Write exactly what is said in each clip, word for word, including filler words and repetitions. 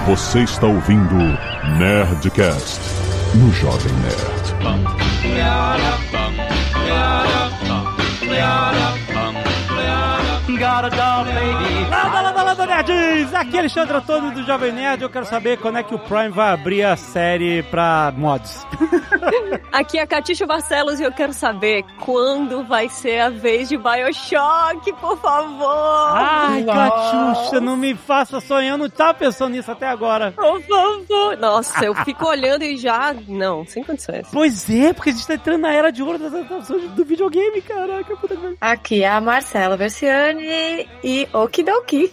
Você está ouvindo Nerdcast no Jovem Nerd. Landa, landa, landa, nerds! Aqui é Alexandre Antônio do Jovem Nerd. Eu quero saber quando é que o Prime vai abrir a série pra mods. Aqui é a Catiuxa Barcelos e eu quero saber quando vai ser a vez de BioShock, por favor! Ai, Catiuxa, não me faça sonhar. Eu não tava pensando nisso até agora. Por favor! Nossa, eu fico olhando e já... Não, sem condições. Pois é, porque a gente tá entrando na era de ouro das adaptações do videogame, caraca. Puta que... Aqui é a Marcela Versiani e okidoki.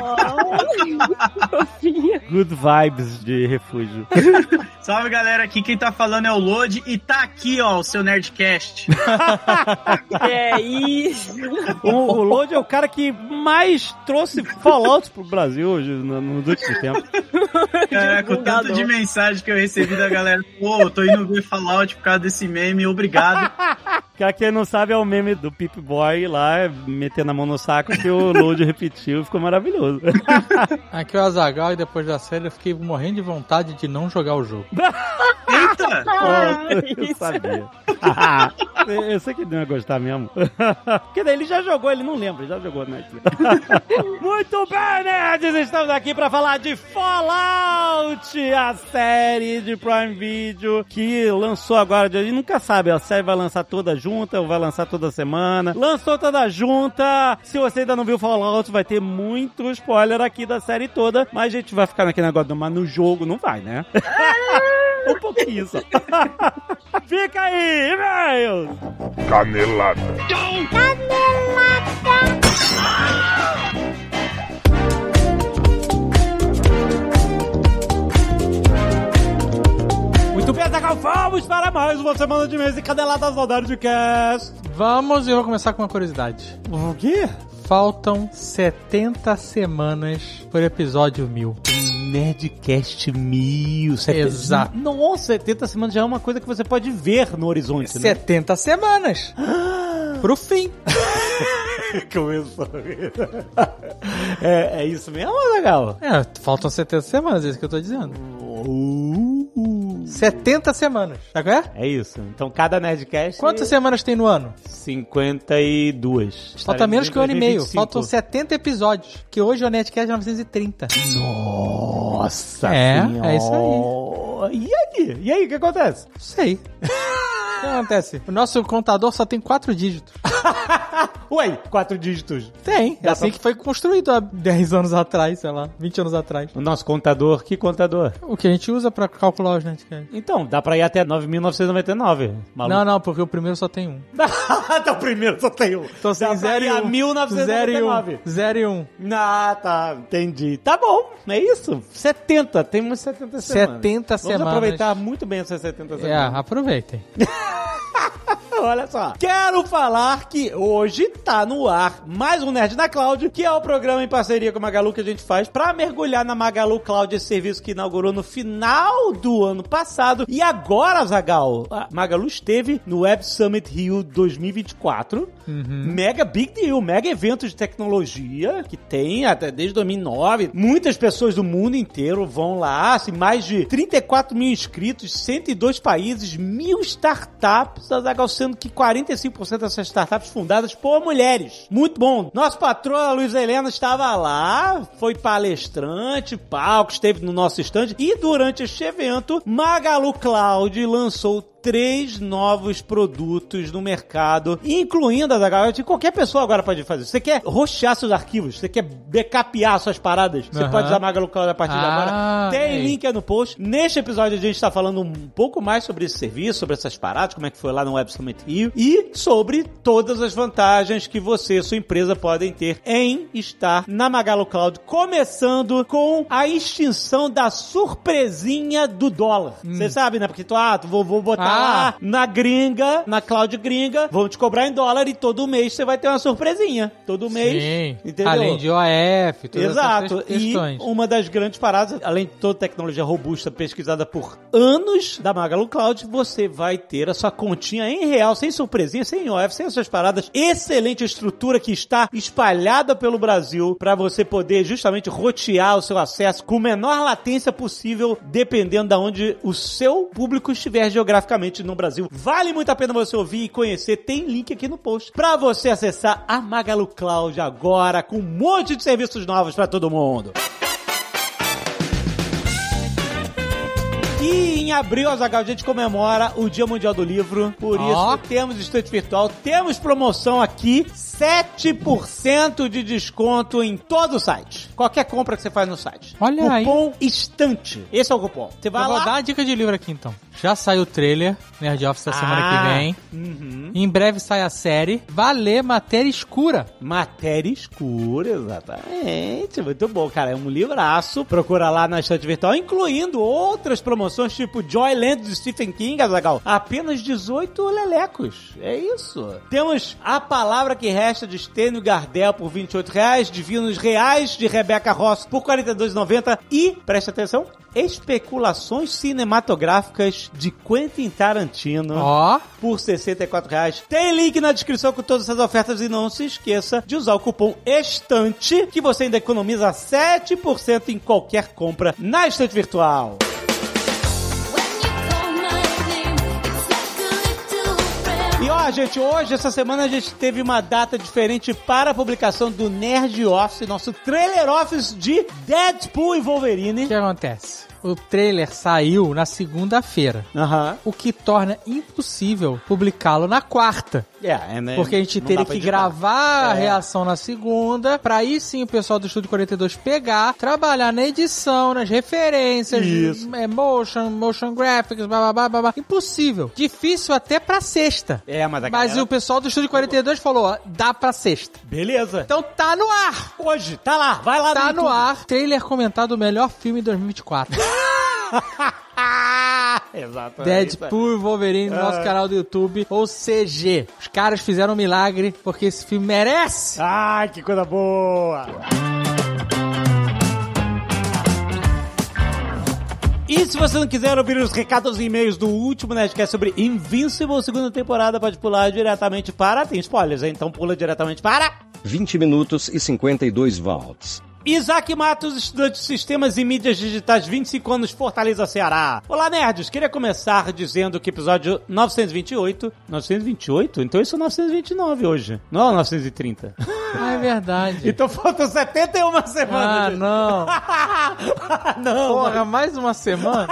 Fofinha. Good vibes de refúgio. Salve, galera, aqui quem tá falando é o Lodi e tá aqui, ó, o seu Nerdcast. É isso. O, o Lodi é o cara que mais trouxe Fallout pro Brasil hoje, no, nos últimos tempos. É, com tanto de mensagem que eu recebi da galera, pô, tô indo ver Fallout por causa desse meme, obrigado. Pra quem não sabe, é o meme do Pip Boy lá, metendo a mão no saco, que o Lodi repetiu, ficou maravilhoso. Aqui é o Azaghal e depois da série eu fiquei morrendo de vontade de não jogar o jogo. Eita! Oh, eu sabia. Ah, eu sei que ele não ia gostar mesmo. Porque daí ele já jogou, ele não lembra, já jogou, né? Muito bem, nerds! Estamos aqui pra falar de Fallout, a série de Prime Video que lançou agora. A gente nunca sabe, a série vai lançar toda junta ou vai lançar toda semana. Lançou toda junta. Se você ainda não viu Fallout, vai ter muito spoiler aqui da série toda, mas a gente vai ficar naquele negócio, mas no jogo não vai, né? Um pouquinho só. Fica aí, e-mails! Canelada. Muito bem, Azaghal, vamos para mais uma semana de mês e caneladas ao Nerdcast. Vamos, e eu vou começar com uma curiosidade. O quê? Faltam setenta semanas por episódio mil. Nerdcast mil. setenta... Exato. Nossa, setenta semanas já é uma coisa que você pode ver no horizonte, né? setenta semanas. Pro fim. Começou. é, é isso mesmo, Azaghal? É, faltam setenta semanas, é isso que eu tô dizendo. Uh, setenta semanas, sabe qual é? É isso. Então cada Nerdcast... Quantas semanas tem no ano? cinquenta e duas. Falta menos que um ano e meio. dois mil e vinte e cinco. Faltam setenta episódios. Que hoje é o Nerdcast novecentos e trinta. Nossa É, senhora. é isso aí. E aí? E aí, o que acontece? Não sei. O que acontece? O nosso contador só tem quatro dígitos. Ué, quatro dígitos. Tem. É Dá assim pra... que foi construído há dez anos atrás, sei lá, vinte anos atrás. O nosso contador, que contador? O que a gente usa pra calcular os Nerdcasts. Então, dá pra ir até nove mil novecentos e noventa e nove. Maluco. Não, não, porque o primeiro só tem um. Então o primeiro só tem um. Então Dá assim, zero e um. mil novecentos e noventa e nove. zero e um. Ah, tá. Entendi. Tá bom. É isso. setenta. Tem umas setenta semanas. setenta Vamos semanas. aproveitar muito bem essas setenta É, semanas. aproveitem. Olha só, quero falar que hoje tá no ar mais um Nerd na Cloud, que é o programa em parceria com a Magalu que a gente faz pra mergulhar na Magalu Cloud, esse serviço que inaugurou no final do ano passado. E agora, Azaghal, a Magalu esteve no Web Summit Rio dois mil e vinte e quatro. Uhum. Mega big deal, mega evento de tecnologia que tem até desde dois mil e nove. Muitas pessoas do mundo inteiro vão lá, assim, mais de trinta e quatro mil inscritos, cento e dois países, mil startups, Azaghal, sendo que quarenta e cinco por cento dessas startups fundadas por mulheres. Muito bom. Nosso patrão, a Luísa Helena, estava lá, foi palestrante, palco, esteve no nosso stand e durante este evento, Magalu Cloud lançou três novos produtos no mercado, incluindo a Azaghal, que qualquer pessoa agora pode fazer. Você quer roxear seus arquivos, você quer backupear suas paradas, você uhum. pode usar Magalu Cloud a partir ah, de agora. Tem ei. link aí no post. Neste episódio a gente está falando um pouco mais sobre esse serviço, sobre essas paradas, como é que foi lá no Web Summit Rio e sobre todas as vantagens que você e sua empresa podem ter em estar na Magalu Cloud, começando com a extinção da surpresinha do dólar. Você hum. sabe, né? Porque tu, ah, vou, vou botar lá na gringa, na cloud gringa, vão te cobrar em dólar e todo mês você vai ter uma surpresinha. Todo mês. Sim. Entendeu? Além de O F, todas Exato. essas questões. E uma das grandes paradas, além de toda tecnologia robusta pesquisada por anos da Magalu Cloud, você vai ter a sua continha em real, sem surpresinha, sem O F, sem essas paradas. Excelente estrutura que está espalhada pelo Brasil para você poder justamente rotear o seu acesso com a menor latência possível, dependendo de onde o seu público estiver geograficamente no Brasil. Vale muito a pena você ouvir e conhecer. Tem link aqui no post para você acessar a Magalu Cloud agora, com um monte de serviços novos para todo mundo. E em abril, Azaghal, a gente comemora o Dia Mundial do Livro. Por oh. isso, temos estante virtual, temos promoção aqui, sete por cento de desconto em todo o site. Qualquer compra que você faz no site. Olha cupom aí. Cupom Estante. Esse é o cupom. Você vai Eu lá. vou dar a dica de livro aqui, então. Já saiu o trailer, Nerd Office da semana Ah, que vem. Uhum. Em breve sai a série. Vai ler Matéria Escura. Matéria Escura, exatamente. Muito bom, cara. É um livraço. Procura lá na estante virtual, incluindo outras promoções, tipo Joyland do Stephen King, Azaghal. Apenas dezoito lelecos. É isso. Temos A Palavra que Resta, de Stênio Gardel, por vinte e oito reais. Divinos Reais, de Rebecca Ross, por quarenta e dois reais e noventa centavos. E, presta atenção, Especulações Cinematográficas, de Quentin Tarantino, Ó. por sessenta e quatro reais. Tem link na descrição com todas essas ofertas e não se esqueça de usar o cupom ESTANTE, que você ainda economiza sete por cento em qualquer compra na estante virtual. E ó, gente, hoje, essa semana, a gente teve uma data diferente para a publicação do Nerd Office, nosso trailer office de Deadpool e Wolverine. O que acontece? O trailer saiu na segunda-feira, Aham. o que torna impossível publicá-lo na quarta. É, é, né? Porque a gente Não teria dá pra que editar. gravar a É. reação na segunda, pra aí sim o pessoal do Estúdio quarenta e dois pegar, trabalhar na edição, nas referências, Isso. é, motion, motion graphics, blá, blá, blá, blá, blá. Impossível. Difícil até pra sexta. É, mas a Mas galera... o pessoal do Estúdio quarenta e dois falou, ó, dá pra sexta. Beleza. Então tá no ar! Hoje, tá lá, vai lá Tá no YouTube. ar. Trailer comentado o melhor filme de dois mil e vinte e quatro. Exato. Deadpool e Wolverine no nosso Ah. canal do YouTube, ou C G. Os caras fizeram um milagre, porque esse filme merece! Ai, que coisa boa! E se você não quiser ouvir os recados e e-mails do último Nerdcast sobre Invincible, segunda temporada, pode pular diretamente para... Tem spoilers, hein? Então pula diretamente para... vinte minutos e cinquenta e dois watts. Isaac Matos, estudante de Sistemas e Mídias Digitais, vinte e cinco anos, Fortaleza, Ceará. Olá, nerds! Queria começar dizendo que episódio novecentos e vinte e oito... novecentos e vinte e oito? Então isso é novecentos e vinte e nove hoje. Não é novecentos e trinta. Ah, é verdade. Então faltam setenta e uma semanas. Ah, gente. não. Não, Porra, mais uma semana?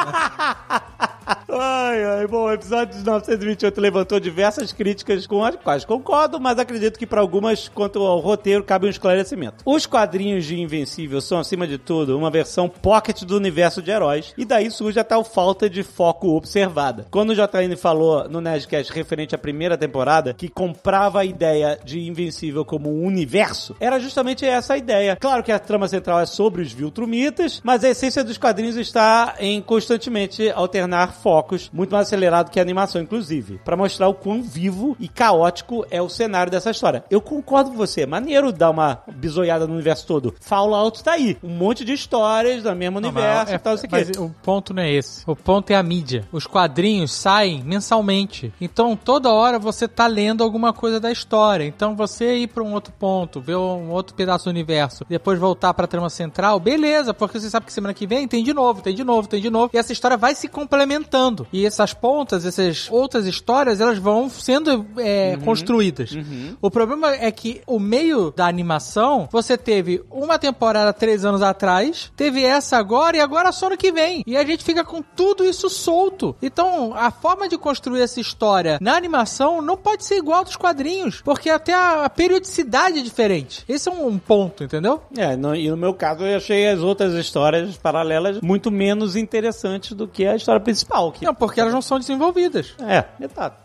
Ai, ai, bom, o episódio de novecentos e vinte e oito levantou diversas críticas com as quais concordo, mas acredito que para algumas, quanto ao roteiro, cabe um esclarecimento. Os quadrinhos de Invencível são, acima de tudo, uma versão pocket do universo de heróis, e daí surge a tal falta de foco observada. Quando o J N falou no Nerdcast referente à primeira temporada, que comprava a ideia de Invencível como um universo, era justamente essa a ideia. Claro que a trama central é sobre os Viltrumitas, mas a essência dos quadrinhos está em constantemente alternar focos, muito mais acelerado que a animação, inclusive, para mostrar o quão vivo e caótico é o cenário dessa história. Eu concordo com você, é maneiro dar uma bisoiada no universo todo. Fallout tá aí, um monte de histórias no mesmo Não, universo mas é- e tal, isso aqui. Mas o ponto não é esse. O ponto é a mídia. Os quadrinhos saem mensalmente. Então, toda hora você tá lendo alguma coisa da história. Então, você ir pra um outro ponto, ver um outro pedaço do universo, depois voltar pra trama central, beleza, porque você sabe que semana que vem tem de novo, tem de novo, tem de novo. E essa história vai se complementando. E essas pontas, essas outras histórias, elas vão sendo é, construídas. O problema é que o meio da animação, você teve uma temporada três anos atrás, teve essa agora e agora só no que vem. E a gente fica com tudo isso solto. Então, a forma de construir essa história na animação não pode ser igual dos quadrinhos, porque até a, a periodicidade é diferente. Esse é um, um ponto, entendeu? É, no, e no meu caso eu achei as outras histórias paralelas muito menos interessantes do que a história principal. Que... Não, porque elas não são desenvolvidas. É, exato.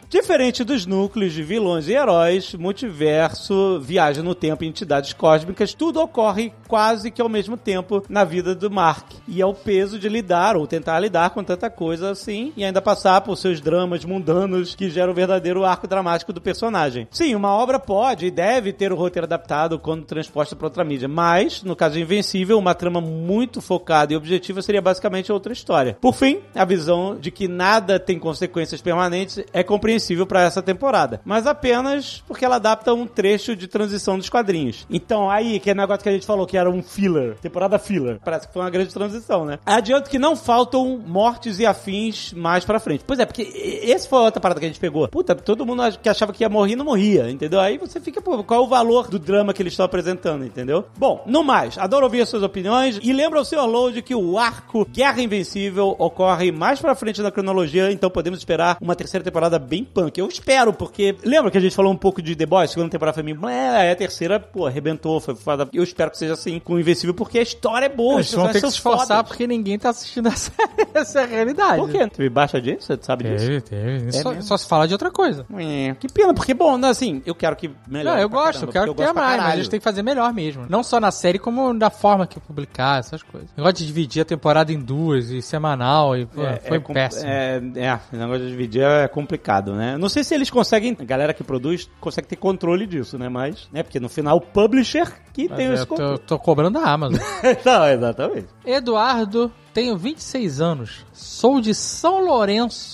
Diferente dos núcleos de vilões e heróis, multiverso, viagem no tempo e entidades cósmicas, tudo ocorre quase que ao mesmo tempo na vida do Mark. E é o peso de lidar ou tentar lidar com tanta coisa assim e ainda passar por seus dramas mundanos que geram o verdadeiro arco dramático do personagem. Sim, uma obra pode e deve ter o roteiro adaptado quando transposta para outra mídia, mas, no caso de Invencível, uma trama muito focada e objetiva seria basicamente outra história. Por fim, a visão de que nada tem consequências permanentes é compreensível para essa temporada, mas apenas porque ela adapta um trecho de transição dos quadrinhos. Então, aí, que é o negócio que a gente falou que era um filler, temporada filler, parece que foi uma grande transição, né? Adianto que não faltam mortes e afins mais pra frente. Pois é, porque esse foi a outra parada que a gente pegou. Puta, todo mundo que achava que ia morrer, não morria, entendeu? Aí você fica, pô, qual é o valor do drama que eles estão apresentando, entendeu? Bom, no mais, adoro ouvir as suas opiniões e lembra ao senhor Load que o arco Guerra Invencível ocorre mais pra frente na cronologia, então podemos esperar uma terceira temporada bem punk. Eu espero, porque lembra que a gente falou um pouco de The Boys, segunda temporada foi meio, é, a terceira, pô, arrebentou, foi foda. Eu espero que seja assim com o Invencível, porque a história é boa. Eles vão ter que se esforçar fodas. Porque ninguém tá assistindo essa, essa realidade. Por quê? Teve baixa audiência? Você sabe disso? Teve, teve. É só, só se fala de outra coisa. É, que pena, porque, bom, assim, eu quero que melhore. Não, eu gosto, caramba, eu quero que tenha mais, mas eles têm que fazer melhor mesmo. Não só na série, como da forma que publicar, essas coisas. O negócio de dividir a temporada em duas, e semanal, e pô, é, foi é, péssimo. É, é, o negócio de dividir é complicado, né? Não sei se eles conseguem, a galera que produz, consegue ter controle disso, né? Mas, né, porque no final o publisher que mas tem é, esse controle. Tô, tô cobrando a Amazon. Não, exatamente. Eduardo, tenho vinte e seis anos, sou de São Lourenço.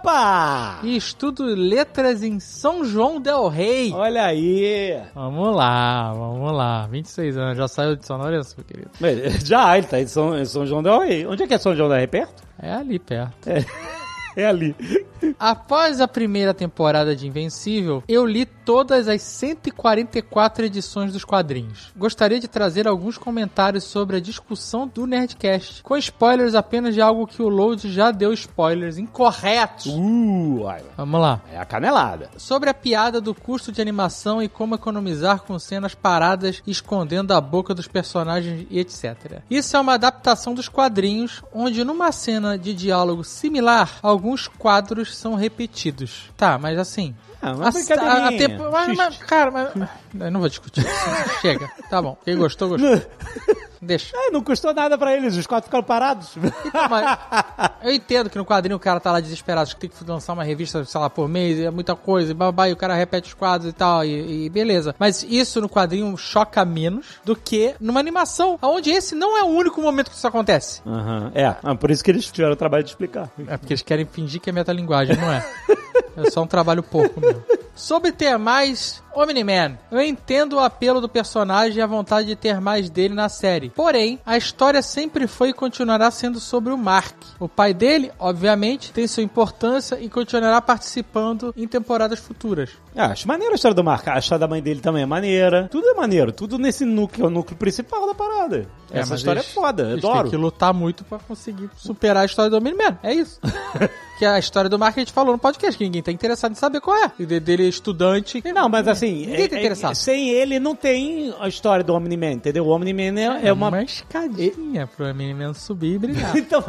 Opa! E estudo letras em São João del Rei. Olha aí! Vamos lá, vamos lá. vinte e seis anos, já saiu de São Lourenço, meu querido? Mas, já, ele tá em São, em São João del Rei. Onde é que é São João del Rei? Perto? É ali perto. É. É ali. Após a primeira temporada de Invencível, eu li todas as cento e quarenta e quatro edições dos quadrinhos. Gostaria de trazer alguns comentários sobre a discussão do Nerdcast, com spoilers apenas de algo que o Load já deu spoilers incorretos. Uh, ai, Vamos lá. É a canelada. Sobre a piada do custo de animação e como economizar com cenas paradas escondendo a boca dos personagens e etcétera. Isso é uma adaptação dos quadrinhos, onde numa cena de diálogo similar, alguns quadros são repetidos. Tá, mas assim... Ah, uma a, a, a tempo, mas, mas, cara, mas, eu não vou discutir isso. Chega. Tá bom. Quem gostou, gostou. Deixa. É, não custou nada pra eles, os quatro ficaram parados. Então, mas eu entendo que no quadrinho o cara tá lá desesperado, que tem que lançar uma revista, sei lá, por mês, é muita coisa, e babá, e o cara repete os quadros e tal, e, e beleza. Mas isso no quadrinho choca menos do que numa animação, onde esse não é o único momento que isso acontece. Uhum. É, por isso que eles tiveram o trabalho de explicar. É porque eles querem fingir que é metalinguagem, não é? É só um trabalho pouco mesmo. Sobre ter mais Omni-Man, eu entendo o apelo do personagem e a vontade de ter mais dele na série. Porém, a história sempre foi e continuará sendo sobre o Mark. O pai dele, obviamente, tem sua importância e continuará participando em temporadas futuras. Ah, acho maneiro a história do Mark. A história da mãe dele também é maneira. Tudo é maneiro. Tudo nesse núcleo, é o núcleo principal da parada. É, Essa história eles, é foda, eu adoro. Tem que lutar muito pra conseguir superar a história do Omni-Man. É isso. Que a história do Mark a gente falou no podcast, que ninguém tá interessado em saber qual é. E dele é estudante. Não, mas assim... Ninguém tá interessado. É, sem ele não tem a história do Omni-Man, entendeu? O Omni-Man é, é uma... uma escadinha pro Omni-Man subir e brilhar. Então,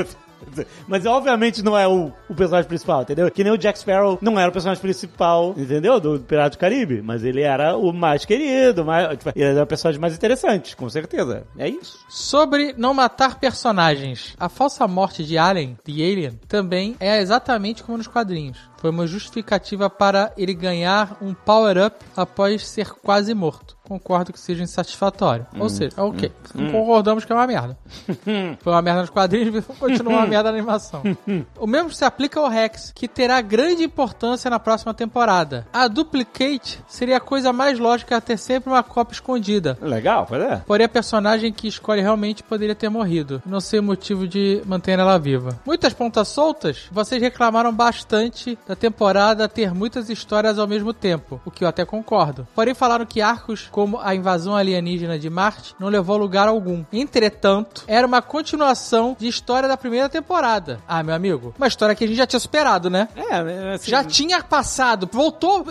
mas obviamente não é o, o personagem principal, entendeu? Que nem o Jack Sparrow não era o personagem principal, entendeu? Do Pirata do Caribe, mas ele era o mais querido, mais, tipo, ele era o personagem mais interessante, com certeza. É isso. Sobre não matar personagens, a falsa morte de Alien, The Alien, também é exatamente como nos quadrinhos. Foi uma justificativa para ele ganhar um power-up após ser quase morto. Concordo que seja insatisfatório. Hum, Ou seja, é ok. Hum, Concordamos que é uma merda. Foi uma merda nos quadrinhos, continua uma merda na animação. O mesmo se aplica ao Rex, que terá grande importância na próxima temporada. A Duplicate seria a coisa mais lógica a ter sempre uma cópia escondida. Legal, pode é. Porém, a personagem que escolhe realmente poderia ter morrido. Não sei o motivo de manter ela viva. Muitas pontas soltas, vocês reclamaram bastante da temporada ter muitas histórias ao mesmo tempo, o que eu até concordo. Porém, falaram que arcos como a invasão alienígena de Marte, não levou a lugar algum. Entretanto, era uma continuação de história da primeira temporada. Ah, meu amigo, uma história que a gente já tinha superado, né? É, assim, já tinha passado, voltou.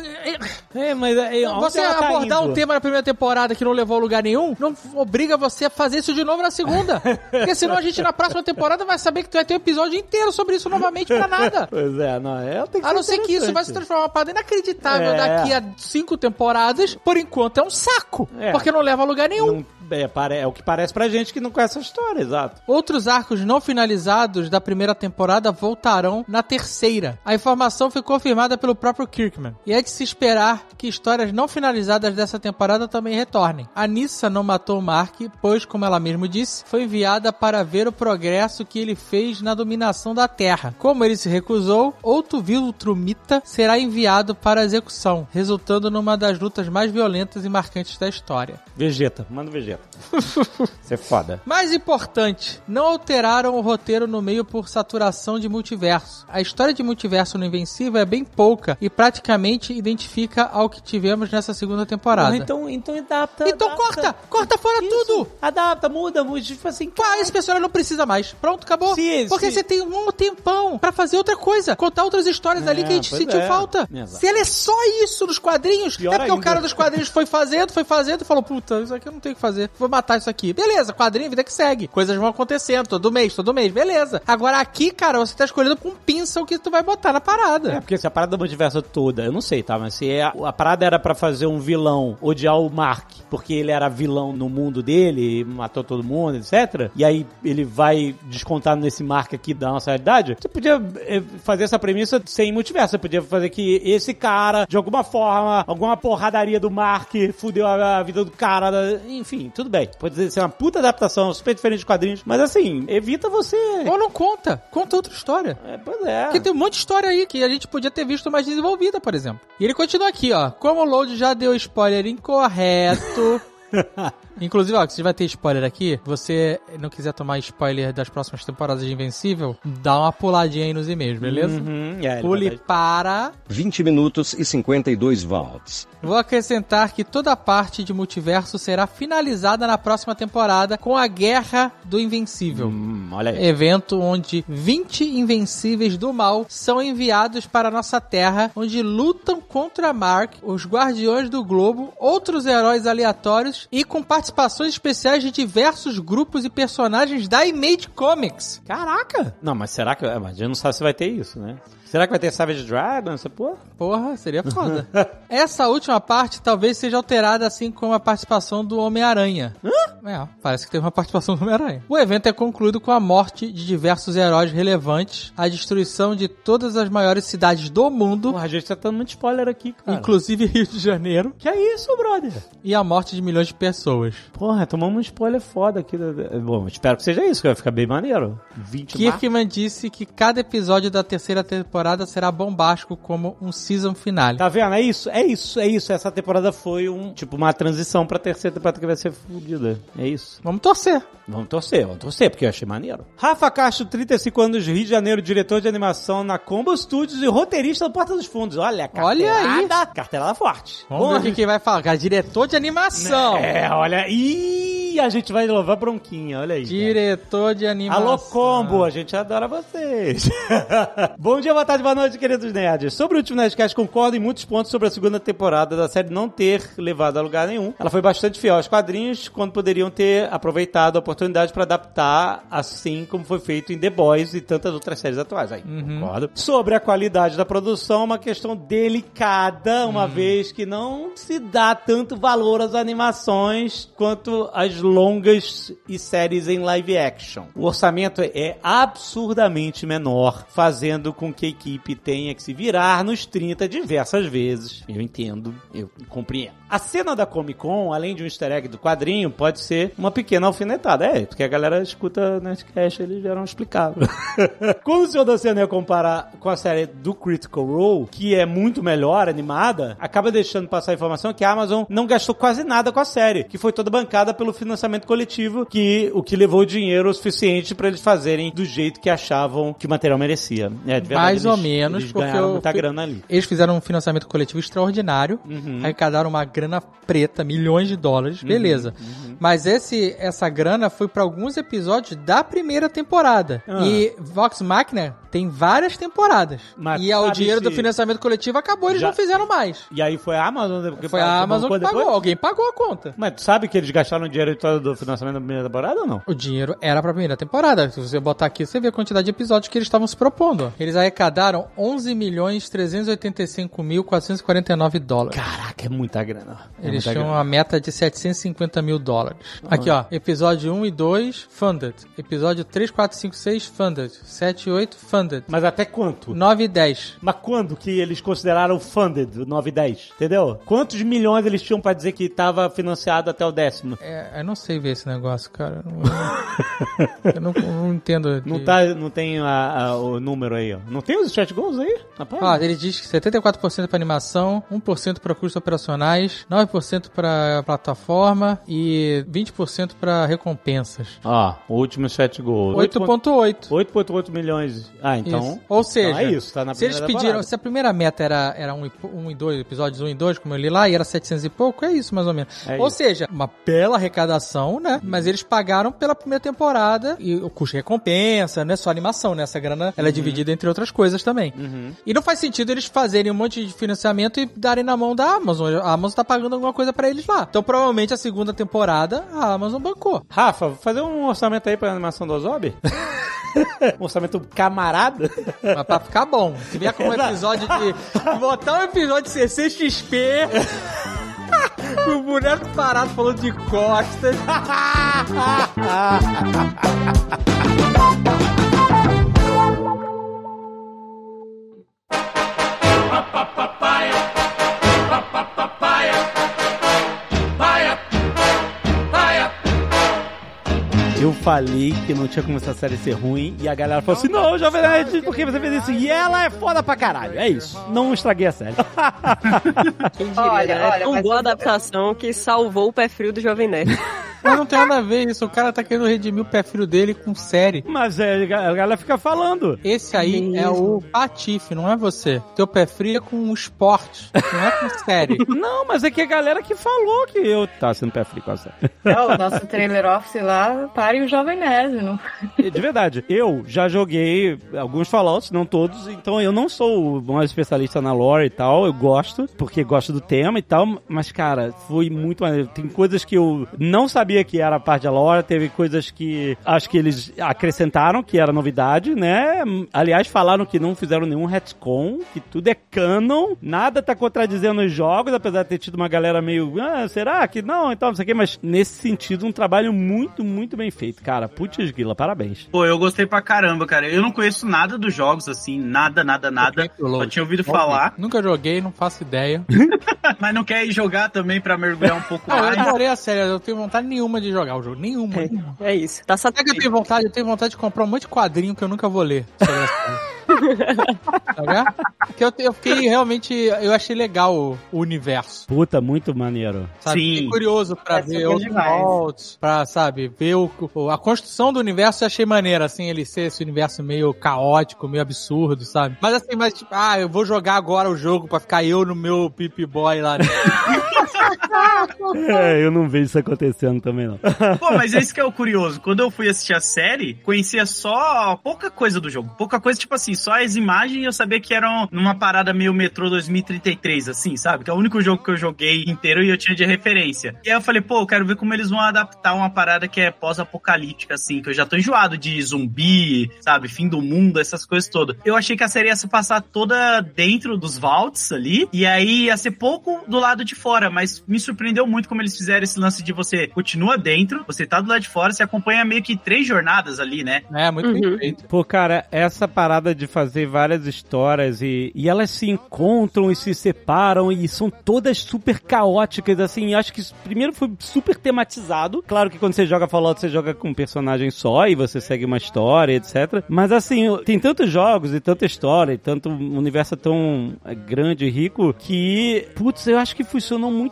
É, mas é, você abordar tá um tema na primeira temporada que não levou a lugar nenhum, não obriga você a fazer isso de novo na segunda. Porque senão a gente na próxima temporada vai saber que tu vai ter um episódio inteiro sobre isso novamente pra nada. Pois é, não é. Tem que a não ser que isso vai se transformar uma parada inacreditável é. daqui a cinco temporadas. Por enquanto é um saco. É. Porque não leva a lugar nenhum. Não, é, é o que parece pra gente que não conhece a história, exato. Outros arcos não finalizados da primeira temporada voltarão na terceira. A informação foi confirmada pelo próprio Kirkman. E é de se esperar que histórias não finalizadas dessa temporada também retornem. A Nyssa não matou o Mark, pois, como ela mesma disse, foi enviada para ver o progresso que ele fez na dominação da Terra. Como ele se recusou, outro Viltrumita será enviado para a execução, resultando numa das lutas mais violentas e marcantes da história. Vegeta, manda o Vegeta. Isso é foda. Mais importante, não alteraram o roteiro no meio por saturação de multiverso. A história de multiverso no Invencível é bem pouca e praticamente identifica ao que tivemos nessa segunda temporada. Então, então adapta. Então adapta. corta! Corta fora Isso. tudo! Adapta, muda, muda. Tipo assim. Ah, esse personagem não precisa mais. Pronto, acabou. Sim, Porque sim. você tem um tempão pra fazer outra coisa. Contar outras histórias é, ali que a gente sentiu é. falta. Exato. Se ele é só isso nos quadrinhos, Pior é porque ainda. o cara dos quadrinhos foi fazendo, foi fazendo e falou, puta, isso aqui eu não tenho o que fazer. Vou matar isso aqui. Beleza, quadrinho, vida que segue. Coisas vão acontecendo todo mês, todo mês. Beleza. Agora aqui, cara, você tá escolhendo com pinça o que tu vai botar na parada. É, porque se a parada do multiverso toda, eu não sei, tá? Mas se a, a parada era pra fazer um vilão odiar o Mark, porque ele era vilão no mundo dele, matou todo mundo, etcétera. E aí ele vai descontar nesse Mark aqui da nossa realidade. Você podia é, fazer essa premissa sem multiverso. Você podia fazer que esse cara, de alguma forma, alguma porradaria do Mark fudeu a, a vida do cara. Enfim, tudo bem. Pode ser uma puta adaptação, super diferente de quadrinhos. Mas assim, evita você... Ou não conta. Conta outra história. É, pois é. Porque tem um monte de história aí que a gente podia ter visto mais desenvolvida, por exemplo. E ele continua aqui, ó. Como o Load já deu spoiler incorreto... Inclusive, ó, que se vai ter spoiler aqui, você não quiser tomar spoiler das próximas temporadas de Invencível, dá uma puladinha aí nos e-mails, beleza? Uhum, é, Pule para... vinte minutos e cinquenta e dois volts. Vou acrescentar que toda a parte de multiverso será finalizada na próxima temporada com a Guerra do Invencível. Hum, olha aí. Evento onde vinte Invencíveis do Mal são enviados para a nossa Terra, onde lutam contra Mark, os Guardiões do Globo, outros heróis aleatórios e com participações especiais de diversos grupos e personagens da Image Comics. Caraca! Não, mas será que... Mas a gente não sabe se vai ter isso, né? Será que vai ter Savage Dragon, essa porra? Porra, seria foda. Essa última parte talvez seja alterada assim como a participação do Homem-Aranha. Hã? É, parece que teve uma participação do Homem-Aranha. O evento é concluído com a morte de diversos heróis relevantes, a destruição de todas as maiores cidades do mundo. Porra, a gente tá dando muito spoiler aqui, cara. Inclusive Rio de Janeiro. Que é isso, brother? E a morte de milhões de pessoas. Porra, tomamos um spoiler foda aqui. Bom, espero que seja isso, que vai ficar bem maneiro. vinte Kirkman disse que cada episódio da terceira temporada será bombástico como um season finale. Tá vendo? É isso, é isso, é isso. Essa temporada foi um, tipo, uma transição pra terceira temporada que vai ser fodida. É isso. Vamos torcer. Vamos torcer, vamos torcer, porque eu achei maneiro. Rafa Castro, trinta e cinco anos, Rio de Janeiro, diretor de animação na Combo Studios e roteirista do Porta dos Fundos. Olha, cartelada. Olha aí. Cartelada forte. Vamos Porra. ver o que vai falar. Cara, diretor de animação. É, olha. Ih, a gente vai levar bronquinha, olha aí. Diretor cara. de animação. Alô, Combo, a gente adora vocês. Bom dia, boa tarde, boa noite, queridos nerds. Sobre o último Nerdcast, concordo em muitos pontos sobre a segunda temporada da série não ter levado a lugar nenhum. Ela foi bastante fiel aos quadrinhos, quando poderiam ter aproveitado a oportunidade para adaptar, assim como foi feito em The Boys e tantas outras séries atuais. Aí, uhum. concordo. Sobre a qualidade da produção, uma questão delicada, uma uhum. vez que não se dá tanto valor às animações quanto às longas e séries em live action. O orçamento é absurdamente menor, fazendo com que a equipe tenha que se virar nos trinta diversas vezes. Eu entendo, eu compreendo. A cena da Comic Con, além de um easter egg do quadrinho, pode ser uma pequena alfinetada. É, porque a galera escuta Nerdcast, eles já não explicaram. Quando o senhor da Oceania compara com a série do Critical Role, que é muito melhor animada, acaba deixando passar a informação que a Amazon não gastou quase nada com a série, que foi toda bancada pelo financiamento financiamento coletivo, que o que levou dinheiro o suficiente pra eles fazerem do jeito que achavam que o material merecia. É, de verdade, Mais eles, ou menos, eles porque ganharam eu, muita grana ali. Eles fizeram um financiamento coletivo extraordinário, Uhum. arrecadaram uma grana preta, milhões de dólares, beleza. Uhum. Mas esse, essa grana foi pra alguns episódios da primeira temporada. Ah. E Vox Machina tem várias temporadas. Mas e o sabe dinheiro se- do financiamento coletivo acabou, eles Já- não fizeram mais. E aí foi a Amazon que Foi a Amazon que depois? pagou, alguém pagou a conta. Mas tu sabe que eles gastaram dinheiro todo do financiamento da primeira temporada ou não? O dinheiro era pra primeira temporada. Se você botar aqui, você vê a quantidade de episódios que eles estavam se propondo. Eles arrecadaram onze milhões trezentos e oitenta e cinco mil quatrocentos e quarenta e nove dólares. Caraca, é muita grana. É Eles muita tinham grana. uma meta de setecentos e cinquenta mil dólares. Aqui, ó. Episódio um e dois, funded. Episódio três, quatro, cinco, seis, funded. sete e oito, funded. Mas até quanto? nove e dez. Mas quando que eles consideraram funded, o nove e dez? Entendeu? Quantos milhões eles tinham pra dizer que estava financiado até o décimo? É, eu não sei ver esse negócio, cara. Eu não, eu não, não entendo. de- Não, tá, não tem a- a- o número aí, ó. Não tem os stretch goals aí? Rapaz. Ah, ele diz que setenta e quatro por cento para animação, um por cento para custos operacionais, nove por cento para plataforma e vinte por cento para recompensas. Ó, o último stretch goal. oito vírgula oito. oito vírgula oito milhões. Ah, então... Isso. Ou seja, então é isso, tá na se eles primeira pediram, temporada. se a primeira meta era, era um, e, po- um e dois, episódios um e dois, como eu li lá, e era setecentos e pouco, é isso mais ou menos. É ou isso. seja, uma bela arrecadação, né? Mas eles pagaram pela primeira temporada e o custo de recompensa, não é só animação, né? Essa grana, ela é dividida entre outras coisas também. Uhum. E não faz sentido eles fazerem um monte de financiamento e darem na mão da Amazon. A Amazon tá pagando alguma coisa pra eles lá. Então, provavelmente, a segunda temporada, a Amazon bancou. Rafa, vou fazer um orçamento aí pra animação do Ozob? Um orçamento camarada? Mas pra ficar bom. Se vier com um episódio de... botar um episódio de C C X P... o boneco parado falando de costas. Eu falei que não tinha como essa série ser ruim e a galera falou assim, não, Jovem Nerd, por que você fez isso? E ela é foda pra caralho, é isso. Não estraguei a série. Quem diria, Olha, né? olha, Tão mas boa eu- adaptação que salvou o pé frio do Jovem Nerd. Mas não tem nada a ver isso. O cara tá querendo redimir o pé frio dele com série. Mas é, a galera fica falando. Esse aí é o Patife, não é você. Teu pé frio é com esporte, não é com série. Não, mas é que a galera que falou que eu tava sendo pé frio com a série. É, o nosso trailer office lá, pare o Jovem Nerd, não? De verdade, eu já joguei alguns Fallouts, não todos, então eu não sou o maior especialista na lore e tal, eu gosto, porque gosto do tema e tal, mas cara, foi muito maneiro. Tem coisas que eu não sabia que era parte da lore, teve coisas que acho que eles acrescentaram, que era novidade, né? Aliás, falaram que não fizeram nenhum retcon, que tudo é canon, nada tá contradizendo os jogos, apesar de ter tido uma galera meio, ah, será que não? Então, não sei o que, mas nesse sentido, um trabalho muito, muito bem feito, cara. Putz, Guila, parabéns. Pô, eu gostei pra caramba, cara. Eu não conheço nada dos jogos, assim, nada, nada, nada. Só tinha ouvido falar, Nunca joguei, não faço ideia. mas não quer ir jogar também pra mergulhar um pouco Não, eu mais. adorei a série, eu tenho vontade nenhuma de jogar o jogo. Nenhuma. nenhuma. É isso. Tá Sabe que eu satisfeito. tenho vontade? Eu tenho vontade de comprar um monte de quadrinho que eu nunca vou ler sobre essa série. Tá vendo? Porque eu, eu fiquei realmente. Eu achei legal o, o universo. Puta, muito maneiro. Sabe? Sim. Fiquei curioso pra É, ver super outros demais. volts, pra, sabe, ver o, o- a construção do universo. Eu achei maneiro, assim, ele ser esse universo meio caótico, meio absurdo, sabe? Mas assim, mas tipo, ah, eu vou jogar agora o jogo pra ficar eu no meu Pip Boy lá. É, eu não vejo isso acontecendo também, não. Pô, mas esse que é o curioso. Quando eu fui assistir a série, conhecia só pouca coisa do jogo. Pouca coisa, tipo assim, só as imagens e eu sabia que eram numa parada meio Metrô dois mil e trinta e três, assim, sabe? Que é o único jogo que eu joguei inteiro e eu tinha de referência. E aí eu falei, pô, eu quero ver como eles vão adaptar uma parada que é pós-apocalíptica, assim, que eu já tô enjoado de zumbi, sabe? Fim do mundo, essas coisas todas. Eu achei que a série ia se passar toda dentro dos vaults ali, e aí ia ser pouco do lado de fora, mas me surpreendeu muito como eles fizeram esse lance de você continua dentro, você tá do lado de fora, você acompanha meio que três jornadas ali, né? É, muito bem Uhum. feito. Pô, cara, essa parada de fazer várias histórias e, e elas se encontram e se separam e são todas super caóticas, assim, acho que isso, primeiro foi super tematizado. Claro que quando você joga Fallout, você joga com um personagem só e você segue uma história, etcétera. Mas assim, tem tantos jogos e tanta história e tanto um universo tão grande e rico que, putz, eu acho que funcionou muito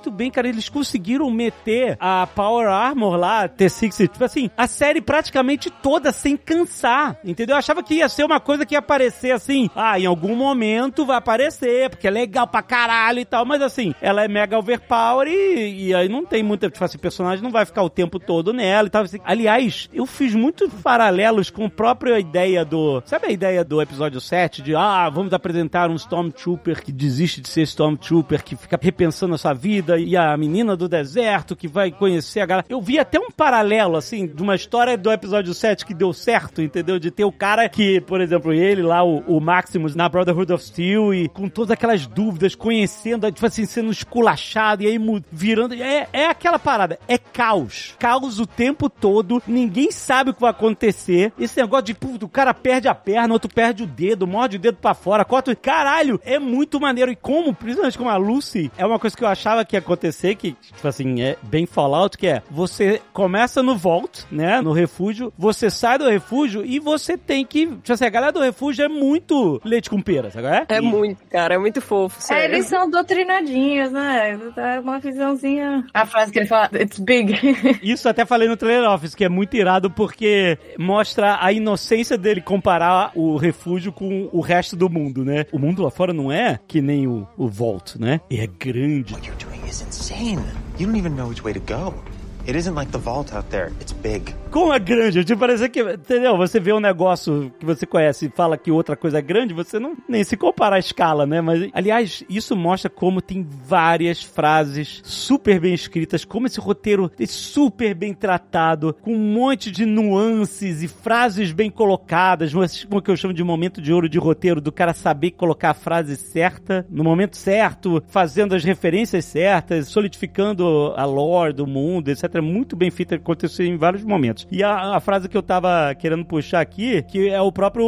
muito bem, cara. Eles conseguiram meter a Power Armor lá, T seis, tipo assim, a série praticamente toda sem cansar, entendeu? Eu achava que ia ser uma coisa que ia aparecer assim, ah, em algum momento vai aparecer, porque é legal pra caralho e tal, mas assim, ela é mega overpower e, e aí não tem muita, tipo assim, o personagem não vai ficar o tempo todo nela e tal. Assim. Aliás, eu fiz muitos paralelos com a própria ideia do, sabe a ideia do episódio sete, de, ah, vamos apresentar um Stormtrooper que desiste de ser Stormtrooper, que fica repensando a sua vida, e a menina do deserto que vai conhecer a galera. Eu vi até um paralelo, assim, de uma história do episódio sete que deu certo, entendeu? De ter o cara que, por exemplo, ele lá, o, o Maximus, na Brotherhood of Steel, e com todas aquelas dúvidas, conhecendo, tipo assim, sendo esculachado, e aí virando... É, é aquela parada, é caos. Caos o tempo todo, ninguém sabe o que vai acontecer. Esse negócio de, puto, o cara perde a perna, outro perde o dedo, morde o dedo pra fora, corta... Caralho, é muito maneiro. E como, principalmente como a Lucy, é uma coisa que eu achava que ia acontecer, que, tipo assim, é bem Fallout, que é, você começa no Vault, né, no refúgio, você sai do refúgio e você tem que, tipo assim, a galera do refúgio é muito leite com pera, sabe? É, é muito, cara, é muito fofo, sério. É, eles são doutrinadinhos, né? É uma visãozinha... A frase que ele fala, it's big. Isso até falei no Trailer Office, que é muito irado porque mostra a inocência dele comparar o refúgio com o resto do mundo, né? O mundo lá fora não é que nem o, o Vault, né? É grande. What you're doing is insane. You don't even know which way to go. It isn't like the vault out there. It's big. Como é grande? Tipo, parece que, entendeu? Você vê um negócio que você conhece e fala que outra coisa é grande, você não nem se compara à escala, né? Mas, aliás, isso mostra como tem várias frases super bem escritas, como esse roteiro é super bem tratado, com um monte de nuances e frases bem colocadas, como que eu chamo de momento de ouro de roteiro, do cara saber colocar a frase certa, no momento certo, fazendo as referências certas, solidificando a lore do mundo, etcétera. Muito bem feito, aconteceu em vários momentos. E a, a frase que eu tava querendo puxar aqui, que é o próprio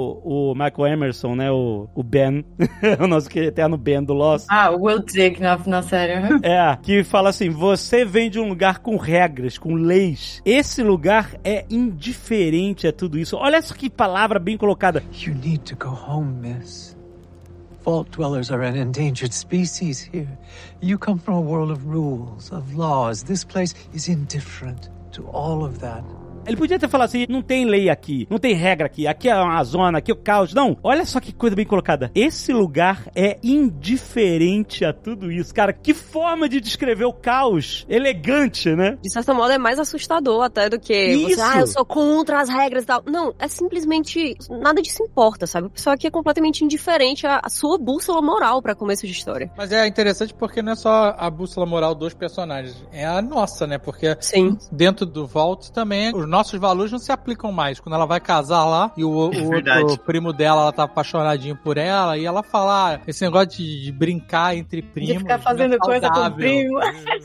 o Michael Emerson, né? O, o Ben, o nosso eterno Ben do Lost. Ah, o Will Dick na, na série. É, que fala assim, você vem de um lugar com regras, com leis. Esse lugar é indiferente a tudo isso. Olha só que palavra bem colocada. You need to go home, miss. Vault dwellers are an endangered species here. You come from a world of rules, of laws. This place is indifferent to all of that. Ele podia ter falado assim, não tem lei aqui, não tem regra aqui, aqui é uma zona, aqui é o caos. Não, olha só que coisa bem colocada. Esse lugar é indiferente a tudo isso. Cara, que forma de descrever o caos elegante, né? De certa modo é mais assustador até do que isso. Você, ah, eu sou contra as regras e tal. Não, é simplesmente, nada disso importa, sabe? O pessoal aqui é completamente indiferente à, à sua bússola moral pra começo de história. Mas é interessante porque não é só a bússola moral dos personagens, é a nossa, né? Porque Sim. dentro do Vault também, os nossos valores não se aplicam mais. Quando ela vai casar lá e o, o outro primo dela, ela tá apaixonadinho por ela, e ela fala, ah, esse negócio de, de brincar entre primos, de ficar fazendo é coisa com o primo.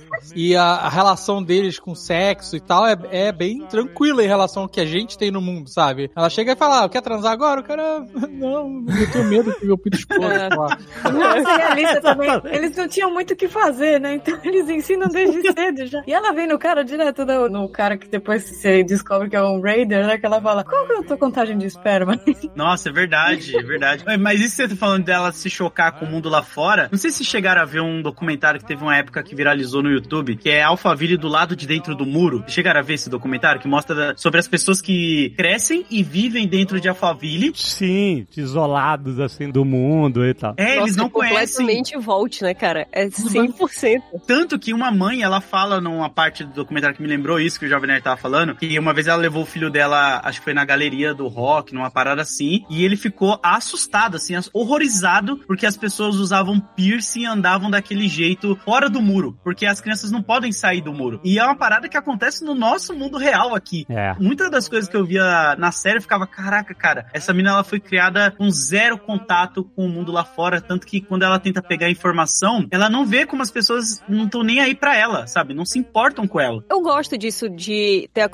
E a, a relação deles com sexo e tal é, é bem tranquila em relação ao que a gente tem no mundo, sabe? Ela chega e fala, ah, quer transar agora? O cara, não, eu tenho medo que meu filho explode. Nossa, e a Alicia também, eles não tinham muito o que fazer, né? Então eles ensinam desde cedo já. E ela vem no cara direto, no, no cara que depois você descobre que é um Raider, né? Que ela fala, qual que é a tua contagem de esperma? Nossa, é verdade, é verdade. Mas isso que você tá falando dela se chocar com o mundo lá fora, não sei se chegaram a ver um documentário que teve uma época que viralizou no YouTube, que é Alphaville do lado de dentro do muro. Chegaram a ver esse documentário que mostra sobre as pessoas que crescem e vivem dentro de Alphaville? Sim, isolados assim do mundo e tal. É, Nossa, eles não é conhecem. Completamente Vault, né, cara? É cem por cento. Tanto que uma mãe, ela fala numa parte do documentário que me lembrou isso que o Jovem Nerd tava falando, que uma vez ela levou o filho dela, acho que foi na galeria do rock, numa parada assim, e ele ficou assustado, assim, horrorizado, porque as pessoas usavam piercing e andavam daquele jeito fora do muro, porque as crianças não podem sair do muro. E é uma parada que acontece no nosso mundo real aqui. É. Muitas das coisas que eu via na série, eu ficava, caraca, cara, essa menina, ela foi criada com zero contato com o mundo lá fora, tanto que quando ela tenta pegar informação, ela não vê como as pessoas não estão nem aí pra ela, sabe? Não se importam com ela. Eu gosto disso, de ter a cultura muito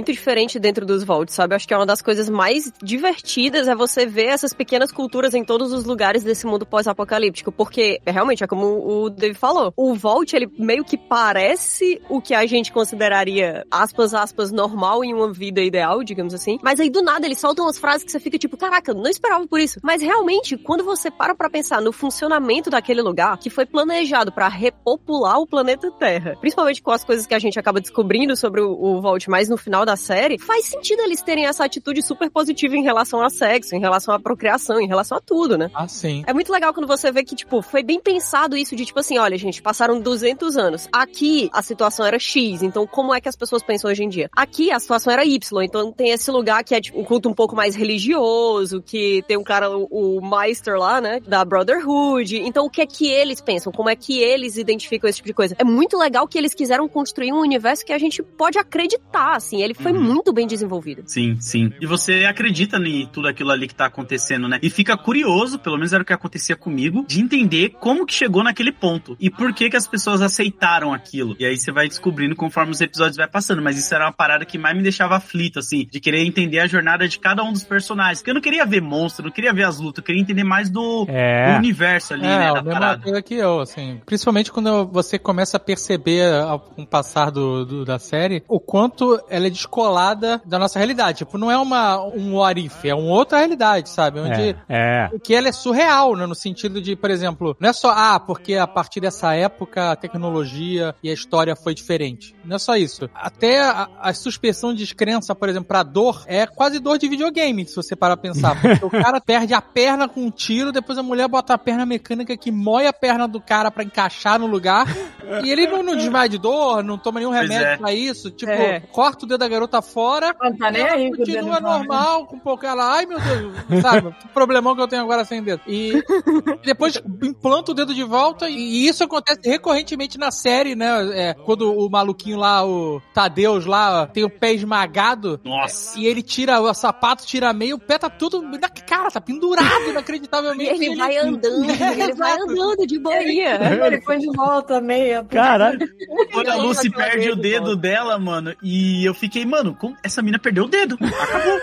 muito diferente dentro dos Vaults, sabe? Eu acho que é uma das coisas mais divertidas é você ver essas pequenas culturas em todos os lugares desse mundo pós-apocalíptico, porque, realmente, é como o Dave falou, o Vault, ele meio que parece o que a gente consideraria, aspas, aspas, normal em uma vida ideal, digamos assim, mas aí do nada eles soltam umas frases que você fica tipo, caraca, não esperava por isso. Mas realmente, quando você para pra pensar no funcionamento daquele lugar, que foi planejado pra repopular o planeta Terra, principalmente com as coisas que a gente acaba descobrindo sobre o, o Vault mais no final da série, faz sentido eles terem essa atitude super positiva em relação ao sexo, em relação à procriação, em relação a tudo, né? Ah, sim. É muito legal quando você vê que, tipo, foi bem pensado isso de, tipo assim, olha, gente, passaram duzentos anos. Aqui, a situação era X, então como é que as pessoas pensam hoje em dia? Aqui, a situação era Y, então tem esse lugar que é, tipo, um culto um pouco mais religioso, que tem um cara, o, o Meister lá, né, da Brotherhood. Então, o que é que eles pensam? Como é que eles identificam esse tipo de coisa? É muito legal que eles quiseram construir um universo que a gente pode acreditar, assim. Ele foi uhum. muito bem desenvolvido. Sim, sim. E você acredita em tudo aquilo ali que tá acontecendo, né? E fica curioso, pelo menos era o que acontecia comigo, de entender como que chegou naquele ponto. E por que que as pessoas aceitaram aquilo. E aí você vai descobrindo conforme os episódios vai passando. Mas isso era uma parada que mais me deixava aflito, assim, de querer entender a jornada de cada um dos personagens. Porque eu não queria ver monstro, não queria ver as lutas, eu queria entender mais do, é. do universo ali, é, né, da a mesma parada. coisa que eu, assim. Principalmente quando você começa a perceber, com o passar do, do, da série, o quanto ela é descolada da nossa realidade. Tipo, não é uma, um what if, é uma outra realidade, sabe? Onde é, é. que ela é surreal, né? No sentido de, por exemplo, não é só, ah, porque a partir dessa época a tecnologia e a história foi diferente. Não é só isso. Até a, a suspensão de descrença, por exemplo, pra dor, é quase dor de videogame, se você parar a pensar. Porque o cara perde a perna com um tiro, depois a mulher bota a perna mecânica que mói a perna do cara pra encaixar no lugar, e ele não, não desmaia de dor, não toma nenhum remédio é. pra isso. Tipo, é. corta o dedo da garota fora, não tá nem aí, continua normal, com um pouco ela, ai meu Deus, sabe? Que problemão que eu tenho agora sem dedo. E depois implanta o dedo de volta, e isso acontece recorrentemente na série, né? É, quando o maluquinho lá, o Tadeus lá, tem o pé esmagado. Nossa. E ele tira o sapato, tira meio, o pé tá tudo na cara, tá pendurado inacreditavelmente. E ele, ele vai andando, é, ele vai andando de boinha. Ele põe de volta a meia. Caralho. Quando a Lucy perde o dedo dela, mano, e eu fiquei, mano, como essa mina perdeu o dedo? Acabou.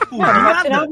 Nada.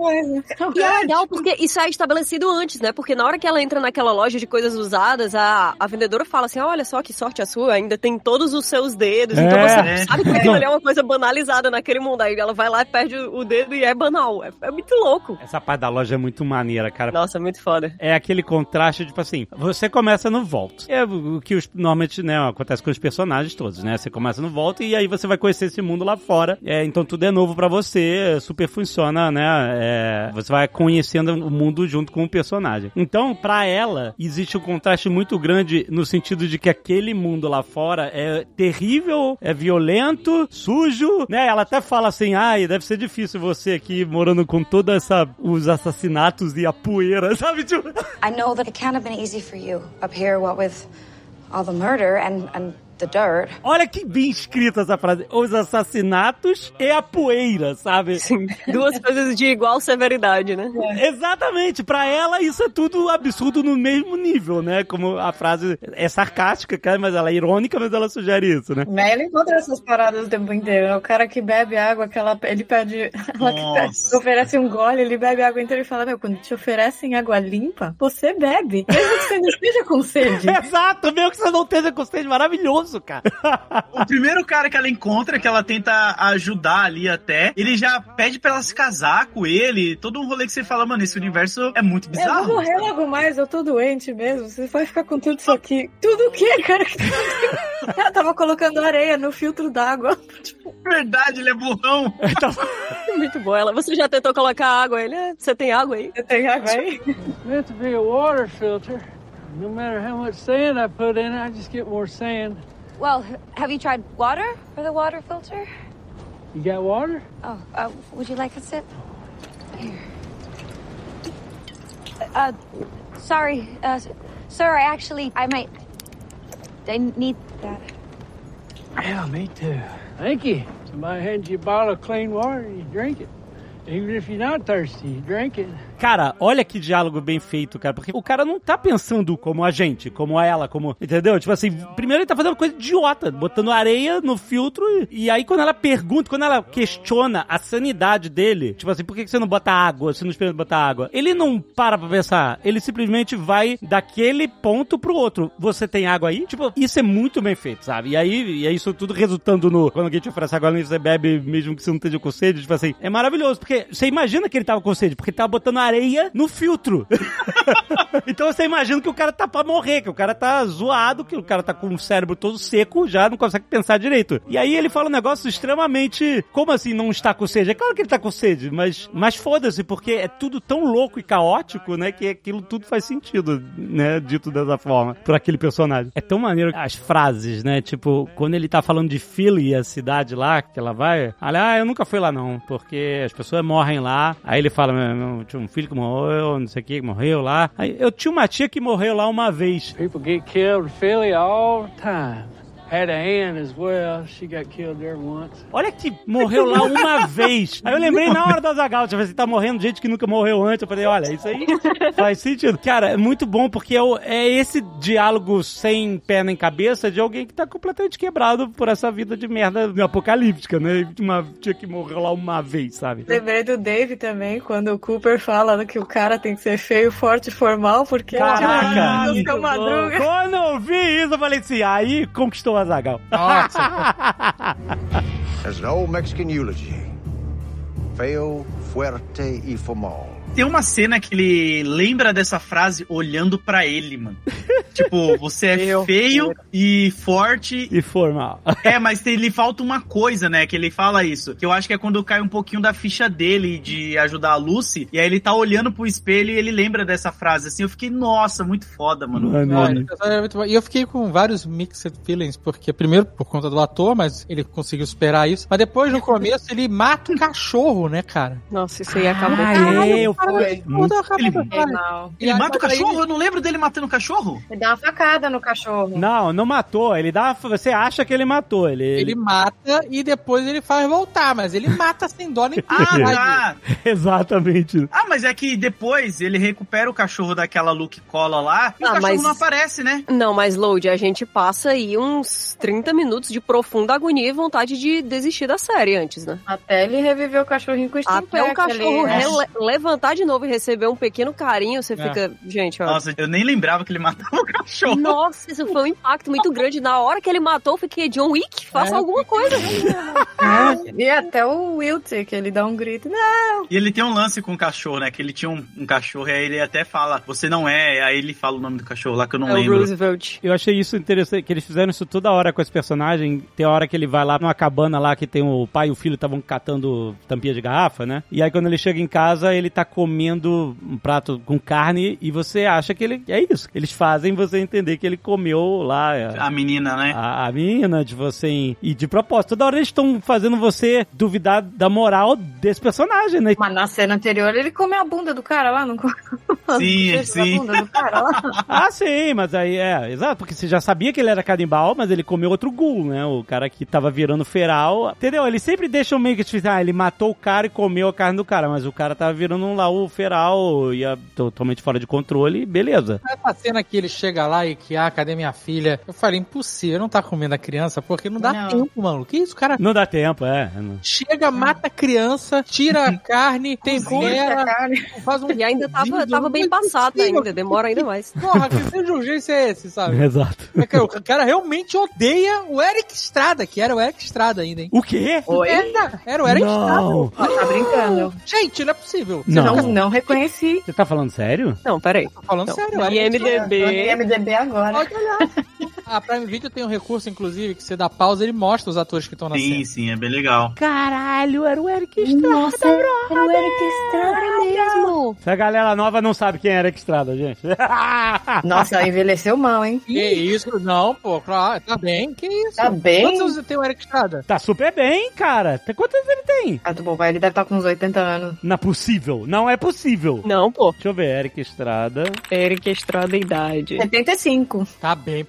E é legal porque isso é estabelecido antes, né? Porque na hora que ela entra naquela loja de coisas usadas, a, a vendedora fala assim, olha só que sorte a sua, ainda tem todos os seus dedos. É. Então você é. sabe que aquilo ali é uma coisa banalizada naquele mundo. Aí ela vai lá e perde o dedo e é banal. É, é muito louco. Essa parte da loja é muito maneira, cara. Nossa, é muito foda. É aquele contraste, tipo assim, você começa no Vault. É o que os, normalmente, né, acontece com os personagens todos, né? Você começa no Vault e aí você vai conhecer esse mundo lá fora. É, então tudo é novo pra você, super funciona, né? É, você vai conhecendo o mundo junto com o personagem. Então, pra ela, existe um contraste muito grande no sentido de que aquele mundo lá fora é terrível, é violento, sujo, né? Ela até fala assim, ai, deve ser difícil você aqui morando com toda essa, os assassinatos e a poeira, sabe? Tipo... I know that it can't have been easy for you up here, what with all the murder and, and the dirt. Olha que bem escrita essa frase. Os assassinatos e a poeira, sabe? Sim. Duas coisas de igual severidade, né? É. Exatamente. Pra ela, isso é tudo absurdo no mesmo nível, né? Como a frase é sarcástica, mas ela é irônica, mas ela sugere isso, né? Mas ele encontra essas paradas o tempo inteiro. É o cara que bebe água, que ela, ele pede... Ela que pede, oferece um gole, ele bebe água inteira e fala, meu, quando te oferecem água limpa, você bebe. Mesmo que você não esteja com sede. Exato. Mesmo que você não esteja com sede. Maravilhoso. Cara. O primeiro cara que ela encontra, que ela tenta ajudar ali até, ele já pede pra ela se casar com ele, todo um rolê que você fala, mano, esse universo é muito bizarro. Eu vou morrer logo mais, eu tô doente mesmo, você vai ficar com tudo isso aqui. Tudo o quê, cara? Ela tava colocando areia no filtro d'água. Tipo, verdade, ele é burrão. Muito bom. Ela, você já tentou colocar água? Ele, é, você tem água aí? Você tem água aí? Meant to be a water filter. No matter how much sand I put in it, I just get more sand. Well, have you tried water for the water filter? You got water? Oh, uh, would you like a sip? Here. Uh, sorry, uh, sir, I actually, I might, I need that. Yeah, me too. Thank you. Somebody hands you a bottle of clean water and you drink it. Even if you're not thirsty, you drink it. cara, olha que diálogo bem feito, cara, porque o cara não tá pensando como a gente, como ela, como, entendeu? Tipo assim, primeiro ele tá fazendo coisa idiota, botando areia no filtro e, e aí quando ela pergunta, quando ela questiona a sanidade dele, tipo assim, por que você não bota água, você não espera botar água? Ele não para pra pensar, ele simplesmente vai daquele ponto pro outro. Você tem água aí? Tipo, isso é muito bem feito, sabe? E aí, e é isso tudo resultando no, quando alguém te oferece água, você bebe mesmo que você não esteja com sede, tipo assim, é maravilhoso, porque você imagina que ele tava com sede, porque ele tava botando areia no filtro. Então você imagina que o cara tá pra morrer, que o cara tá zoado, que o cara tá com o cérebro todo seco, já não consegue pensar direito. E aí ele fala um negócio extremamente, como assim não está com sede? É claro que ele tá com sede, mas, mas foda-se, porque é tudo tão louco e caótico, né, que aquilo tudo faz sentido, né, dito dessa forma, por aquele personagem. É tão maneiro as frases, né, tipo, quando ele tá falando de Philly, a cidade lá, que ela vai, olha, ah, eu nunca fui lá não, porque as pessoas morrem lá. Aí ele fala, meu, meu, tinha um filho que morreu, não sei o que, que morreu lá. Aí eu tinha uma tia que morreu lá uma vez. People get killed in Philly all the time. Had a hand as well. She got killed there once. Olha que morreu lá uma vez. Aí eu lembrei na hora do Azaghal, tipo assim, tá morrendo gente que nunca morreu antes. Eu falei, olha, isso aí faz sentido. Cara, é muito bom porque é, o, é esse diálogo sem pé nem cabeça de alguém que tá completamente quebrado por essa vida de merda apocalíptica, né? Uma tia que morreu lá uma vez, sabe? Lembrei do Dave também, quando o Cooper fala que o cara tem que ser feio, forte e formal, porque... Caraca! Música madruga. Quando eu vi isso, eu falei assim, aí conquistou Azaghal. Nossa. As an old Mexican eulogy. Feo, fuerte y formal. Tem uma cena que ele lembra dessa frase olhando pra ele, mano. Tipo, você é feio, feio e forte. E formal. É, mas tem, lhe falta uma coisa, né? Que ele fala isso. Que eu acho que é quando cai um pouquinho da ficha dele de ajudar a Lucy. E aí ele tá olhando pro espelho e ele lembra dessa frase. Assim, eu fiquei, nossa, muito foda, mano. mano. É, e eu fiquei com vários mixed feelings. Porque, primeiro, por conta do ator, mas ele conseguiu superar isso. Mas depois, no começo, ele mata um cachorro, né, cara? Nossa, isso aí acabou. Ah, é, eu Foi. Ele, ele mata o cachorro? Ele... Eu não lembro dele matando o cachorro. Ele dá uma facada no cachorro. Não, não matou. Ele dá. Você acha que ele matou. Ele, ele mata e depois ele faz voltar, mas ele mata sem dó nem Ah, tá. Exatamente. Ah, mas é que depois ele recupera o cachorro daquela Luke Cola lá e ah, o cachorro mas... não aparece, né? Não, mas Load, a gente passa aí uns trinta minutos de profunda agonia e vontade de desistir da série antes, né? Até ele reviver o cachorrinho com o Até o cachorro ali, rele- levantar de novo e receber um pequeno carinho, você é. fica... Gente, ó... Nossa, eu nem lembrava que ele matava o cachorro. Nossa, isso foi um impacto muito grande. Na hora que ele matou, eu fiquei, John Wick, faça é. alguma coisa. É. E até o Wilt, que ele dá um grito, não! E ele tem um lance com o cachorro, né? Que ele tinha um, um cachorro e aí ele até fala, você não é, aí ele fala o nome do cachorro lá que eu não é lembro. O Roosevelt. Eu achei isso interessante, que eles fizeram isso toda hora com esse personagem. Tem a hora que ele vai lá numa cabana lá que tem o pai e o filho estavam catando tampinha de garrafa, né? E aí quando ele chega em casa, ele tá comendo um prato com carne e você acha que ele... É isso. Eles fazem você entender que ele comeu lá... A menina, né? A, a menina, de você... E de propósito, toda hora eles estão fazendo você duvidar da moral desse personagem, né? Mas na cena anterior ele comeu a bunda do cara lá, não comeu? Sim, sim. A bunda do cara lá. Ah, sim, mas aí é... Exato, porque você já sabia que ele era canibal, mas ele comeu outro ghoul, né? O cara que tava virando feral. Entendeu? Eles sempre deixam meio que... Tipo, ah, ele matou o cara e comeu a carne do cara, mas o cara tava virando um lá o feral, ia totalmente fora de controle, beleza. Essa cena que ele chega lá e que, ah, cadê minha filha? Eu falei, impossível, não tá comendo a criança, porque não dá não. tempo, mano. Que isso, cara? Não dá tempo, é. Chega, mata a criança, tira a carne, tempera, faz um... E ainda tava, tava bem passado ainda, demora ainda mais. Porra, que seja de urgência é esse, sabe? Exato. O cara realmente odeia o Eric Estrada, que era o Eric Estrada ainda, hein? O quê? Oi? Era, era o Eric não. Estrada. Tá brincando. Gente, não é possível. Não. Não, não reconheci. Você tá falando sério? Não, peraí. Tô falando não. sério. I M D B. I M D B agora. Pode olhar. A Prime Video tem um recurso, inclusive, que você dá pausa e ele mostra os atores que estão na sim, cena. Sim, sim, é bem legal. Caralho, era o Eric Estrada, Nossa, era o Eric Estrada mesmo. Essa galera nova não sabe quem é Eric Estrada, gente. Nossa, envelheceu mal, hein? Que isso? Não, pô, claro, tá bem, que isso? Tá bem? Quantos anos tem o Eric Estrada? Tá super bem, cara. Quantos anos ele tem? Ah, bom, ele deve estar com uns oitenta anos. Não é possível, não é possível. Não, pô. Deixa eu ver, Eric Estrada. Eric Estrada, idade. setenta e cinco. Tá bem pra caramba.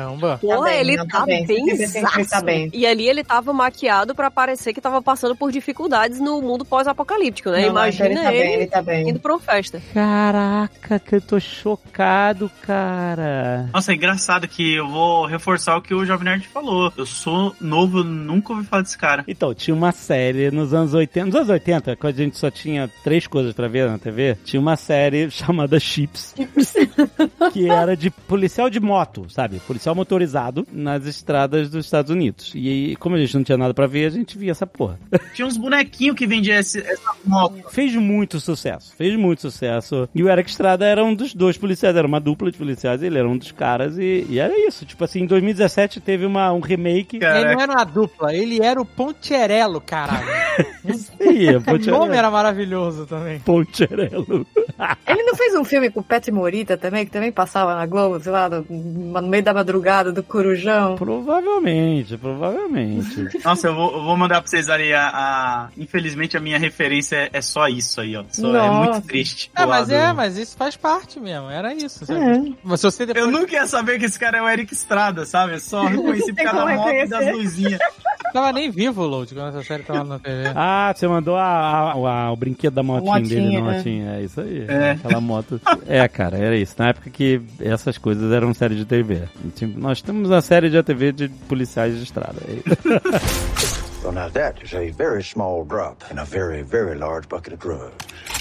Caramba. Porra, Tá bem, ele não, tá tá bem. bem, Você tem que tá bem. E ali ele tava maquiado pra parecer que tava passando por dificuldades no mundo pós-apocalíptico, né? Não, não, Imagina então ele tá ele, bem, ele tá bem. indo pra uma festa. Caraca, que eu tô chocado, cara. Nossa, é engraçado que eu vou reforçar o que o Jovem Nerd falou. Eu sou novo, eu nunca ouvi falar desse cara. Então, tinha uma série nos anos oitenta. Nos anos oitenta, quando a gente só tinha três coisas pra ver na T V, tinha uma série chamada Chips. Que era de policial de moto, sabe? Policial motorizado nas estradas dos Estados Unidos. E aí, como a gente não tinha nada pra ver, a gente via essa porra. Tinha uns bonequinhos que vendiam esse, essa moto. Fez muito sucesso, fez muito sucesso. E o Eric Estrada era um dos dois policiais, era uma dupla de policiais, ele era um dos caras e, e era isso. Tipo assim, em dois mil e dezessete teve uma, um remake. Caraca. Ele não era uma dupla, ele era o Poncherello, caralho. Sim, o nome era maravilhoso também. Poncherello. Ele não fez um filme com o Pet Morita também, que também passava na Globo, sei lá, no, no meio da madrugada, do Corujão? Provavelmente, provavelmente. Nossa, eu vou, eu vou mandar pra vocês ali a, a... Infelizmente a minha referência é, é só isso aí, ó. Só, é muito triste. É, mas lado... é, mas isso faz parte mesmo, era isso, sabe? É. Mas se você depois... Eu nunca ia saber que esse cara é o Eric Estrada, sabe? Eu só reconheci por causa da moto e das luzinhas. Tava nem vivo, Load, quando essa série tava na T V. Ah, você mandou a, a, a, o brinquedo da motinha, motinha dele na motinha. É. é isso aí. É. Aquela moto. É, cara, era isso. Na época que essas coisas eram série de T V. Nós temos uma série de T V de policiais de estrada. Well, now that is a very small drop in a very, very large bucket of drugs.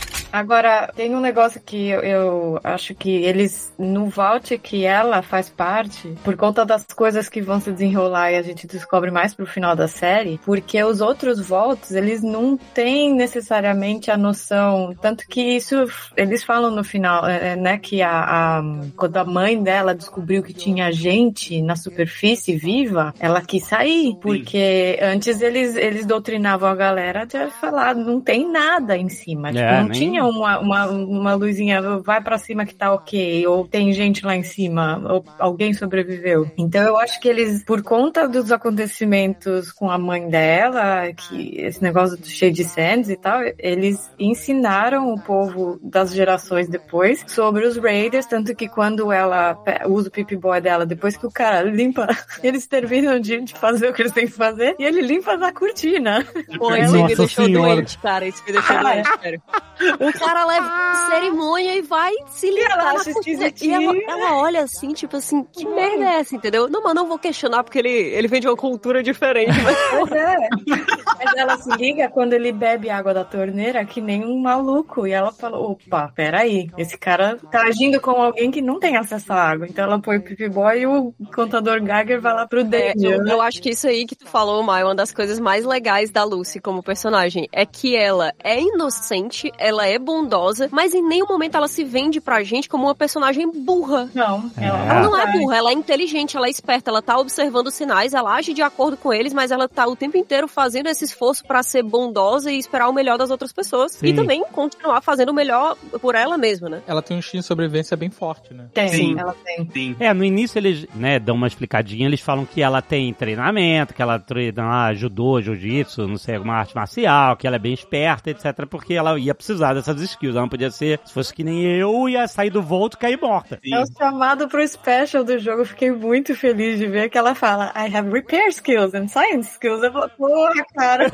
Agora, tem um negócio que eu, eu acho que eles, no Vault que ela faz parte, por conta das coisas que vão se desenrolar e a gente descobre mais pro final da série, porque os outros Vaults, eles não têm necessariamente a noção, tanto que isso, eles falam no final, é, né, que a, a, quando a mãe dela descobriu que tinha gente na superfície viva, ela quis sair, porque antes eles, eles doutrinavam a galera de falar, não tem nada em cima, tipo, é, não nem... tinha uma, uma, uma luzinha, vai pra cima que tá ok, ou tem gente lá em cima, ou alguém sobreviveu. Então eu acho que eles, por conta dos acontecimentos com a mãe dela, que esse negócio do Shady Sands e tal, eles ensinaram o povo das gerações depois sobre os Raiders, tanto que quando ela usa o Pip-Boy dela, depois que o cara limpa, eles terminam de, de fazer o que eles têm que fazer, e ele limpa na cortina. Pô, isso me deixou doente, cara, isso me deixou doente, sério. O cara leva cerimônia e vai se limpar na cortina. E ela, ela olha assim, tipo assim, que merda é essa, entendeu? Não, mas não vou questionar porque ele, ele vem de uma cultura diferente. Mas... é. Mas ela se liga quando ele bebe água da torneira que nem um maluco. E ela fala, opa, peraí, esse cara tá agindo com alguém que não tem acesso à água. Então ela põe o Pip-Boy e o contador Geiger vai lá pro dente. É, eu, eu acho que isso aí que tu falou, Mai, uma das coisas mais legais da Lucy como personagem é que ela é inocente, ela é bondosa, mas em nenhum momento ela se vende pra gente como uma personagem burra. Não, ela, ela não é burra, ela é inteligente, ela é esperta, ela tá observando os sinais, ela age de acordo com eles, mas ela tá o tempo inteiro fazendo esse esforço pra ser bondosa e esperar o melhor das outras pessoas. Sim. E também continuar fazendo o melhor por ela mesma, né? Ela tem um instinto de sobrevivência bem forte, né? Tem, Sim. ela tem. Sim. É, no início eles, né, dão uma explicadinha, eles falam que ela tem treinamento, que ela treina lá judô, jiu-jitsu, não sei, alguma arte marcial, que ela é bem esperta, etcétera, porque ela ia precisar dessas skills, ela não podia ser, se fosse que nem eu, ia sair do voo e cair morta. É o chamado pro special do jogo, eu fiquei muito feliz de ver que ela fala, I have repair skills and science skills. Eu falo, porra, cara.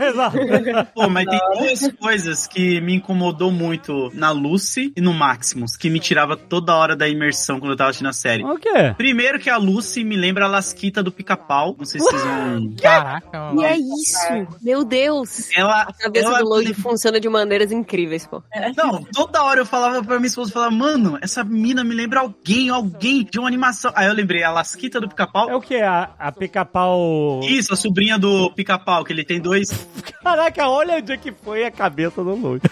Pô, mas tem duas coisas que me incomodou muito na Lucy e no Maximus, que me tirava toda hora da imersão quando eu tava assistindo a série. O quê? Primeiro que a Lucy me lembra a Lasquita do Pica-Pau, não sei se vocês vão... Caraca, E é isso, meu Deus. Ela, a cabeça ela... do Load funciona de maneiras incríveis, pô. Não, toda hora eu falava pra minha esposa, eu falava, mano, essa mina me lembra alguém, alguém de uma animação. Aí eu lembrei, a Lasquita do Pica-Pau. É o que? A, a Pica-Pau... Isso, a sobrinha do Pica-Pau, que ele tem dois... Caraca, olha onde é que foi a cabeça do Load.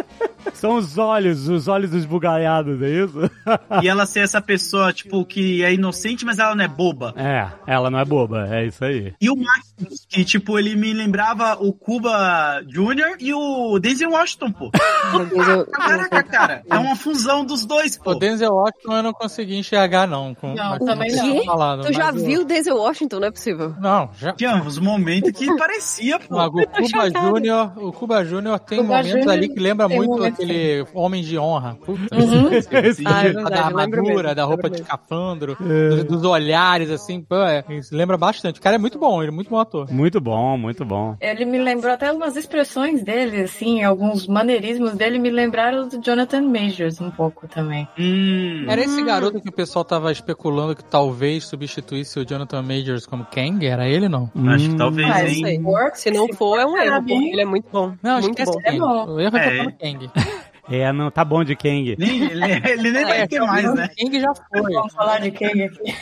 São os olhos, os olhos esbugalhados, é isso? E ela ser essa pessoa, tipo, que é inocente, mas ela não é boba. É, ela não é boba, é isso aí. E o Maximus, que, tipo, ele me lembrava o Cuba Júnior e o Denzel Washington, pô. mas eu... Caraca, cara, é uma fusão dos dois, pô. O Denzel Washington eu não consegui enxergar, não. Com, Não, mas- também não. Falado, Tu já mas eu- viu o Denzel Washington, não é possível. Não, já. Tinha uns momentos que parecia, pô. Não, o Cuba Júnior, o Cuba Júnior tem Cuba momentos Júnior ali que lembra tem muito momentos aquele Homem de Honra. Puta. Uhum. Sim. Ah, é verdade, da eu lembro armadura, mesmo, da roupa lembro de mesmo. escafandro, dos, dos olhares, assim, pô, é, isso lembra bastante. O cara é muito bom, ele é muito bom ator. Muito bom, muito bom. Ele me lembrou até umas expressões dele, assim, alguns maneirismos dele me lembraram do Jonathan Majors um pouco também. Hum. Era esse garoto que o pessoal tava especulando que talvez substituísse o Jonathan Majors como Kang? Era ele, não? Acho que talvez, Ah, hein? sei. Work, Se não for, é um erro, sabe, porque hein? ele é muito bom. Não, muito esquece bom. Kang. É bom. O erro é É. tocar no Kang. É, não, tá bom de Kang. Nem, ele, ele nem vai ter mais, né? Kang já foi. Vamos falar de Kang aqui.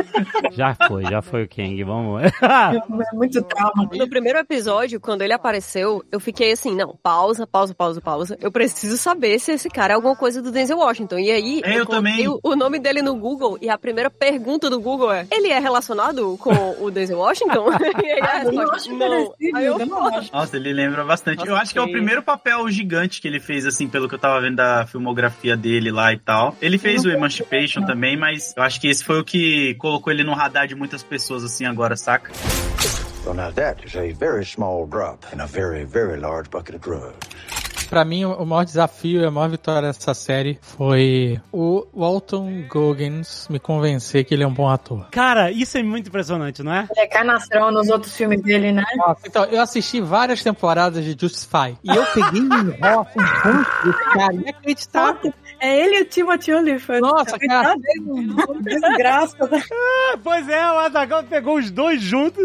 Já foi, já foi o Kang, vamos. É muito trauma. No primeiro episódio, quando ele apareceu, eu fiquei assim, não, pausa, pausa, pausa, pausa. Eu preciso saber se esse cara é alguma coisa do Denzel Washington. E aí, É, eu coloquei também. o, o nome dele no Google, e a primeira pergunta do Google é, ele é relacionado com o Denzel Washington? E aí a Eu não resposta, acho não. parecido, Aí eu, eu não acho. Nossa, ele lembra bastante. Nossa, eu acho que é o feio. primeiro papel gigante que ele fez, assim, pelo que eu tava vendo da filmografia dele lá e tal. Ele fez o Emancipation também, mas eu acho que esse foi o que colocou ele no radar de muitas pessoas, assim, agora, saca? Well, now that is a very small drop in a very, very large bucket of drugs. Pra mim, o maior desafio e a maior vitória dessa série foi o Walton Goggins me convencer que ele é um bom ator. Cara, isso é muito impressionante, não é? Ele é canastrão nos outros filmes dele, né? Nossa, então, eu assisti várias temporadas de Justify e eu peguei um rock, um ponto desse cara inacreditável. É ele e o Timothy Olyphant. Nossa, cara. Desgraça. Ah, pois é, o Azaghal pegou os dois juntos.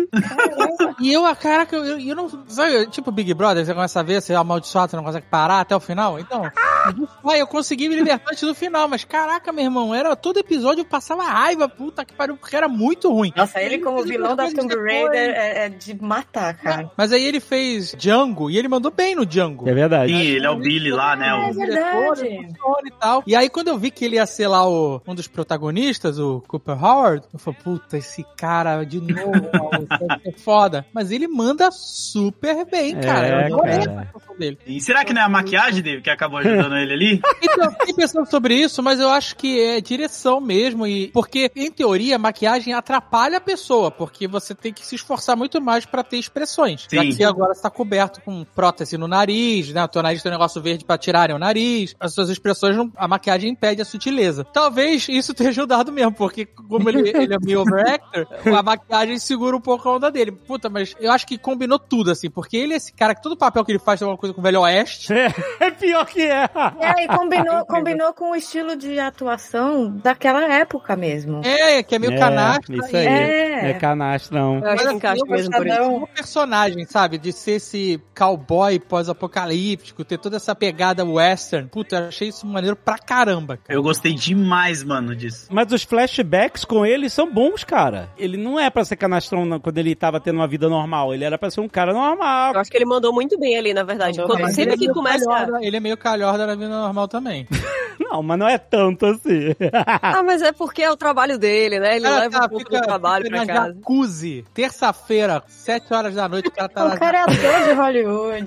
E eu, caraca, eu, eu não... Sabe, tipo Big Brother, você começa a ver, você é amaldiçoado, você não consegue parar até o final? Então, Justify, eu consegui me libertar antes do final, mas caraca, meu irmão, era todo episódio eu passava raiva, puta que pariu, porque era muito ruim. Nossa, ele como Ele vilão da fez Tomb depois. Raider é, é de matar, cara. Mas aí ele fez Django e ele mandou bem no Django. É verdade. Sim, ele é o Billy lá, né? É O... verdade. E tal. E aí, quando eu vi que ele ia ser lá o, um dos protagonistas, o Cooper Howard, eu falei, puta, esse cara de novo, mano, isso vai ser foda. Mas ele manda super bem, cara. É, eu adorei cara. a atuação dele. E será que não é a maquiagem dele que acabou ajudando ele ali? Então, eu fiquei pensando sobre isso, mas eu acho que é direção mesmo. E porque, em teoria, a maquiagem atrapalha a pessoa, porque você tem que se esforçar muito mais pra ter expressões. Já Sim. que agora você tá coberto com prótese no nariz, né? O teu nariz tem um negócio verde pra tirarem o nariz. As suas expressões, não, a maquiagem impede a sutileza. Talvez isso tenha ajudado mesmo, porque como ele, ele é meio overactor, a maquiagem segura um pouco a onda dele. Puta, mas eu acho que combinou tudo, assim, porque ele é esse cara que todo papel que ele faz tem alguma coisa com o Velho Oeste. É, é pior que é. É, e combinou, combinou com o estilo de atuação daquela época mesmo. É, que é meio É, canastra. isso aí. É. É canastrão. Eu acho que encaixa mesmo por isso. O personagem, sabe? De ser esse cowboy pós-apocalíptico, ter toda essa pegada western. Puta, eu achei isso maneiro pra caramba, cara. Eu gostei demais, mano, disso. Mas os flashbacks com ele são bons, cara. Ele não é pra ser canastrão não, quando ele tava tendo uma vida normal. Ele era pra ser um cara normal. Eu acho que ele mandou muito bem ali, na verdade. Mandou Quando, bem. sempre Ele é que meio começa... calhorda- Ele é meio calhorda na vida normal também. Não, mas não é tanto assim. Ah, mas é porque é o trabalho dele, né? Ele Cara, leva tá, um pouco fica- do trabalho fica pra na casa. Jacuzzi, terça-feira, sete horas da noite, o cara tá lá. O cara é ator de Hollywood.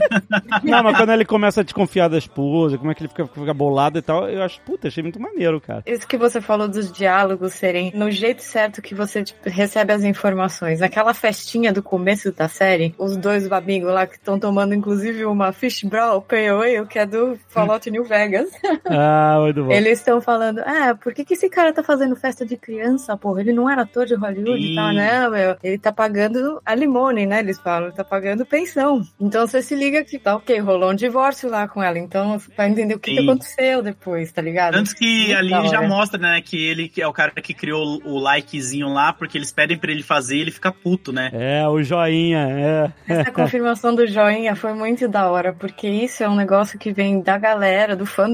Não, mas quando ele começa a desconfiar da esposa, como é que ele fica, fica bolado e tal, eu acho, puta, achei muito maneiro, cara. Isso que você falou dos diálogos serem no jeito certo que você tipo, recebe as informações. Naquela festinha do começo da série, os dois amigos lá que estão tomando inclusive uma Fish Brawl Pale Ale, que é do Fallout New Vegas. Ah, muito bom. Eles estão falando, ah, por que que esse cara tá fazendo festa de criança, porra? Ele não era ator de Hollywood e tal, né, meu? Ele tá pagando alimony, né, eles falam, ele tá pagando pensão. Então você se liga que, tá ok, rolou um divórcio lá com ela, então você vai entender o que, que aconteceu depois, tá ligado? Antes que Muito ali da já hora. mostra, né, que ele que é o cara que criou o likezinho lá, porque eles pedem pra ele fazer e ele fica puto, né? É, o joinha, é. Essa confirmação do joinha foi muito da hora, porque isso é um negócio que vem da galera, do fandom do jogo,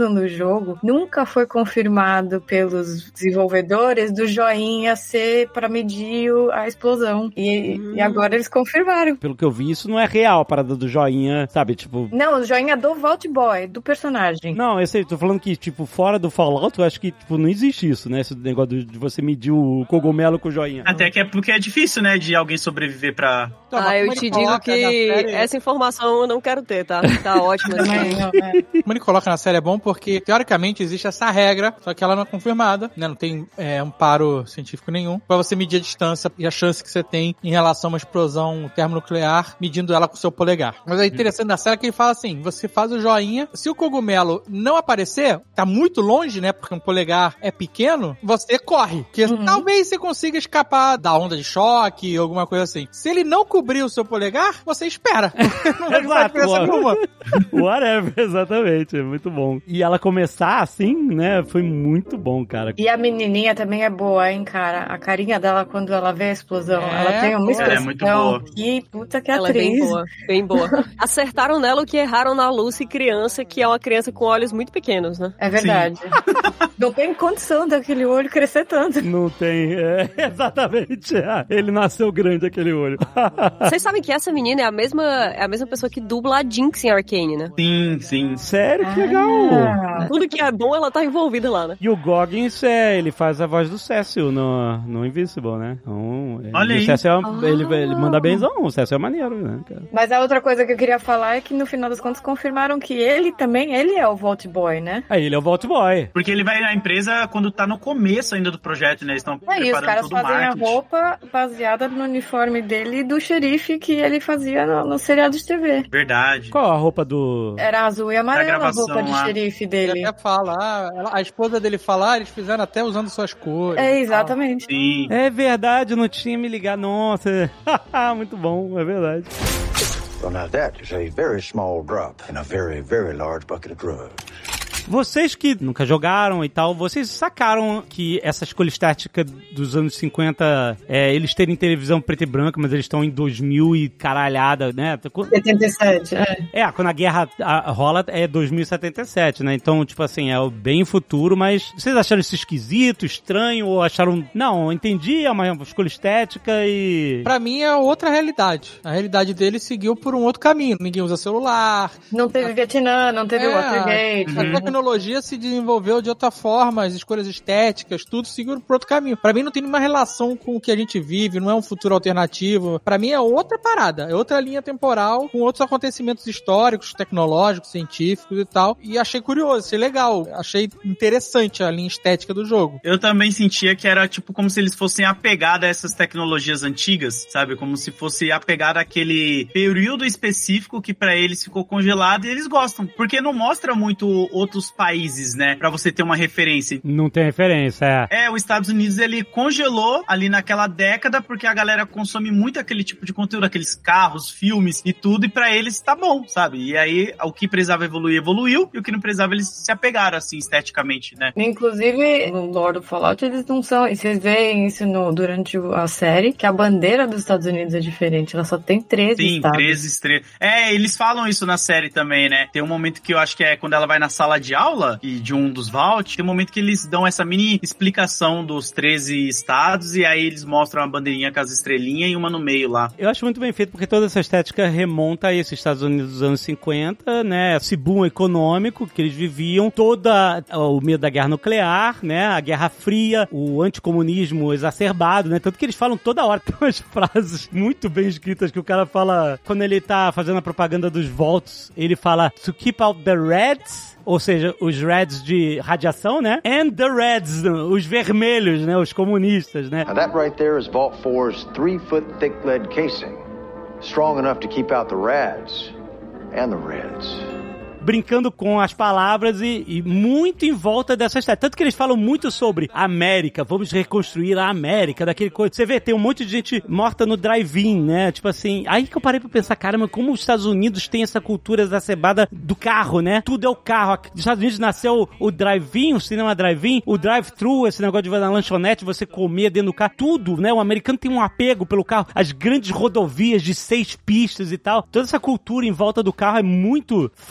jogo, nunca foi confirmado pelos desenvolvedores do joinha ser pra medir o- a explosão. E, Hum. e agora eles confirmaram. Pelo que eu vi, isso não é real, a parada do joinha, sabe? Tipo... Não, o joinha do Vault Boy, do personagem. Não, eu sei, tô falando que, tipo, fora do Fallout, eu acho que, tipo, não existe isso, né? Esse negócio de de você medir o cogumelo com o joinha. Até que é porque é difícil, né, de alguém sobreviver pra... Ah, eu te digo que essa informação eu não quero ter, tá? Tá ótimo. assim. Como ele coloca na série é bom porque, teoricamente, existe essa regra, só que ela não é confirmada, né? Não tem é, amparo científico nenhum, pra você medir a distância e a chance que você tem em relação a uma explosão termonuclear, medindo ela com o seu polegar. Mas é interessante na série que ele fala assim, você faz o joinha, se o cogumelo não aparecer, tá muito longe, né? Porque um polegar é pequeno, você corre. Porque talvez você consiga escapar da onda de choque, alguma coisa assim. Se ele não cobrir o seu polegar, você espera. Não vai fazer diferença nenhuma. Whatever, exatamente, é muito bom. E ela começar assim, né, foi muito bom, cara. E a menininha também é boa, hein, cara? A carinha dela quando ela vê a explosão, É, ela tem uma boa. expressão Ela é muito boa. que puta que Ela é bem atriz. boa, bem boa. Acertaram nela o que erraram na Lucy criança, que é uma criança com olhos muito pequenos, né? É verdade. Não tem condição daquele olho crescer tanto. Não tem, é, exatamente. Ah, ele nasceu grande, aquele olho. Vocês sabem que essa menina é a mesma, é a mesma pessoa que dubla a Jinx em Arcane, né? Sim, sim. Sério? Que legal. Tudo que é bom, ela tá envolvida lá, né? E o Goggins, é, ele faz a voz do Cecil no, no Invincible, né? Então, Olha e aí. O Cecil, é, Ah. ele, ele manda benzão, o Cecil é maneiro, né, cara? Mas a outra coisa que eu queria falar é que no final das contas confirmaram que ele também, ele é o Vault Boy, né? Aí ele é o Vault Boy. Porque ele vai na empresa quando tá no começo ainda do projeto, né? Eles estão Aí os preparando caras todo o fazem a marketing. roupa baseada no uniforme dele e do xerife que ele fazia no, no seriado de T V. Verdade. Qual a roupa do... Era azul e amarela a gravação roupa de lá. xerife Ele dele. até fala, ah, ela- a esposa dele fala, ah, eles fizeram até usando suas cores. É, exatamente. Sim. É verdade, eu não tinha me ligado. Nossa, muito bom, é verdade. Well, now that is a very small drop in a very, very large bucket of drugs. Vocês que nunca jogaram e tal, vocês sacaram que essa escolha estética dos anos cinquenta, é, eles terem televisão preta e branca, mas eles estão em dois mil e caralhada, né? setenta e sete, é. É, quando a guerra a- rola é dois mil e setenta e sete, né? Então, tipo assim, é o bem futuro, mas vocês acharam isso esquisito, estranho, ou acharam... Não, entendi, é uma escolha estética e... Pra mim é outra realidade. A realidade dele seguiu por um outro caminho. Ninguém usa celular. Não teve Vietnã, não teve É, Watergate. a tecnologia se desenvolveu de outra forma, as escolhas estéticas, tudo seguiu por outro caminho. Pra mim não tem nenhuma relação com o que a gente vive, não é um futuro alternativo. Pra mim é outra parada, é outra linha temporal, com outros acontecimentos históricos, tecnológicos, científicos e tal. E achei curioso, achei legal, achei interessante a linha estética do jogo. Eu também sentia que era tipo como se eles fossem apegados a essas tecnologias antigas, sabe? Como se fosse apegado àquele período específico que pra eles ficou congelado e eles gostam. Porque não mostra muito outros países, né? Pra você ter uma referência. Não tem referência, é. É, os Estados Unidos, ele congelou ali naquela década porque a galera consome muito aquele tipo de conteúdo, aqueles carros, filmes e tudo, e pra eles tá bom, sabe? E aí, o que precisava evoluir, evoluiu, e o que não precisava, eles se apegaram, assim, esteticamente, né? Inclusive, no Lord of Fallout, eles não são... E vocês veem isso no, durante a série, que a bandeira dos Estados Unidos é diferente. Ela só tem treze Sim, estados. treze estrelas. É, eles falam isso na série também, né? Tem um momento que eu acho que é quando ela vai na sala de aula, e de um dos Vault, tem um momento que eles dão essa mini explicação dos treze estados, e aí eles mostram a bandeirinha com as estrelinhas e uma no meio lá. Eu acho muito bem feito, porque toda essa estética remonta a esses Estados Unidos dos anos cinquenta, né? Esse boom econômico que eles viviam, toda o medo da guerra nuclear, né? A Guerra Fria, o anticomunismo exacerbado, né? Tanto que eles falam toda hora, tem umas frases muito bem escritas que o cara fala, quando ele tá fazendo a propaganda dos Vaults, ele fala, to keep out the Reds, ou seja, os Reds de radiação, né? And the Reds, os vermelhos, né? Os comunistas, né? Now that right there is Vault four's three-foot thick lead casing. Strong enough to keep out the rads and the reds. Brincando com as palavras e, e muito em volta dessa história. Tanto que eles falam muito sobre América, vamos reconstruir a América, daquele coisa. Você vê, tem um monte de gente morta no drive-in, né? Tipo assim, aí que eu parei pra pensar, caramba, como os Estados Unidos têm essa cultura exacerbada do carro, né? Tudo é o carro. Aqui nos Estados Unidos nasceu o drive-in, o cinema drive-in, o drive-thru, esse negócio de ir na lanchonete, você comer dentro do carro, tudo, né? O americano tem um apego pelo carro, as grandes rodovias de seis pistas e tal. Toda essa cultura em volta do carro é muito forte nos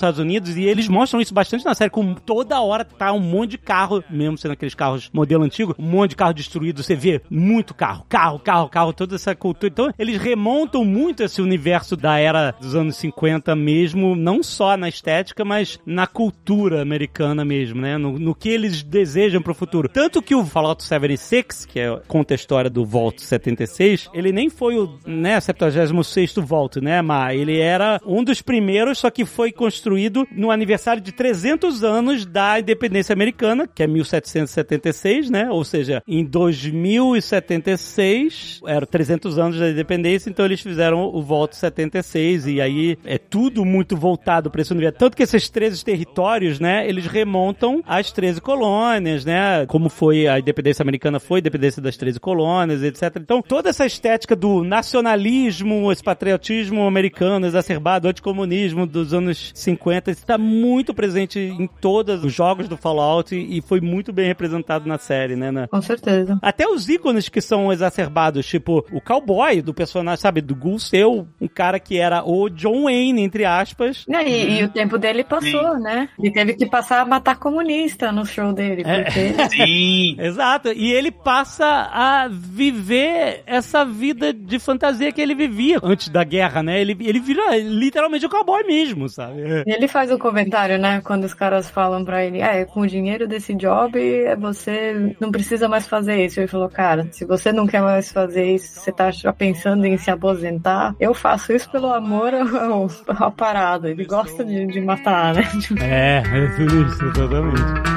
Estados Unidos e eles mostram isso bastante na série, com toda hora tá um monte de carro, mesmo sendo aqueles carros modelo antigo, um monte de carro destruído, você vê muito carro, carro, carro, carro, toda essa cultura. Então, eles remontam muito esse universo da era dos anos cinquenta mesmo, não só na estética, mas na cultura americana mesmo, né? No, no que eles desejam pro futuro. Tanto que o Fallout setenta e seis, que é, conta a história do Vault setenta e seis, ele nem foi o, né, septuagésimo sexto Vault, né, mas ele era um dos primeiros, só que foi construído no aniversário de trezentos anos da independência americana, que é mil setecentos e setenta e seis, né? Ou seja, em dois mil e setenta e seis, eram trezentos anos da independência, então eles fizeram o Vault setenta e seis, e aí é tudo muito voltado para esse universo. Tanto que esses treze territórios, né, eles remontam às treze colônias, né? Como foi a independência americana, foi a independência das treze colônias, etcétera. Então, toda essa estética do nacionalismo, esse patriotismo americano exacerbado, anticomunismo dos anos cinquenta, está muito presente em todos os jogos do Fallout e foi muito bem representado na série, né? Na... Com certeza. Até os ícones que são exacerbados, tipo o cowboy do personagem, sabe, do Ghoul ser um cara que era o John Wayne, entre aspas. É, e, uhum. e o tempo dele passou, Sim. né? Ele teve que passar a matar comunista no show dele. Porque... É. Sim. Exato. E ele passa a viver essa vida de fantasia que ele vivia antes da guerra, né? Ele, ele vira literalmente um cowboy mesmo, sabe? E ele faz um comentário, né? Quando os caras falam pra ele, ah, com o dinheiro desse job, você não precisa mais fazer isso. Ele falou, cara, se você não quer mais fazer isso, você tá já pensando em se aposentar, eu faço isso pelo amor ao, ao parado. Ele gosta de, de matar, né? É, é tudo isso, totalmente.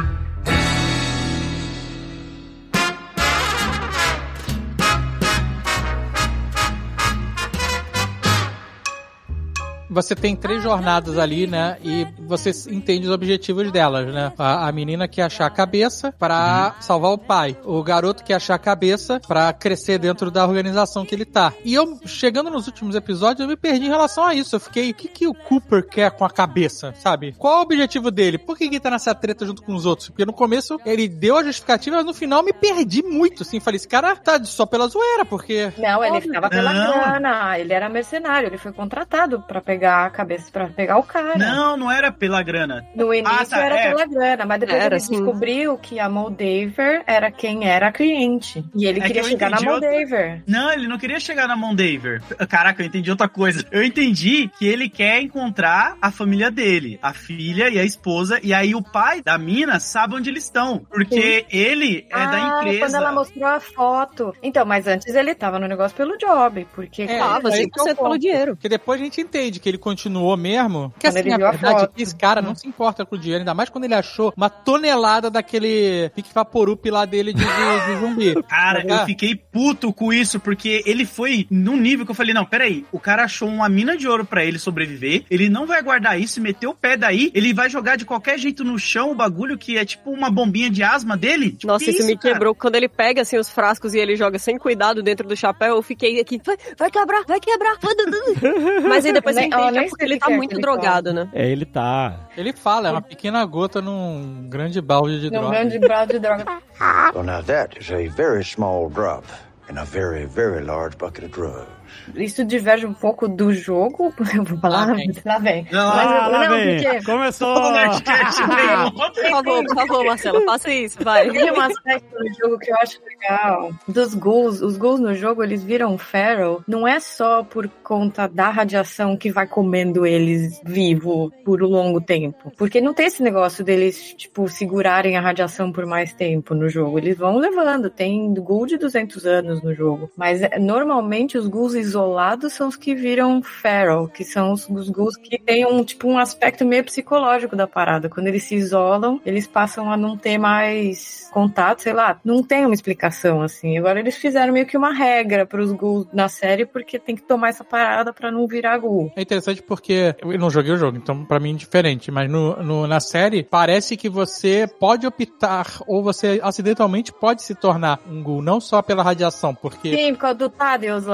Você tem três jornadas ali, né? E você entende os objetivos delas, né? A, a menina quer achar a cabeça pra uhum. salvar o pai. O garoto quer achar a cabeça pra crescer dentro da organização que ele tá. E eu, chegando nos últimos episódios, eu me perdi em relação a isso. Eu fiquei, o que, que o Cooper quer com a cabeça, sabe? Qual é o objetivo dele? Por que ele tá nessa treta junto com os outros? Porque no começo ele deu a justificativa, mas no final eu me perdi muito, assim. Falei, esse cara tá só pela zoeira, porque... Não, ele ficava pela grana. Ele era mercenário. Ele foi contratado pra pegar a cabeça pra pegar o cara. Não, não era pela grana. No início ah, tá, era é. pela grana, mas depois era, ele sim. descobriu que a Moldaver era quem era a cliente. E ele é queria que chegar na Moldaver. Outra... Não, ele não queria chegar na Moldaver. Caraca, eu entendi outra coisa. Eu entendi que ele quer encontrar a família dele, a filha e a esposa, e aí o pai da mina sabe onde eles estão, porque sim. ele é ah, da empresa. Quando ela mostrou a foto. Então, mas antes ele tava no negócio pelo job, porque... É, tava, cem por cento pelo dinheiro. Porque depois a gente entende que ele continuou mesmo. Porque assim, a verdade é que esse cara não se importa com o dinheiro, ainda mais quando ele achou uma tonelada daquele Pique Vaporup lá dele de, de, de zumbi. Cara, eu fiquei puto com isso, porque ele foi num nível que eu falei, não, peraí, o cara achou uma mina de ouro pra ele sobreviver, ele não vai guardar isso e meter o pé daí, ele vai jogar de qualquer jeito no chão o bagulho que é tipo uma bombinha de asma dele? Tipo, nossa, isso, isso me cara? quebrou. Quando ele pega assim os frascos e ele joga sem cuidado dentro do chapéu, eu fiquei aqui, vai, vai quebrar, vai quebrar. Mas aí depois você entende, é porque ele tá muito drogado, né? É, ele tá. Ele fala, é uma pequena gota num grande balde de num droga. Num grande balde de droga. Well, now that is a very small drop in a very, very large bucket of drugs. Isso diverge um pouco do jogo. Eu vou falar, lá vem. Lá vem. Não, Mas, lá, lá não, vem. Porque... Começou. Por favor, por favor, Marcela, faça isso, vai. Tem um aspecto no jogo que eu acho legal. Dos ghouls, os ghouls no jogo, eles viram feral. Não é só por conta da radiação que vai comendo eles vivo por um longo tempo. Porque não tem esse negócio deles, tipo, segurarem a radiação por mais tempo no jogo. Eles vão levando. Tem ghoul de duzentos anos no jogo. Mas normalmente os ghouls isolados são os que viram feral, que são os, os ghouls que têm um, tipo, um aspecto meio psicológico da parada. Quando eles se isolam, eles passam a não ter mais contato, sei lá, não tem uma explicação, assim. Agora eles fizeram meio que uma regra pros ghouls na série, porque tem que tomar essa parada pra não virar ghoul. É interessante porque eu não joguei o jogo, então pra mim é diferente, mas no, no, na série parece que você pode optar, ou você acidentalmente pode se tornar um ghoul, não só pela radiação, porque... Sim, por causa do Thaddeus lá, né? É, que,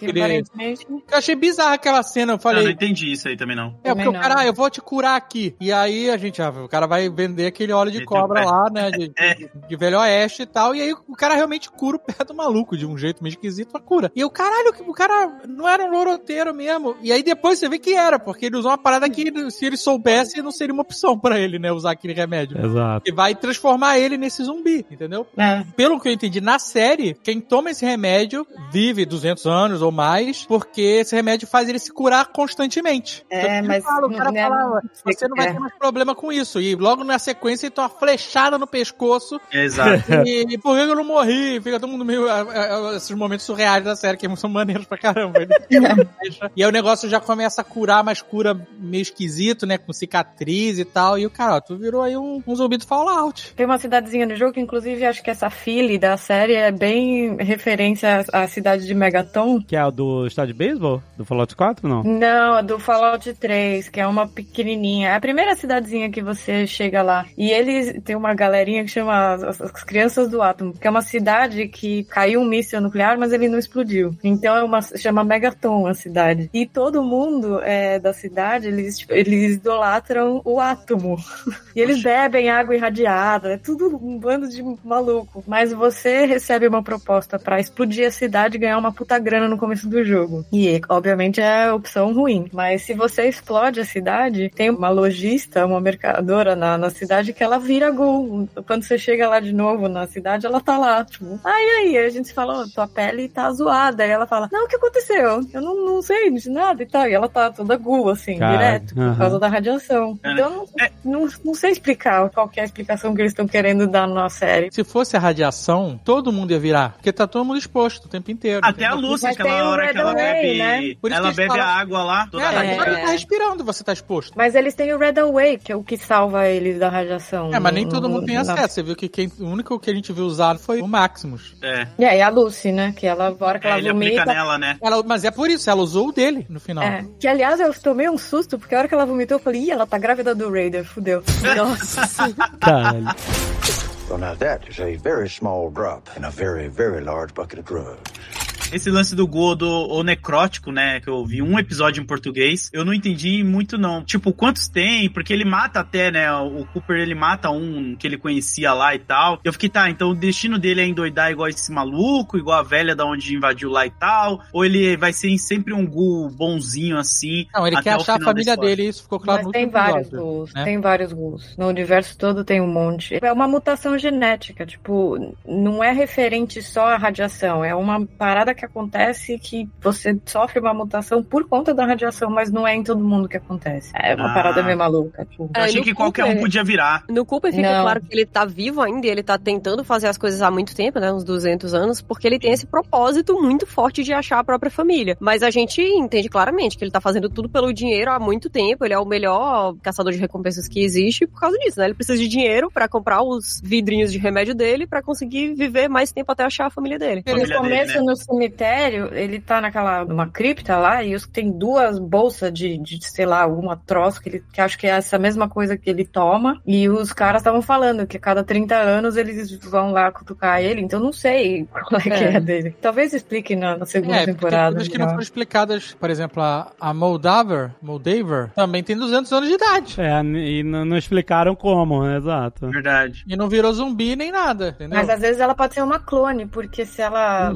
que aparentemente... Eu achei bizarra aquela cena, eu falei... Eu não entendi isso aí também, não. É, porque Também o cara, não. ah, eu vou te curar aqui. E aí a gente, ah, o cara vai vender aquele óleo de Meteu cobra o pé. lá, né, de, de, de velho oeste e tal. E aí o cara realmente cura o pé do maluco, de um jeito meio esquisito, mas cura. E o caralho, o cara não era um loroteiro mesmo. E aí depois você vê que era, porque ele usou uma parada que, se ele soubesse, não seria uma opção pra ele, né, usar aquele remédio. Exato. E vai transformar ele nesse zumbi, entendeu? É. Pelo que eu entendi, na série, quem toma esse remédio vive duzentos anos ou mais, porque esse remédio faz ele se curar constantemente. É, Então, mas fala, o cara não- falava, não- você não vai é. ter mais problema com isso. E logo na sequência ele tem uma flechada no pescoço. Exato. E, e por que eu não morri? Fica todo mundo meio... é, é, esses momentos surreais da série, que são maneiros pra caramba. Ele fecha, e aí o negócio já começa a curar, mas cura meio esquisito, né? Com cicatriz e tal. E o cara, ó, tu virou aí um, um zumbi do Fallout. Tem uma cidadezinha no jogo que, inclusive, acho que essa Philly da série é bem referência à à cidade de Megaton. Que é o do estádio de beisebol? Do Fallout quatro, não? Não, a do Fallout três, que é uma pequenininha. É a primeira cidadezinha que você chega lá. E eles tem uma galerinha que chama as, as Crianças do Átomo, que é uma cidade que caiu um míssil nuclear, mas ele não explodiu. Então é uma chama Megaton a cidade. E todo mundo é, da cidade, eles, tipo, eles idolatram o átomo. E eles bebem água irradiada. É tudo um bando de maluco. Mas você recebe uma proposta pra explodir a cidade e ganhar uma puta grana no começo do jogo. E, obviamente, é a opção ruim. Mas se você explode a cidade, tem uma lojista, uma mercadora na, na cidade que ela vira gol. Quando você chega lá de novo na cidade, ela tá lá, tipo, ah, e aí? A gente fala, oh, tua pele tá zoada. E ela fala, não, o que aconteceu? Eu não, não sei de nada e tal. E ela tá toda gul, assim, Cara, direto, por uh-huh. causa da radiação. É. Então, não, não, não sei explicar qual que é a explicação que eles estão querendo dar na série. Se fosse a radiação, todo mundo ia virar. Porque tá todo mundo exposto o tempo inteiro. Até a entendeu? Lucy, Mas tem aquela o hora Red que ela Away, bebe... né? Por isso Ela que eles bebe a falam- água lá, toda É, mas É. você tá respirando, você tá exposto. Mas eles têm o Red Away, que é o que salva eles da radiação. É, mas nem No- todo mundo no- tem na- acesso. Você viu que quem, o único que a gente viu usar foi o Maximus. É. E aí a Lucy, né? Que ela, a hora que É, ela ele aplica vomita... nela, né? Ela, mas é por isso, ela usou o dele no final. É, que aliás eu tomei um susto, porque a hora que ela vomitou eu falei, ih, ela tá grávida do Raider, fudeu. Nossa. Caralho. Well, now that is a very small drop in a very, very large bucket of drugs. Esse lance do Go do o necrótico, né, que eu vi um episódio em português, eu não entendi muito não. Tipo, quantos tem? Porque ele mata até, né, o Cooper, ele mata um que ele conhecia lá e tal. Eu fiquei, tá, então o destino dele é endoidar igual esse maluco, igual a velha da onde invadiu lá e tal, ou ele vai ser sempre um Go bonzinho assim? Não, ele até quer o achar a final da família história? dele, isso ficou claro Mas no tem último vários episódio, ghouls, né? tem vários ghouls. No universo todo tem um monte. É uma mutação genética, tipo, não é referente só à radiação, é uma parada que acontece que você sofre uma mutação por conta da radiação, mas não é em todo mundo que acontece. É uma Ah. parada meio maluca. Tipo. Eu achei no que qualquer um Cooper- podia virar. No Cooper fica Não. claro que ele tá vivo ainda e ele tá tentando fazer as coisas há muito tempo, né? Uns duzentos anos, porque ele tem esse propósito muito forte de achar a própria família. Mas a gente entende claramente que ele tá fazendo tudo pelo dinheiro há muito tempo. Ele é o melhor caçador de recompensas que existe por causa disso, né? Ele precisa de dinheiro pra comprar os vidrinhos de remédio dele pra conseguir viver mais tempo até achar a família dele. No Família começo, dele, né? no cemitério, ele tá naquela uma cripta lá e os, tem duas bolsas de, de, sei lá, alguma troço que ele que acho que é essa mesma coisa que ele toma. E os caras estavam falando que a cada trinta anos eles vão lá cutucar ele, então não sei qual é, que é dele. Talvez explique na, na segunda É, porque tem temporada. coisas que não foram explicadas. Por exemplo, a, a Moldaver, Moldaver, também tem duzentos anos de idade. É, e n- não explicaram como, né? Exato. Verdade. E não virou zumbi nem nada, entendeu? Mas às vezes ela pode ser uma clone, porque se ela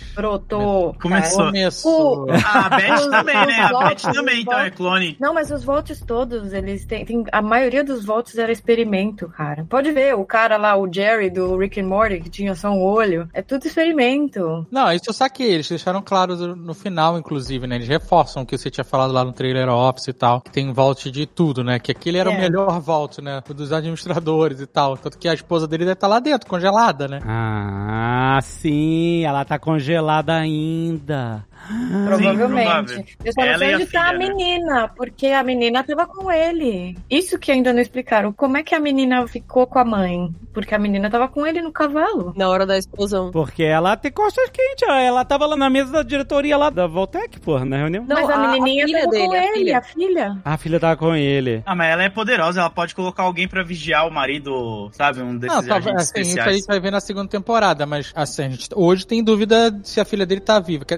brotou. Começou. Começou. O- A Beth também, né? A Os Beth volts, também, os então é volts. clone. Não, mas os volts todos, eles têm, tem- a maioria dos volts era experimento, cara. Pode ver, o cara lá, o Jerry do Rick and Morty, que tinha só um olho, é tudo experimento. Não, isso eu saquei. Eles deixaram claro no final, inclusive, né? Eles reforçam o que você tinha falado lá no trailer office e tal. Que tem vault de tudo, né? Que aquele era É. o melhor vault, né? O dos administradores e tal. Tanto que a esposa dele deve estar lá dentro, congelada, né? Ah, sim, ela tá congelada ainda. Provavelmente. provável. Eu só não Ela sei e a onde tá a filha, né? menina, porque a menina tava com ele. Isso que ainda não explicaram. Como é que a menina ficou com a mãe? Porque a menina tava com ele no cavalo. Na hora da explosão. Porque ela tem costas quentes, ela- ela tava lá na mesa da diretoria lá da Voltec, porra, na reunião. Não, Mas a, a- a menininha filha tava dele, com a ele, filha. a filha. A filha tava com ele. Ah, mas ela é poderosa, ela pode colocar alguém pra vigiar o marido, sabe? Um desses Não, tá, agentes assim, isso a especiais. gente vai ver na segunda temporada, mas assim, a gente hoje tem dúvida se a filha dele tá viva. Quer dizer, não tem mais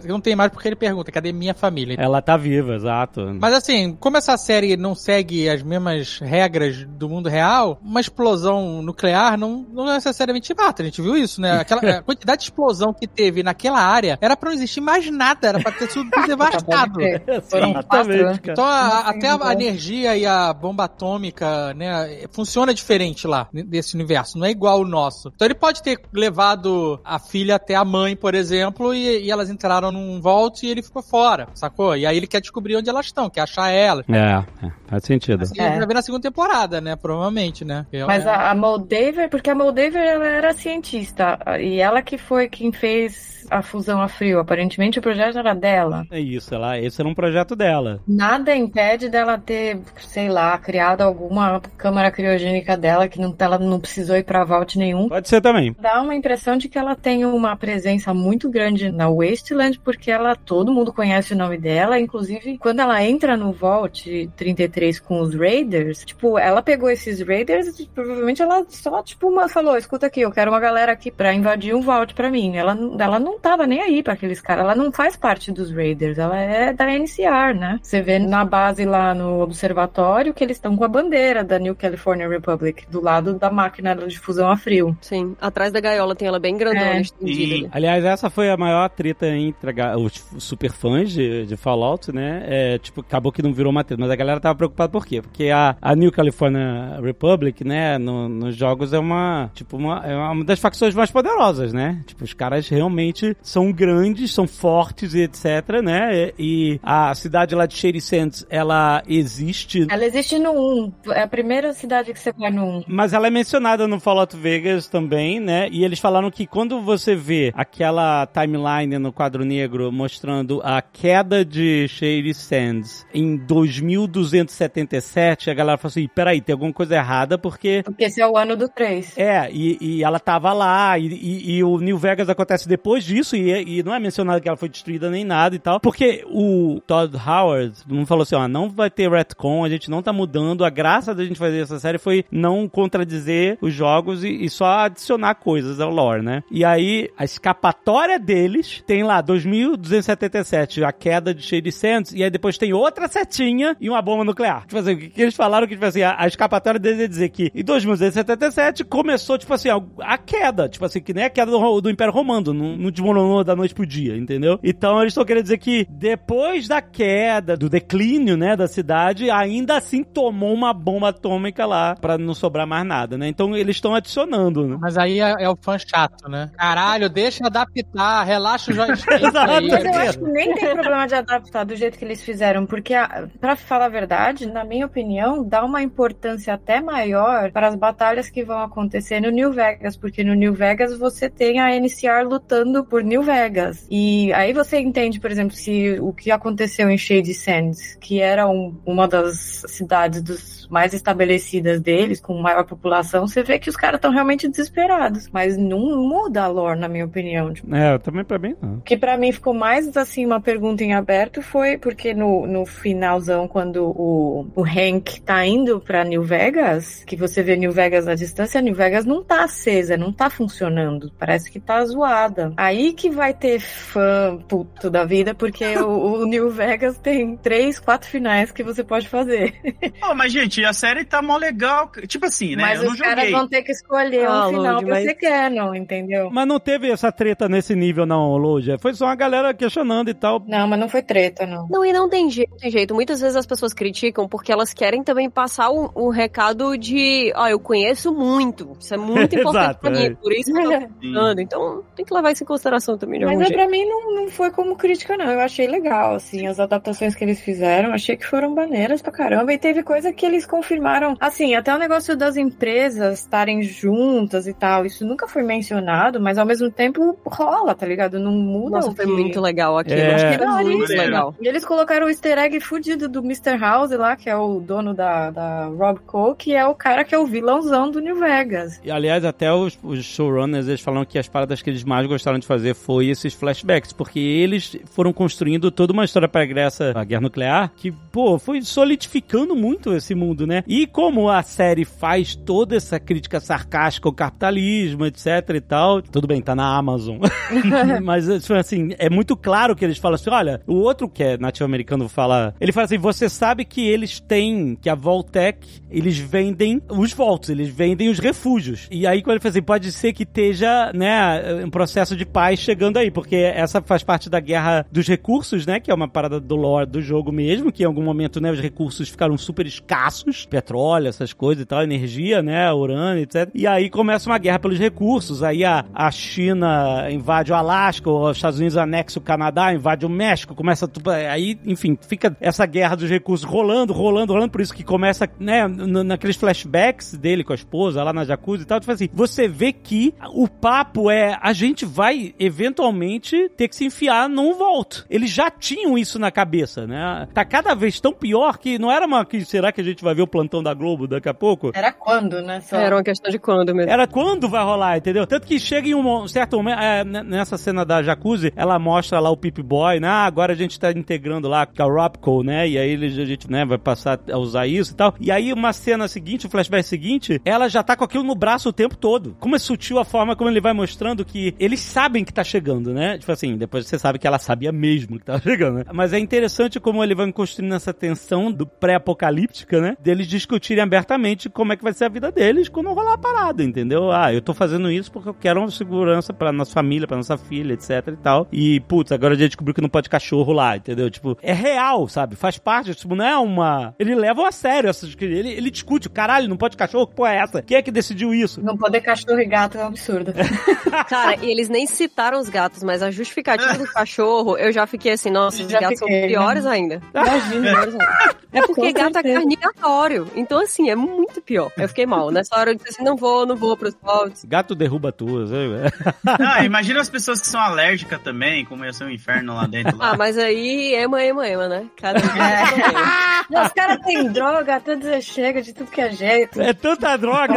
episódio porque ele pergunta, cadê minha família? Ela tá viva, exato. Mas assim, como essa série não segue as mesmas regras do mundo real, uma explosão nuclear não, não necessariamente mata. A gente viu isso, né? Aquela a quantidade de explosão que teve naquela área era pra não existir mais nada, era pra ter sido devastado. Exatamente, então a, até a energia e a bomba atômica, né, funciona diferente lá, nesse universo. Não é igual o nosso. Então ele pode ter levado a filha até a mãe, por exemplo, e, e elas entraram num vault e ele ficou fora, sacou? E aí ele quer descobrir onde elas estão, quer achar elas. É, é faz sentido. Assim, é. Vai ver na segunda temporada, né? Provavelmente, né? Mas é... a, a Moldaver, porque a Moldaver ela era cientista, e ela que foi quem fez a fusão a frio. Aparentemente o projeto era dela. É isso, ela, esse era um projeto dela. Nada impede dela ter, sei lá, criado alguma câmara criogênica dela que não, ela não precisou ir pra vault nenhum. Pode ser também. Dá uma impressão de que ela tem uma presença muito grande na Wasteland, porque ela, todo mundo conhece o nome dela, inclusive quando ela entra no Vault trinta e três com os Raiders, tipo, ela pegou esses Raiders e provavelmente ela só, tipo, uma, falou, escuta aqui, eu quero uma galera aqui pra invadir um Vault pra mim. Ela, ela não tava nem aí pra aqueles caras, ela não faz parte dos Raiders, ela é da N C R, né? Você vê na base lá no observatório que eles estão com a bandeira da New California Republic, do lado da máquina de fusão a frio. Sim, atrás da gaiola tem ela bem grandona, é. estendida. E, aliás, essa foi a maior treta entre os super fãs de, de Fallout, né? É, tipo, acabou que não virou uma treta, mas a galera tava preocupada por quê? Porque a, a New California Republic, né, no, nos jogos é uma, tipo, uma, é uma das facções mais poderosas, né? Tipo, os caras realmente são grandes, são fortes e etc, né? E, e a cidade lá de Shady Sands, ela existe... Ela existe no um. É a primeira cidade que você vai no um. Mas ela é mencionada no Fallout Vegas também, né? E eles falaram que quando você vê aquela timeline no quadro negro mostrando a queda de Shady Sands em dois mil duzentos e setenta e sete, a galera falou assim, peraí, tem alguma coisa errada, porque... Porque esse é o ano do três. É, e, e ela tava lá, e, e, e o New Vegas acontece depois disso, e, e não é mencionado que ela foi destruída nem nada e tal, porque o Todd Howard não falou assim, ó, não vai ter retcon, a gente não tá mudando, a graça da gente fazer essa série foi não contradizer os jogos e, e só adicionar coisas ao lore, né? E aí, a escapatória deles tem lá, dois mil duzentos e setenta e sete, a queda de Shady Sands, e aí depois tem outra setinha e uma bomba nuclear. Tipo assim, o que eles falaram que, tipo assim, a, a escapatória deles é dizer que em dois mil duzentos e setenta e sete começou, tipo assim, a, a queda, tipo assim, que nem a queda do, do Império Romano, não, não desmoronou da noite pro dia, entendeu? Então eles estão querendo dizer que depois da queda, do declínio, né, da cidade, ainda assim tomou uma bomba atômica lá, pra não sobrar mais nada, né? Então eles estão adicionando, né? Mas aí é, é o fã chato, né? Caralho, deixa adaptar, relaxa o joystick aí. Mas eu acho que nem tem problema de adaptar do jeito que eles fizeram, porque, pra falar a verdade, na minha opinião, dá uma importância até maior para as batalhas que vão acontecer no New Vegas, porque no New Vegas você tem a N C R lutando por New Vegas. E aí você entende, por exemplo, se o que aconteceu em Shady Sands, que era um, uma das cidades dos mais estabelecidas deles, com maior população, você vê que os caras estão realmente desesperados. Mas não muda a lore, na minha opinião. Tipo, é, também pra mim não. O que pra mim ficou mais, assim, uma pergunta em aberto foi porque no, no finalzão, quando o, o Hank tá indo pra New Vegas, que você vê New Vegas à distância, New Vegas não tá acesa, não tá funcionando. Parece que tá zoada. Aí que vai ter fã puto da vida, porque o, o New Vegas tem três, quatro finais que você pode fazer. Oh, mas, gente, a série tá mó legal. Tipo assim, né? Mas eu não os caras vão ter que escolher Ah, um final Lud, pra mas- ser canon, entendeu? Mas não teve essa treta nesse nível, não, Loja. Foi só uma galera questionando e tal. Não, mas não foi treta, não. Não, e não tem jeito, tem jeito. Muitas vezes as pessoas criticam porque elas querem também passar um, um recado de, ó, eu conheço muito. Isso é muito importante Exato, pra mim. é. Por isso que eu tô falando. Então tem que levar isso em consideração também de Mas algum é, jeito. pra mim não, não foi como crítica, não. Eu achei legal, assim, as adaptações que eles fizeram. Achei que foram maneiras pra caramba. E teve coisa que eles confirmaram. Assim, até o negócio das empresas estarem juntas e tal. Isso nunca foi mencionado, mas ao mesmo tempo rola, tá ligado? Não muda. Nossa, o foi que... muito legal aquilo. É. Acho que era Não, muito isso. legal. E eles colocaram o easter egg fudido do mister House lá, que é o dono da, da Rob Cole, que é o cara que é o vilãozão do New Vegas. E, aliás, até os, os showrunners, eles falaram que as paradas que eles mais gostaram de fazer fazer foi esses flashbacks, porque eles foram construindo toda uma história pregressa à guerra nuclear, que, pô, foi solidificando muito esse mundo, né? E como a série faz toda essa crítica sarcástica ao capitalismo, etc e tal, tudo bem, tá na Amazon. Mas, assim, é muito claro que eles falam assim, olha, o outro que é nativo-americano fala, ele fala assim, você sabe que eles têm, que a Vault-Tec, eles vendem os vaults, eles vendem os refúgios. E aí, quando ele fala assim, pode ser que esteja, né, um processo de paz chegando aí, porque essa faz parte da guerra dos recursos, né, que é uma parada do lore do jogo mesmo, que em algum momento, né, os recursos ficaram super escassos, petróleo, essas coisas e tal, energia, né, urânio, etcétera. E aí começa uma guerra pelos recursos, aí a, a China invade o Alasca, os Estados Unidos anexa o Canadá, invade o México, começa tudo, aí, enfim, fica essa guerra dos recursos rolando, rolando, rolando, por isso que começa, né, naqueles flashbacks dele com a esposa lá na jacuzzi e tal, tipo assim, você vê que o papo é, a gente vai eventualmente ter que se enfiar num vault. Eles já tinham isso na cabeça, né? Tá cada vez tão pior que não era uma, que será que a gente vai ver o plantão da Globo daqui a pouco? Era quando, né? Só... Era uma questão de quando mesmo. Era quando vai rolar, entendeu? Tanto que chega em um certo momento, é, nessa cena da jacuzzi, ela mostra lá o Pip Boy, né? Ah, agora a gente tá integrando lá com a Robco, né? E aí a gente, né, vai passar a usar isso e tal. E aí uma cena seguinte, o flashback seguinte, ela já tá com aquilo no braço o tempo todo. Como é sutil a forma como ele vai mostrando que eles sabem que tá chegando, né? Tipo assim, depois você sabe que ela sabia mesmo que tava chegando, né? Mas é interessante como ele vai construindo essa tensão do pré-apocalíptica, né? Deles discutirem abertamente como é que vai ser a vida deles quando rolar a parada, entendeu? Ah, eu tô fazendo isso porque eu quero uma segurança pra nossa família, pra nossa filha, etc e tal. E, putz, agora a gente descobriu que não pode cachorro lá, entendeu? Tipo, é real, sabe? Faz parte, tipo, não é uma... Ele leva a sério essas... Ele, ele discute, caralho, não pode cachorro? Que porra é essa? Quem é que decidiu isso? Não poder cachorro e gato é um absurdo. Cara, e eles nem citaram os gatos, mas a justificativa do cachorro, eu já fiquei assim, nossa, os gatos fiquei, são piores né? ainda. Imagina. É porque gato é carnigatório. Então, assim, é muito pior. Eu fiquei mal. Nessa hora eu disse assim, não vou, não vou pros vaults. Gato derruba tuas. Não, imagina as pessoas que são alérgicas também, como ia ser um inferno lá dentro. Lá. Ah, mas aí, ema, ema, ema, né? Cada um é. Os caras têm droga, tudo chega de tudo que é jeito. É tanta droga.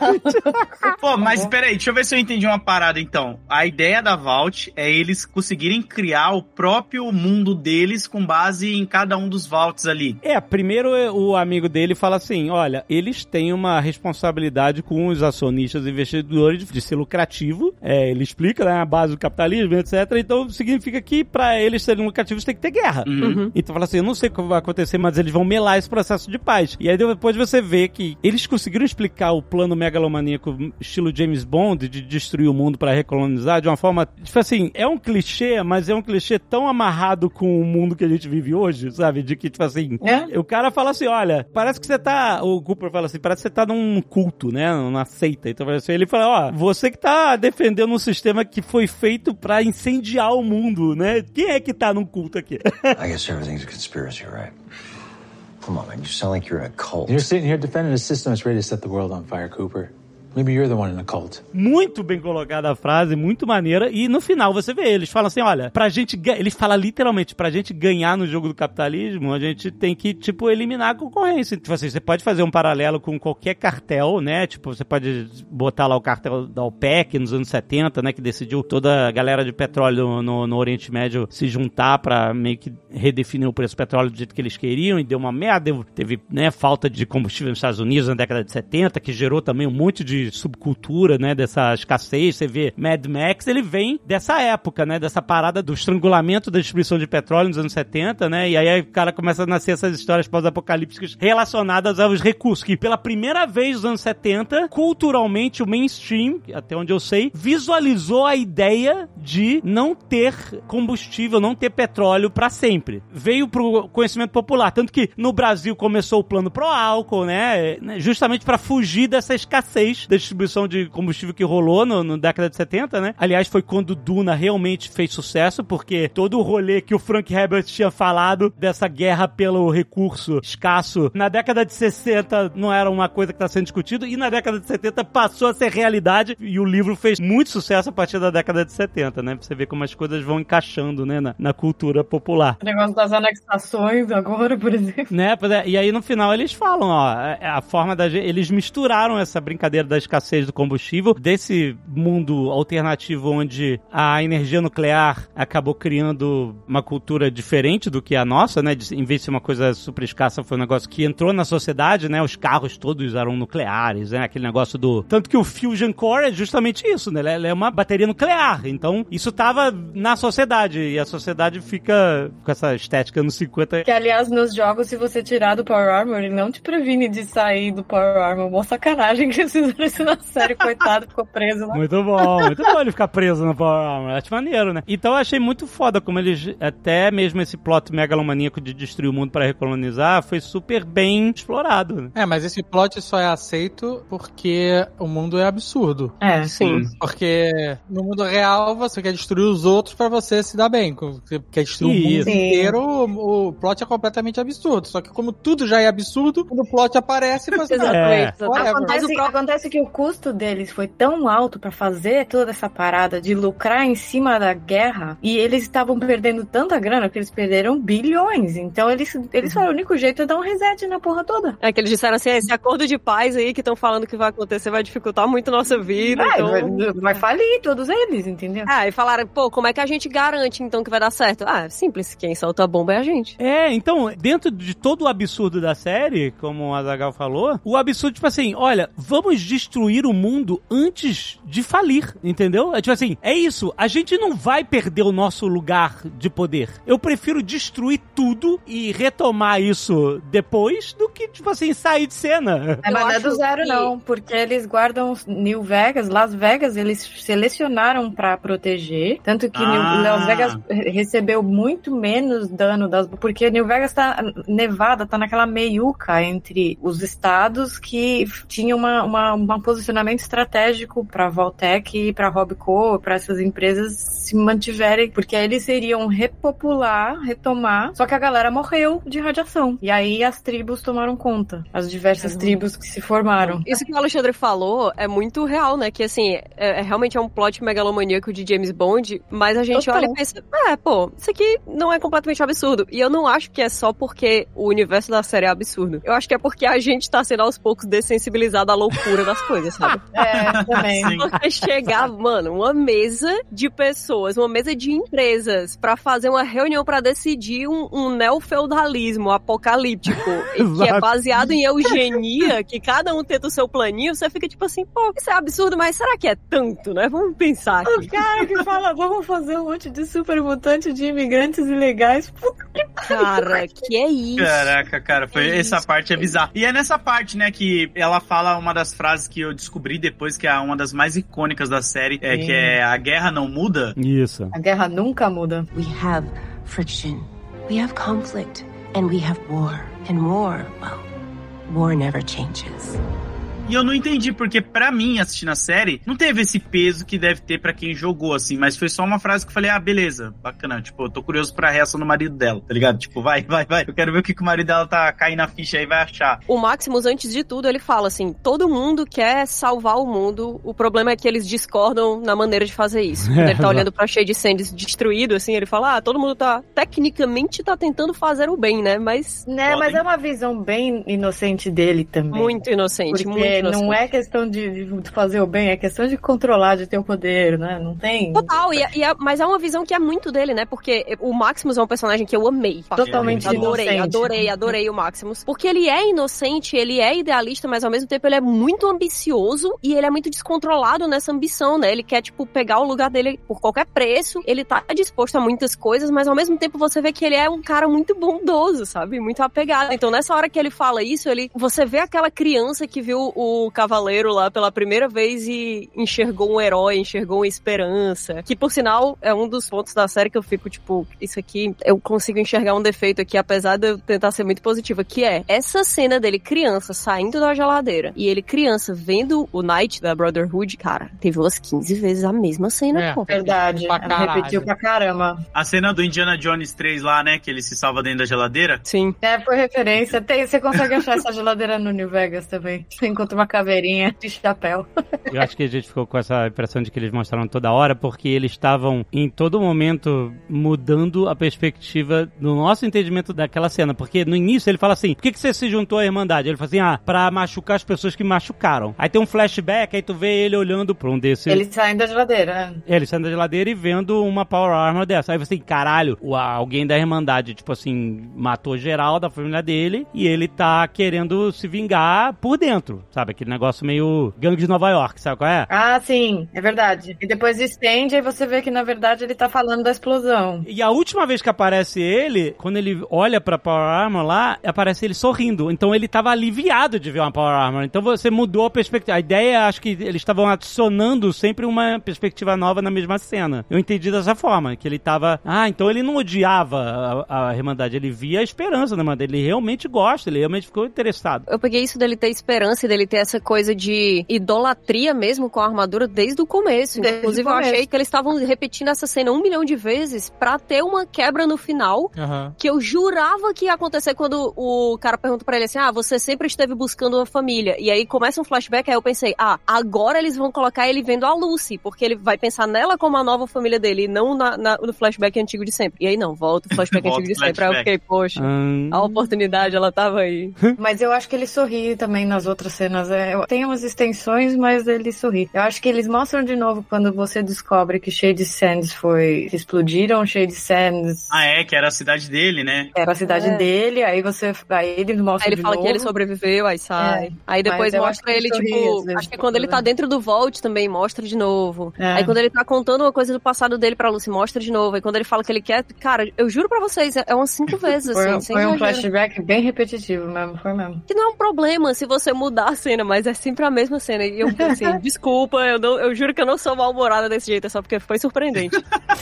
Pô, mas peraí, deixa eu ver se eu entendi uma parada então. A ideia da Vault é eles conseguirem criar o próprio mundo deles com base em cada um dos vaults ali. É, primeiro o amigo dele fala assim, olha, eles têm uma responsabilidade com os acionistas e investidores de ser lucrativo. É, ele explica, né, a base do capitalismo, etcétera. Então significa que pra eles serem lucrativos tem que ter guerra. Uhum. Então fala assim, eu não sei o que vai acontecer, mas eles vão melar esse processo de paz. E aí depois você vê que eles conseguiram explicar o plano megalomaníaco estilo James Bond de destruir o mundo pra recolonizar de uma forma, tipo assim, é um clichê, mas é um clichê tão amarrado com o mundo que a gente vive hoje, sabe? De que, tipo assim, é? O cara fala assim, olha, parece que você tá, o Cooper fala assim, parece que você tá num culto, né? Numa seita. Então assim, ele fala, ó, você que tá defendendo um sistema que foi feito pra incendiar o mundo, né? Quem é que tá num culto aqui? I guess everything's a conspiracy, right? Come on, man, you sound like you're in a cult. You're sitting here defending a system that's ready to set the world on fire, Cooper. Maybe you're the one in a cult. Muito bem colocada a frase, muito maneira. E no final você vê, eles falam assim, olha, pra gente... Eles falam literalmente, pra gente ganhar no jogo do capitalismo, a gente tem que, tipo, eliminar a concorrência. Tipo assim, você pode fazer um paralelo com qualquer cartel, né? Tipo, você pode botar lá o cartel da OPEC nos anos setenta, né? Que decidiu toda a galera de petróleo no, no, no Oriente Médio se juntar pra meio que redefinir o preço do petróleo do jeito que eles queriam. E deu uma merda. Teve, né, falta de combustível nos Estados Unidos na década de setenta, que gerou também um monte de subcultura, né, dessa escassez. Você vê Mad Max, ele vem dessa época, né, dessa parada do estrangulamento da distribuição de petróleo nos anos setenta, né, e aí o cara começa a nascer essas histórias pós-apocalípticas relacionadas aos recursos, que pela primeira vez nos anos setenta, culturalmente o mainstream, até onde eu sei, visualizou a ideia de não ter combustível, não ter petróleo pra sempre. Veio pro conhecimento popular, tanto que no Brasil começou o plano pro álcool, né, justamente pra fugir dessa escassez da distribuição de combustível que rolou no, no década de setenta, né? Aliás, foi quando Duna realmente fez sucesso, porque todo o rolê que o Frank Herbert tinha falado dessa guerra pelo recurso escasso, na década de sessenta não era uma coisa que está sendo discutida, e na década de setenta passou a ser realidade, e o livro fez muito sucesso a partir da década de setenta. cinquenta, né? Pra você ver como as coisas vão encaixando, né? Na, na cultura popular. O negócio das anexações agora, por exemplo. Né? E aí no final eles falam, ó, a, a forma da gente... Eles misturaram essa brincadeira da escassez do combustível, desse mundo alternativo onde a energia nuclear acabou criando uma cultura diferente do que a nossa, né? De, em vez de ser uma coisa super escassa, foi um negócio que entrou na sociedade, né? Os carros todos eram nucleares, né? Aquele negócio do... Tanto que o Fusion Core é justamente isso, né? Ela é uma bateria nuclear. Então, isso tava na sociedade. E a sociedade fica com essa estética nos cinquenta. Que, aliás, nos jogos, se você tirar do Power Armor, ele não te previne de sair do Power Armor. Mó sacanagem que eles fizeram isso na série. Coitado, ficou preso lá. Muito bom. Muito bom ele ficar preso no Power Armor. Acho maneiro, né? Então, eu achei muito foda como eles... Até mesmo esse plot megalomaníaco de destruir o mundo para recolonizar foi super bem explorado. Né? É, mas esse plot só é aceito porque o mundo é absurdo. É, sim. Porque no mundo real você quer destruir os outros pra você se dar bem. Você quer destruir Isso. o mundo inteiro, o, o plot é completamente absurdo. Só que como tudo já é absurdo, quando o plot aparece, você Exatamente. É. Acontece, acontece que o custo deles foi tão alto pra fazer toda essa parada de lucrar em cima da guerra, e eles estavam perdendo tanta grana que eles perderam bilhões. Então eles, eles falaram, o único jeito é dar um reset na porra toda. É que eles disseram assim, esse acordo de paz aí que estão falando que vai acontecer vai dificultar muito a nossa vida. Vai, então... vai, vai falir todos eles, entendeu? Ah, e falaram, pô, como é que a gente garante então que vai dar certo? Ah, simples, quem solta a bomba é a gente. É, então, dentro de todo o absurdo da série, como o Azaghal falou, o absurdo, tipo assim, olha, vamos destruir o mundo antes de falir, entendeu? É tipo assim, é isso, a gente não vai perder o nosso lugar de poder. Eu prefiro destruir tudo e retomar isso depois do que, tipo assim, sair de cena. É, mas não é do zero, que... não, porque eles guardam New Vegas, Las Vegas, eles selecionaram pra proteger, tanto que ah. New, Las Vegas recebeu muito menos dano das... Porque New Vegas tá... Nevada tá naquela meiuca entre os estados que tinham uma, uma, um posicionamento estratégico pra Vault-Tec e pra Robco, pra essas empresas se mantiverem, porque aí eles iriam repopular, retomar, só que a galera morreu de radiação. E aí as tribos tomaram conta, as diversas uhum. tribos que se formaram. Isso que o Alexandre falou é muito real, né? Que assim, é, é realmente é um plot megalomaníaco de James Bond, mas a gente Total. olha e pensa, é, pô, isso aqui não é completamente absurdo. E eu não acho que é só porque o universo da série é absurdo. Eu acho que é porque a gente tá sendo aos poucos dessensibilizado à loucura das coisas, sabe? É, também. Porque chegar, mano, uma mesa de pessoas, uma mesa de empresas pra fazer uma reunião pra decidir um, um neofeudalismo apocalíptico que é baseado em eugenia, que cada um tenta o seu planinho, você fica tipo assim, pô, isso é absurdo, mas será que é tanto, né? Vamos pensar aqui. O cara que fala, vamos fazer um monte de super mutante de imigrantes ilegais. Puta que Cara, que é isso? Caraca, cara, foi, é essa isso, parte é bizarra. E é nessa parte, né, que ela fala uma das frases que eu descobri depois, que é uma das mais icônicas da série, é, que é a guerra não muda. Isso. A guerra nunca muda. We have friction, we have conflict, and we have war. And war, well, war never changes. E eu não entendi, porque pra mim, assistindo a série, não teve esse peso que deve ter pra quem jogou, assim, mas foi só uma frase que eu falei, ah, beleza, bacana, tipo, eu tô curioso pra reação do marido dela, tá ligado? Tipo, vai, vai, vai, eu quero ver o que, que o marido dela tá caindo na ficha aí e vai achar. O Maximus, antes de tudo, ele fala assim, todo mundo quer salvar o mundo, o problema é que eles discordam na maneira de fazer isso. Quando ele tá olhando pra Shade Sands destruído, assim, ele fala, ah, todo mundo tá, tecnicamente tá tentando fazer o bem, né, mas... Né, mas é uma visão bem inocente dele também. Muito inocente, porque muito não é questão de, de fazer o bem, é questão de controlar, de ter o poder, né? Não tem... Total, e, e é, mas é uma visão que é muito dele, né? Porque o Maximus é um personagem que eu amei. Totalmente adorei, inocente. Adorei, adorei o Maximus. Porque ele é inocente, ele é idealista, mas ao mesmo tempo ele é muito ambicioso e ele é muito descontrolado nessa ambição, né? Ele quer, tipo, pegar o lugar dele por qualquer preço, ele tá disposto a muitas coisas, mas ao mesmo tempo você vê que ele é um cara muito bondoso, sabe? Muito apegado. Então nessa hora que ele fala isso, ele, você vê aquela criança que viu o cavaleiro lá pela primeira vez e enxergou um herói, enxergou uma esperança, que por sinal é um dos pontos da série que eu fico tipo, isso aqui, eu consigo enxergar um defeito aqui, apesar de eu tentar ser muito positiva, que é essa cena dele criança saindo da geladeira e ele criança vendo o Knight da Brotherhood, cara, teve umas quinze vezes a mesma cena, é, pô. Verdade, ela repetiu pra caramba. A cena do Indiana Jones três lá, né, que ele se salva dentro da geladeira. Sim. É, foi referência. Tem, você consegue achar essa geladeira no New Vegas também. Você encontra bota uma caveirinha de chapéu. Eu acho que a gente ficou com essa impressão de que eles mostraram toda hora, porque eles estavam em todo momento mudando a perspectiva do nosso entendimento daquela cena. Porque no início ele fala assim, por que, que você se juntou à Irmandade? Ele fala assim, ah, pra machucar as pessoas que me machucaram. Aí tem um flashback, aí tu vê ele olhando pra um desses... Eles saem da geladeira, né? Ele saindo da geladeira e vendo uma Power Armor dessa. Aí você assim, caralho, alguém da Irmandade, tipo assim, matou geral da família dele e ele tá querendo se vingar por dentro, sabe? Aquele negócio meio gangue de Nova York, sabe qual é? Ah, sim, é verdade. E depois estende e você vê que, na verdade, ele tá falando da explosão. E a última vez que aparece ele, quando ele olha pra Power Armor lá, aparece ele sorrindo. Então ele tava aliviado de ver uma Power Armor. Então você mudou a perspectiva. A ideia, acho que eles estavam adicionando sempre uma perspectiva nova na mesma cena. Eu entendi dessa forma, que ele tava... Ah, então ele não odiava a, a Irmandade, ele via a esperança da Irmandade. Ele realmente gosta, ele realmente ficou interessado. Eu peguei isso dele ter esperança e dele ter essa coisa de idolatria mesmo com a armadura desde o começo. Desde Inclusive, o eu começo. achei que eles estavam repetindo essa cena um milhão de vezes pra ter uma quebra no final, Uhum. que eu jurava que ia acontecer quando o cara pergunta pra ele assim, ah, você sempre esteve buscando uma família. E aí começa um flashback, aí eu pensei, ah, agora eles vão colocar ele vendo a Lucy, porque ele vai pensar nela como a nova família dele, e não na, na, no flashback antigo de sempre. E aí não, volta o flashback Volta antigo de o sempre. Aí eu fiquei, poxa, Hum. a oportunidade, ela tava aí. Mas eu acho que ele sorri também nas outras cenas. É, tem umas extensões, mas ele sorri. Eu acho que eles mostram de novo quando você descobre que Shady Sands foi... que explodiram Shady Sands. Ah, é, que era a cidade dele, né? Era a cidade É. dele, aí você... Aí ele mostra Aí ele de fala novo. que ele sobreviveu, aí sai. É. Aí depois Mas eu acho mostra que ele, ele sorri, tipo... às vezes, Acho que quando ele tá dentro do Vault também, mostra de novo. É. Aí quando ele tá contando uma coisa do passado dele pra Lucy, mostra de novo. Aí quando ele fala que ele quer... Cara, eu juro pra vocês, é umas cinco vezes, Foi, assim, sem foi um exagero. flashback bem repetitivo mesmo, foi mesmo. Que não é um problema se você mudar a cena, mas é sempre a mesma cena. E eu, assim, desculpa, eu, não, eu juro que eu não sou mal-humorada desse jeito, é só porque foi surpreendente.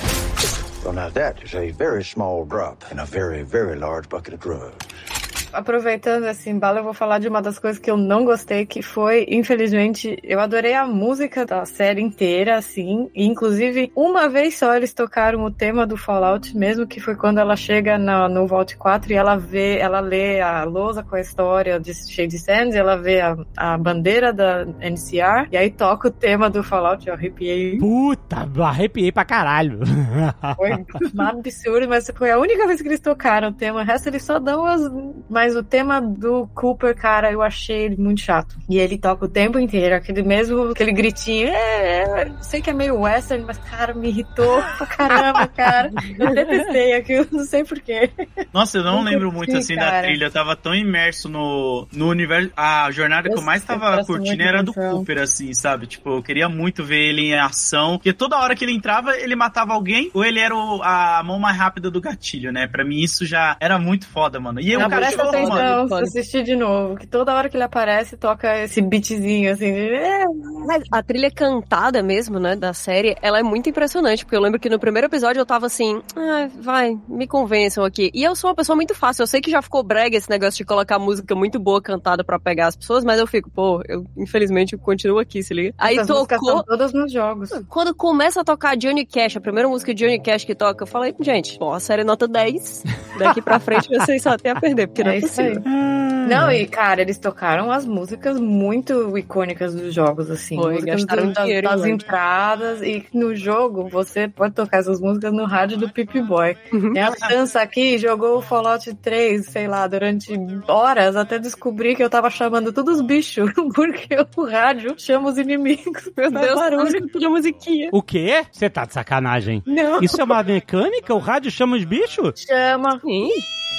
So now that is a very small drop in a very, very large bucket of drugs. Aproveitando esse embalo, eu vou falar de uma das coisas que eu não gostei, que foi, infelizmente, eu adorei a música da série inteira, assim, e inclusive, uma vez só eles tocaram o tema do Fallout, mesmo que foi quando ela chega no, no Vault quatro e ela vê, ela lê a lousa com a história de Shady Sands, ela vê a, a bandeira da N C R, e aí toca o tema do Fallout, eu arrepiei. Puta, arrepiei pra caralho. Foi um absurdo, mas foi a única vez que eles tocaram o tema, o resto eles só dão as... Mas o tema do Cooper, cara, eu achei ele muito chato. E ele toca o tempo inteiro, aquele mesmo, aquele gritinho. É, é, sei que é meio western, mas, cara, me irritou pra caramba, cara. Eu detestei aquilo, não sei porquê. Nossa, eu não Não lembro curti, muito assim da cara. trilha. Eu tava tão imerso no, no universo. A jornada que eu mais tava presto curtindo muita era do atenção. Cooper, assim, sabe? Tipo, eu queria muito ver ele em ação. Porque toda hora que ele entrava, ele matava alguém, ou ele era o- a mão mais rápida do gatilho, né? Pra mim, isso já era muito foda, mano. E aí, Não, o cara presta chegou, atenção, mano. se assistir de novo, que toda hora que ele aparece, toca esse beatzinho, assim, de... é, Mas a trilha cantada mesmo, né, da série, ela é muito impressionante, porque eu lembro que no primeiro episódio eu tava assim, ah, vai, me convençam aqui. E eu sou uma pessoa muito fácil, eu sei que já ficou brega esse negócio de colocar música muito boa cantada pra pegar as pessoas, mas eu fico, pô, eu infelizmente continuo aqui, se liga. Aí essas músicas tocou... são todas nos jogos. Quando começa a tocar Johnny Cash, a primeira música de Johnny Cash que toca, eu falei, gente, bom, a série é nota dez, daqui pra frente vocês só tem a perder, porque não é É isso aí. possível. Não, e cara, eles tocaram as músicas muito icônicas dos jogos, assim. Foi, músicas gastaram do- das, dinheiro, das eu acho. entradas. E no jogo, você pode tocar essas músicas no rádio do Pip Boy. Uhum. E a dança aqui jogou o Fallout três, sei lá, durante horas, até descobrir que eu tava chamando todos os bichos, porque o rádio chama os inimigos. Meu Faz Deus, barulho. tudo musiquinha. O quê? Você tá de sacanagem? Não. Isso é uma mecânica? O rádio chama os bichos? Chama. Sim.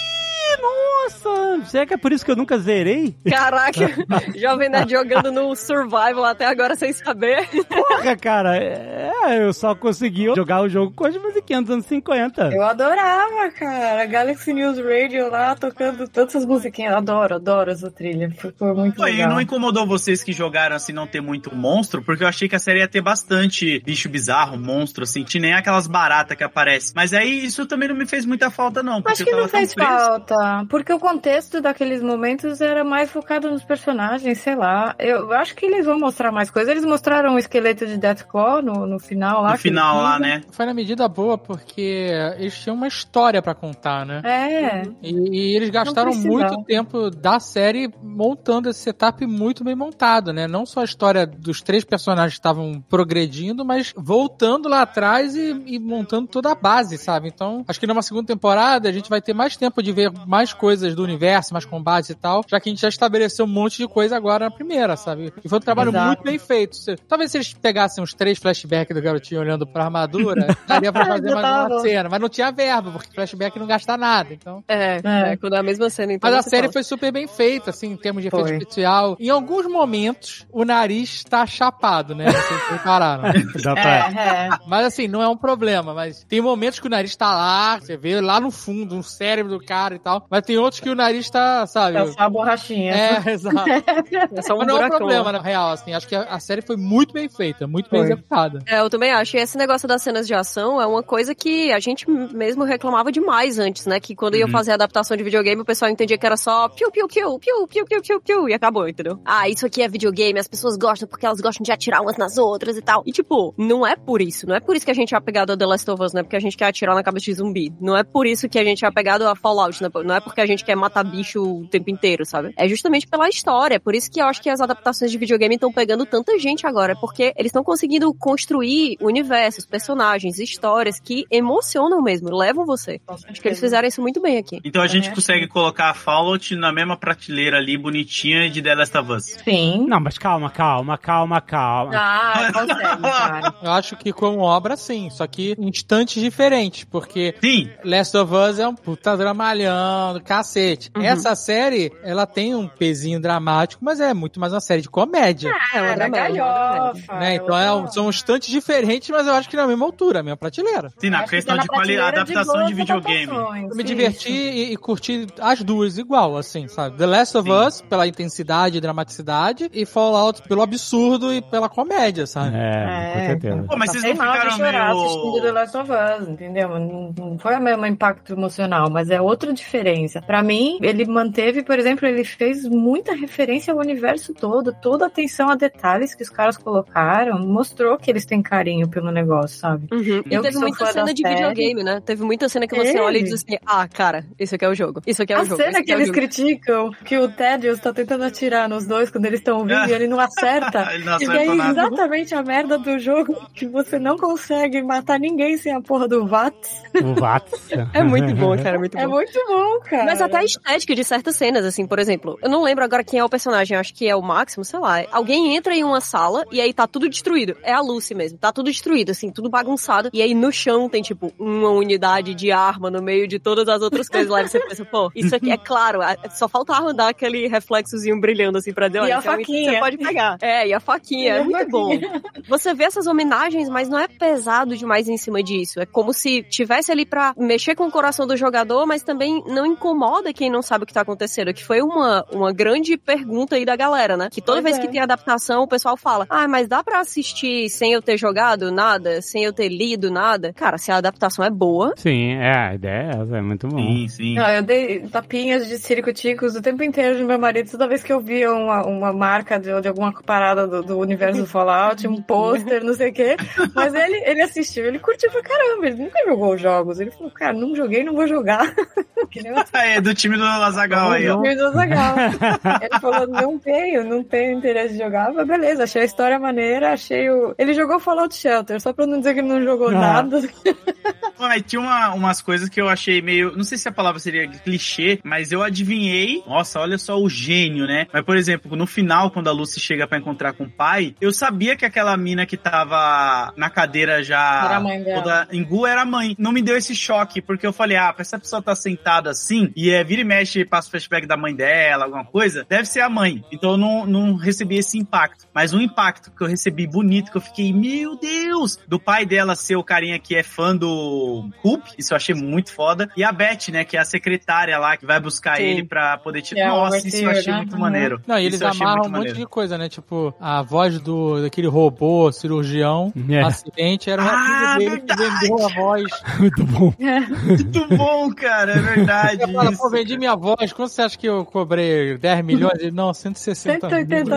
Nossa, será que é por isso que eu nunca zerei? Caraca, Jovem Nerd jogando no Survival até agora sem saber. Porra, cara, é, eu só consegui jogar o jogo com as musiquinhas dos anos cinquenta. Eu adorava, cara. Galaxy News Radio lá, tocando todas essas musiquinhas. Adoro, adoro essa trilha. Foi, foi muito Pô, e legal. não incomodou vocês que jogaram assim não ter muito monstro? Porque eu achei que a série ia ter bastante bicho bizarro, monstro, assim, tinha nem aquelas baratas que aparecem. Mas aí isso também não me fez muita falta, não. Porque Acho que eu tava não fez tão preso. falta. Por porque o contexto daqueles momentos era mais focado nos personagens, sei lá. Eu acho que eles vão mostrar mais coisas. Eles mostraram o esqueleto de Deathclaw no, no final lá. No final lá, né? Foi na medida boa, porque eles tinham uma história pra contar, né? É. E, e eles gastaram muito tempo da série montando esse setup muito bem montado, né? Não só a história dos três personagens que estavam progredindo, mas voltando lá atrás e, e montando toda a base, sabe? Então, acho que numa segunda temporada a gente vai ter mais tempo de ver mais coisas do universo, mais combates e tal, já que a gente já estabeleceu um monte de coisa agora na primeira, sabe? E foi um trabalho Exato. muito bem feito. Talvez se eles pegassem uns três flashbacks do garotinho olhando pra armadura, daria pra fazer mais uma bom. cena, mas não tinha verba, porque flashback não gasta nada, então... É, é. é quando é a mesma cena. Então mas a série foi super bem feita, assim, em termos de efeito Foi. especial. Em alguns momentos, o nariz tá chapado, né? Vocês repararam. Dá pra... É, é. Mas assim, não é um problema, mas tem momentos que o nariz tá lá, você vê lá no fundo, um cérebro do cara e tal, mas tem outros que o nariz tá, sabe... É só a borrachinha. É, exato. É só um mas não é um buracão. problema, na real, assim, acho que a, a série foi muito bem feita, muito bem Foi. executada. É, eu também acho. E esse negócio das cenas de ação é uma coisa que a gente mesmo reclamava demais antes, né? Que quando Uhum. ia fazer a adaptação de videogame, o pessoal entendia que era só piu, piu, piu, piu, piu, piu, piu, piu, e acabou, entendeu? Ah, isso aqui é videogame, as pessoas gostam porque elas gostam de atirar umas nas outras e tal. E tipo, não é por isso. Não é por isso que a gente é apegado a The Last of Us, não é porque a gente quer atirar na cabeça de zumbi. Não é por isso que a gente é apegado a Fallout, não é porque a gente quer matar bicho o tempo inteiro, sabe? É justamente pela história. Por isso que eu acho que as adaptações de videogame estão pegando tanta gente agora, porque eles estão conseguindo construir universos, personagens, histórias que emocionam mesmo, levam você. Acho que eles fizeram isso muito bem aqui. Então a gente consegue colocar a Fallout na mesma prateleira ali, bonitinha, de The Last of Us. Sim. Não, mas calma, calma, calma, calma. Ah, consegue, cara. Eu acho que como obra, sim, só que em instantes diferentes, porque sim. Last of Us é um puta dramalhão do cacete. Uhum. Essa série, ela tem um pezinho dramático, mas é muito mais uma série de comédia. É, é uma galhofa. Né? Então é um, são instantes diferentes, mas eu acho que na mesma altura, a mesma prateleira. Sim, na questão de qualidade, adaptação de videogame. Eu me diverti e, e curti as duas igual, assim, sabe? The Last of Us, sim, pela intensidade e dramaticidade, e Fallout pelo absurdo e pela comédia, sabe? É, com certeza. Pô, mas vocês Tem não mal de ficaram chorar meio... assistindo The Last of Us, entendeu? Não, não foi o mesmo impacto emocional, mas é outra diferença. Pra mim, ele manteve, por exemplo, ele fez muita referência ao universo todo, toda a atenção a detalhes que os caras colocaram, mostrou que eles têm carinho pelo negócio, sabe? Uhum. E Eu teve sou muita fã cena da de série. videogame, né? Teve muita cena que você Teve. olha e diz assim, ah, cara, isso aqui é o jogo. Isso aqui é o A jogo. cena esse que aqui é o eles jogo. criticam, que o Thaddeus tá tentando atirar nos dois quando eles estão ouvindo e ele não acerta. Ele não E acerta aí, nada. exatamente a merda do jogo, que você não consegue matar ninguém sem a porra do V A T S. O V A T S. É muito bom, cara, é muito bom. É muito bom, cara. Mas até a estética de certas cenas, assim, por exemplo, eu não lembro agora quem é o personagem, acho que é o Máximo, sei lá. Alguém entra em uma sala e aí tá tudo destruído. É a Lucy mesmo, tá tudo destruído, assim, tudo bagunçado. E aí no chão tem, tipo, uma unidade de arma no meio de todas as outras coisas lá. E você pensa, pô, isso aqui é claro, só falta a arma dar aquele reflexozinho brilhando, assim, pra dizer, olha, E a isso é um item que faquinha. você pode pegar. É, e a faquinha, E é a muito bom. faquinha. Você vê essas homenagens, mas não é pesado demais em cima disso. É como se tivesse ali pra mexer com o coração do jogador, mas também não incomoda quem não sabe o que tá acontecendo. Que foi uma, uma grande pergunta aí da galera, né? Que toda Pois vez é. que tem adaptação, o pessoal fala, ah, mas dá pra assistir sem eu ter jogado nada? Sem eu ter lido nada? Cara, se a adaptação é boa... Sim, é, a ideia é essa, é muito bom. Sim, sim. Não, eu dei tapinhas de circo-ticos o tempo inteiro no meu marido, toda vez que eu via uma, uma marca de, de alguma parada do, do universo do Fallout, um pôster, não sei o quê. Mas ele, ele assistiu, ele curtiu pra caramba, ele nunca jogou os jogos. Ele falou, cara, não joguei, não vou jogar. Que nem eu É do time do Azaghal aí, ó. Time do Azaghal. Ele falou, não tenho, não tenho interesse de jogar. Eu falei, beleza, achei a história maneira, achei o... Ele jogou Fallout Shelter, só pra não dizer que ele não jogou Ah. nada. Aí tinha uma, umas coisas que eu achei meio... Não sei se a palavra seria clichê, mas eu adivinhei. Nossa, olha só o gênio, né? Mas, por exemplo, no final, quando a Lucy chega pra encontrar com o pai, eu sabia que aquela mina que tava na cadeira já... Era a mãe dela. Toda engu era a mãe. Não me deu esse choque, porque eu falei, ah, pra essa pessoa tá sentada assim, e é vira e mexe, passa o flashback da mãe dela, alguma coisa, deve ser a mãe. Então eu não, não recebi esse impacto. Mas um impacto que eu recebi bonito, que eu fiquei, meu Deus! Do pai dela ser o carinha que é fã do do Hoop, isso eu achei muito foda. E a Beth, né, que é a secretária lá, que vai buscar Sim. ele pra poder tirar. É, Nossa, isso eu achei né? muito maneiro. Não, e eles amarram um monte maneiro. de coisa, né? Tipo, a voz do, daquele robô cirurgião, é. acidente, era uma ah, filha dele que vendeu a voz. Muito bom. É. Muito bom, cara, é verdade. Eu falo, pô, vendi minha voz, quanto você acha que eu cobrei? dez milhões? Ele, não, cento e sessenta cento e oitenta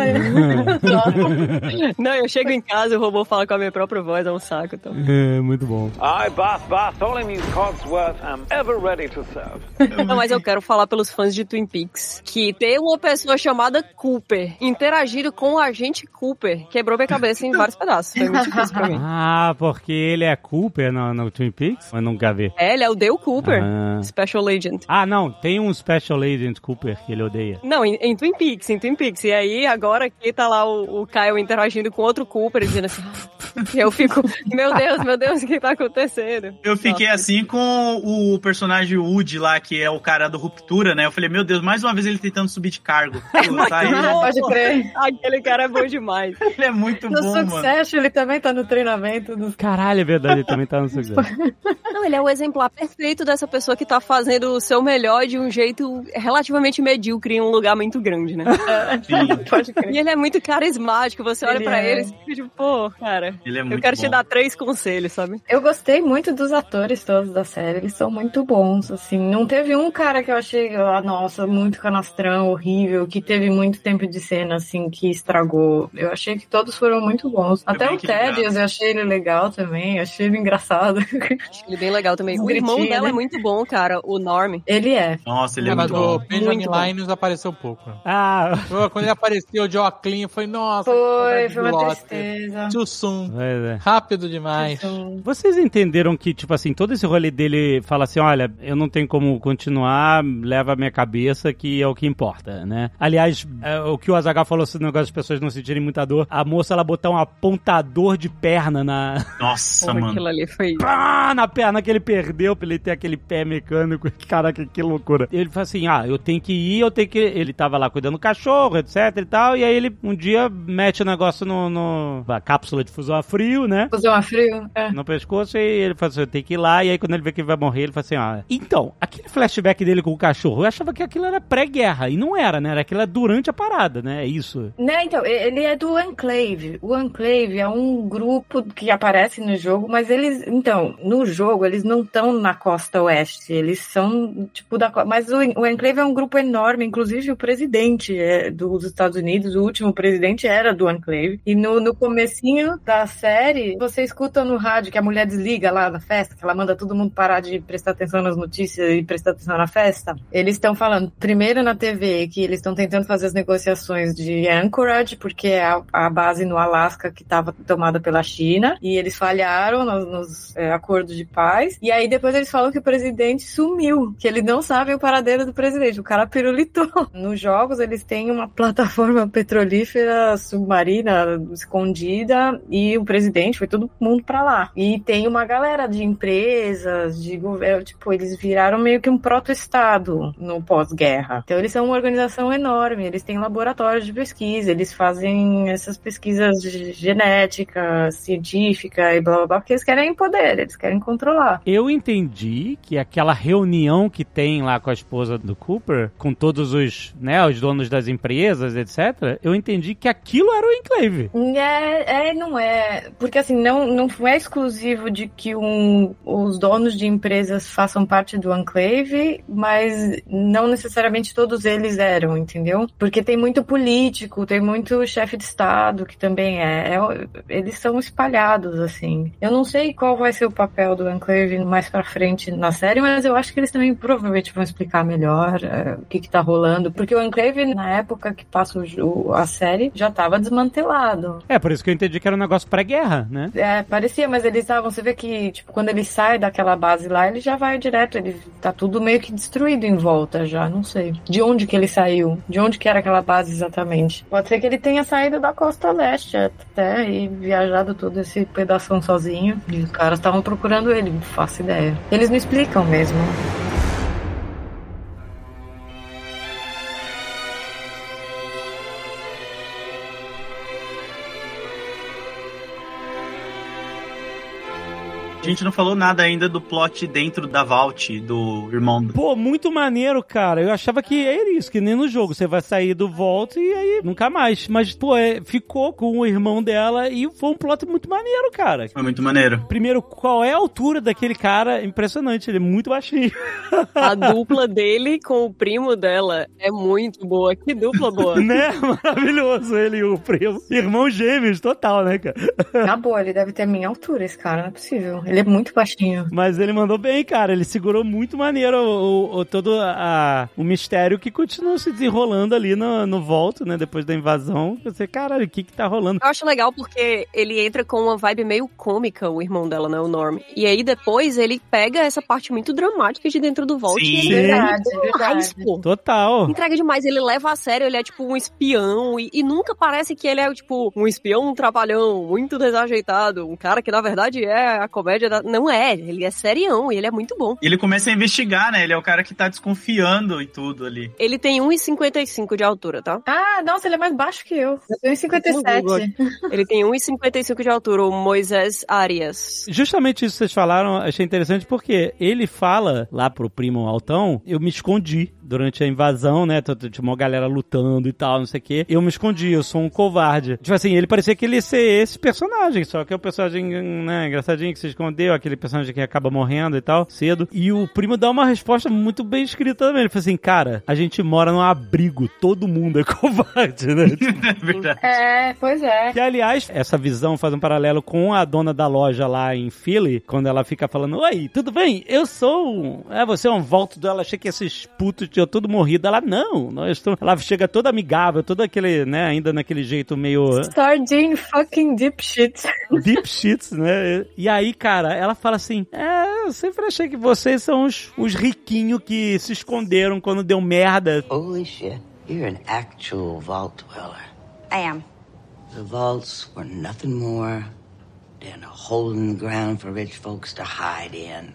Não, eu chego em casa e o robô fala com a minha própria voz, é um saco. Então. É, muito bom. I, Bath Bartholomew Cogsworth, am ever ready to serve. Não, mas eu quero falar pelos fãs de Twin Peaks, que ter uma pessoa chamada Cooper interagindo com o agente Cooper quebrou minha cabeça em vários pedaços. Foi muito difícil pra mim. Ah, porque ele é Cooper no, no Twin Peaks? Eu nunca vi. É, ele é o Dale Cooper, ah. Special Agent. Ah, não, tem um Special Agent Cooper que ele odeia. Não, em, em Twin Peaks, em Twin Peaks. E aí, agora aqui tá lá o, o Kyle interagindo com outro Cooper, dizendo assim... Eu fico, meu Deus, meu Deus, o que tá acontecendo? Eu fiquei Nossa. assim com o personagem Woody lá, que é o cara do Ruptura, né? Eu falei, meu Deus, mais uma vez ele tentando subir de cargo. Tá ele... Pode crer. Aquele cara é bom demais. Ele é muito no bom, mano. No Succession ele também tá no treinamento. Do... Caralho, é verdade, ele também tá no Succession. Não, ele é o exemplar perfeito dessa pessoa que tá fazendo o seu melhor de um jeito relativamente medíocre em um lugar muito grande, né? Sim. Pode crer. E ele é muito carismático, você olha ele pra é... ele e fica tipo, pô, cara... Ele é muito eu quero bom. te dar três conselhos, sabe? Eu gostei muito dos atores todos da série, eles são muito bons, assim. Não teve um cara que eu achei, ah, nossa, muito canastrão, horrível, que teve muito tempo de cena, assim, que estragou. Eu achei que todos foram muito bons. Foi Até o Ted, eu achei ele legal também, achei ele engraçado. Achei ele bem legal também. O irmão né? dela é muito bom, cara, o Norm. Ele é. Nossa, ele é, é muito bom. O Benjamin Linus apareceu um pouco. Ah, quando ele apareceu, o Joe Clean, foi, nossa. Foi, foi uma tristeza. Too soon. É, é. Rápido demais. Vocês entenderam que, tipo assim, todo esse rolê dele fala assim, olha, eu não tenho como continuar, leva a minha cabeça, que é o que importa, né? Aliás, é, o que o Azaghal falou sobre o negócio das pessoas não sentirem muita dor, a moça, ela botar um apontador de perna na... Nossa, Pô, mano. Aquilo ali foi... Pá, na perna que ele perdeu pra ele ter aquele pé mecânico. Caraca, que loucura. Ele falou assim, ah, eu tenho que ir, eu tenho que... Ele tava lá cuidando do cachorro, etc e tal, e aí ele um dia mete o negócio no... no... a cápsula de fusão a frio, né? Fusão a frio, é. No pescoço, e ele fala assim, eu tenho que ir lá, e aí quando ele vê que ele vai morrer, ele fala assim, ah, então, aquele flashback dele com o cachorro, eu achava que aquilo era pré-guerra, e não era, né? Era aquilo durante a parada, né? É isso. Né, então, ele é do Enclave. O Enclave é um grupo que aparece no jogo, mas eles, então, no jogo, eles não estão na costa oeste, eles são, tipo, da mas o, o Enclave é um grupo enorme, inclusive o presidente é dos Estados Unidos, o último presidente era do Enclave, e no, no comecinho da série, você escuta no rádio que a mulher desliga lá na festa, que ela manda todo mundo parar de prestar atenção nas notícias e prestar atenção na festa. Eles estão falando, primeiro na T V, que eles estão tentando fazer as negociações de Anchorage, porque é a, a base no Alasca que estava tomada pela China, e eles falharam nos, nos é, acordos de paz, e aí depois eles falam que o presidente sumiu, que eles não sabem o paradeiro do presidente, o cara pirulitou. Nos jogos eles têm uma plataforma petrolífera submarina escondida, e o presidente foi todo mundo pra lá. E tem uma galera de empresas, de governo, tipo, eles viraram meio que um proto-estado no pós-guerra. Então eles são uma organização enorme, eles têm laboratórios de pesquisa, eles fazem essas pesquisas genéticas, científicas e blá blá blá, porque eles querem poder, eles querem controlar. Eu entendi que aquela reunião que tem lá com a esposa do Cooper, com todos os, né, os donos das empresas, etcétera, eu entendi que aquilo era o Enclave. É, é não é, porque assim, não, não é exclusivo de que um, os donos de empresas façam parte do Enclave, mas não necessariamente todos eles eram, entendeu? Porque tem muito político, tem muito chefe de estado que também é, é, eles são espalhados, assim. Eu não sei qual vai ser o papel do Enclave mais pra frente na série, mas eu acho que eles também provavelmente vão explicar melhor é, o que que tá rolando, porque o Enclave, na época que passa o, a série, já tava desmantelado. É, por isso que eu entendi que era um negócio pré-guerra, né? É, parecia, mas eles estavam, você vê que, tipo, quando ele sai daquela base lá, ele já vai direto, ele tá tudo meio que destruído em volta já, não sei. De onde que ele saiu? De onde que era aquela base exatamente? Pode ser que ele tenha saído da costa leste até e viajado todo esse pedação sozinho, e os caras estavam procurando ele, não faço ideia. Eles me explicam mesmo. A gente não falou nada ainda do plot dentro da Vault, do irmão. Pô, muito maneiro, cara. Eu achava que era isso, que nem no jogo. Você vai sair do Vault e aí nunca mais. Mas, pô, é, ficou com o irmão dela e foi um plot muito maneiro, cara. Foi muito maneiro. Primeiro, qual é a altura daquele cara? Impressionante, ele é muito baixinho. A dupla dele com o primo dela é muito boa. Que dupla boa. Né? Maravilhoso, ele e o primo. Irmão gêmeos, total, né, cara? Na boa, ele deve ter a minha altura, esse cara, não é possível. Ele é muito baixinho. Mas ele mandou bem, cara. Ele segurou muito maneiro o, o, todo a, o mistério que continua se desenrolando ali no, no Vault, né? Depois da invasão. Você, caralho, o que que tá rolando? Eu acho legal porque ele entra com uma vibe meio cômica, o irmão dela, né? O Norm. E aí depois ele pega essa parte muito dramática de dentro do Vault. Sim, e ele verdade, entrega demais, verdade. pô. Total. Entrega demais. Ele leva a sério, ele é tipo um espião. E, e nunca parece que ele é tipo um espião, um trapalhão, muito desajeitado. Um cara que na verdade é a comédia da... Não é, ele é serião e ele é muito bom. E ele começa a investigar, né? Ele é o cara que tá desconfiando e tudo ali. Ele tem um e cinquenta e cinco de altura, tá? Ah, nossa, ele é mais baixo que eu. Eu tenho um e cinquenta e sete. Ele tem um e cinquenta e cinco de altura, o Moisés Arias. Justamente isso que vocês falaram, achei interessante porque ele fala lá pro primo Altão, eu me escondi durante a invasão, né? Tinha uma galera lutando e tal, não sei o quê. Eu me escondi, eu sou um covarde. Tipo assim, ele parecia que ele ia ser esse personagem, só que é o personagem, né, engraçadinho que se escondeu, aquele personagem que acaba morrendo e tal, cedo. E o primo dá uma resposta muito bem escrita também. Ele fala assim, cara, a gente mora num abrigo, todo mundo é covarde, né? É verdade. É, pois é. Que, aliás, essa visão faz um paralelo com a dona da loja lá em Philly, quando ela fica falando, oi, tudo bem? Eu sou um... É, você é um volto dela, achei que esses putos tinham tudo morrido. Ela, não, nós estamos... Ela chega toda amigável, toda aquele, né, ainda naquele jeito meio... Sardine fucking dipshits. Dipshits, né? E aí, cara, ela fala assim, é, eu sempre achei que vocês são os, os riquinhos que se esconderam quando deu merda. Holy shit, you're an actual vault dweller. I am. The vaults were nothing more than a hole in the ground for rich folks to hide in,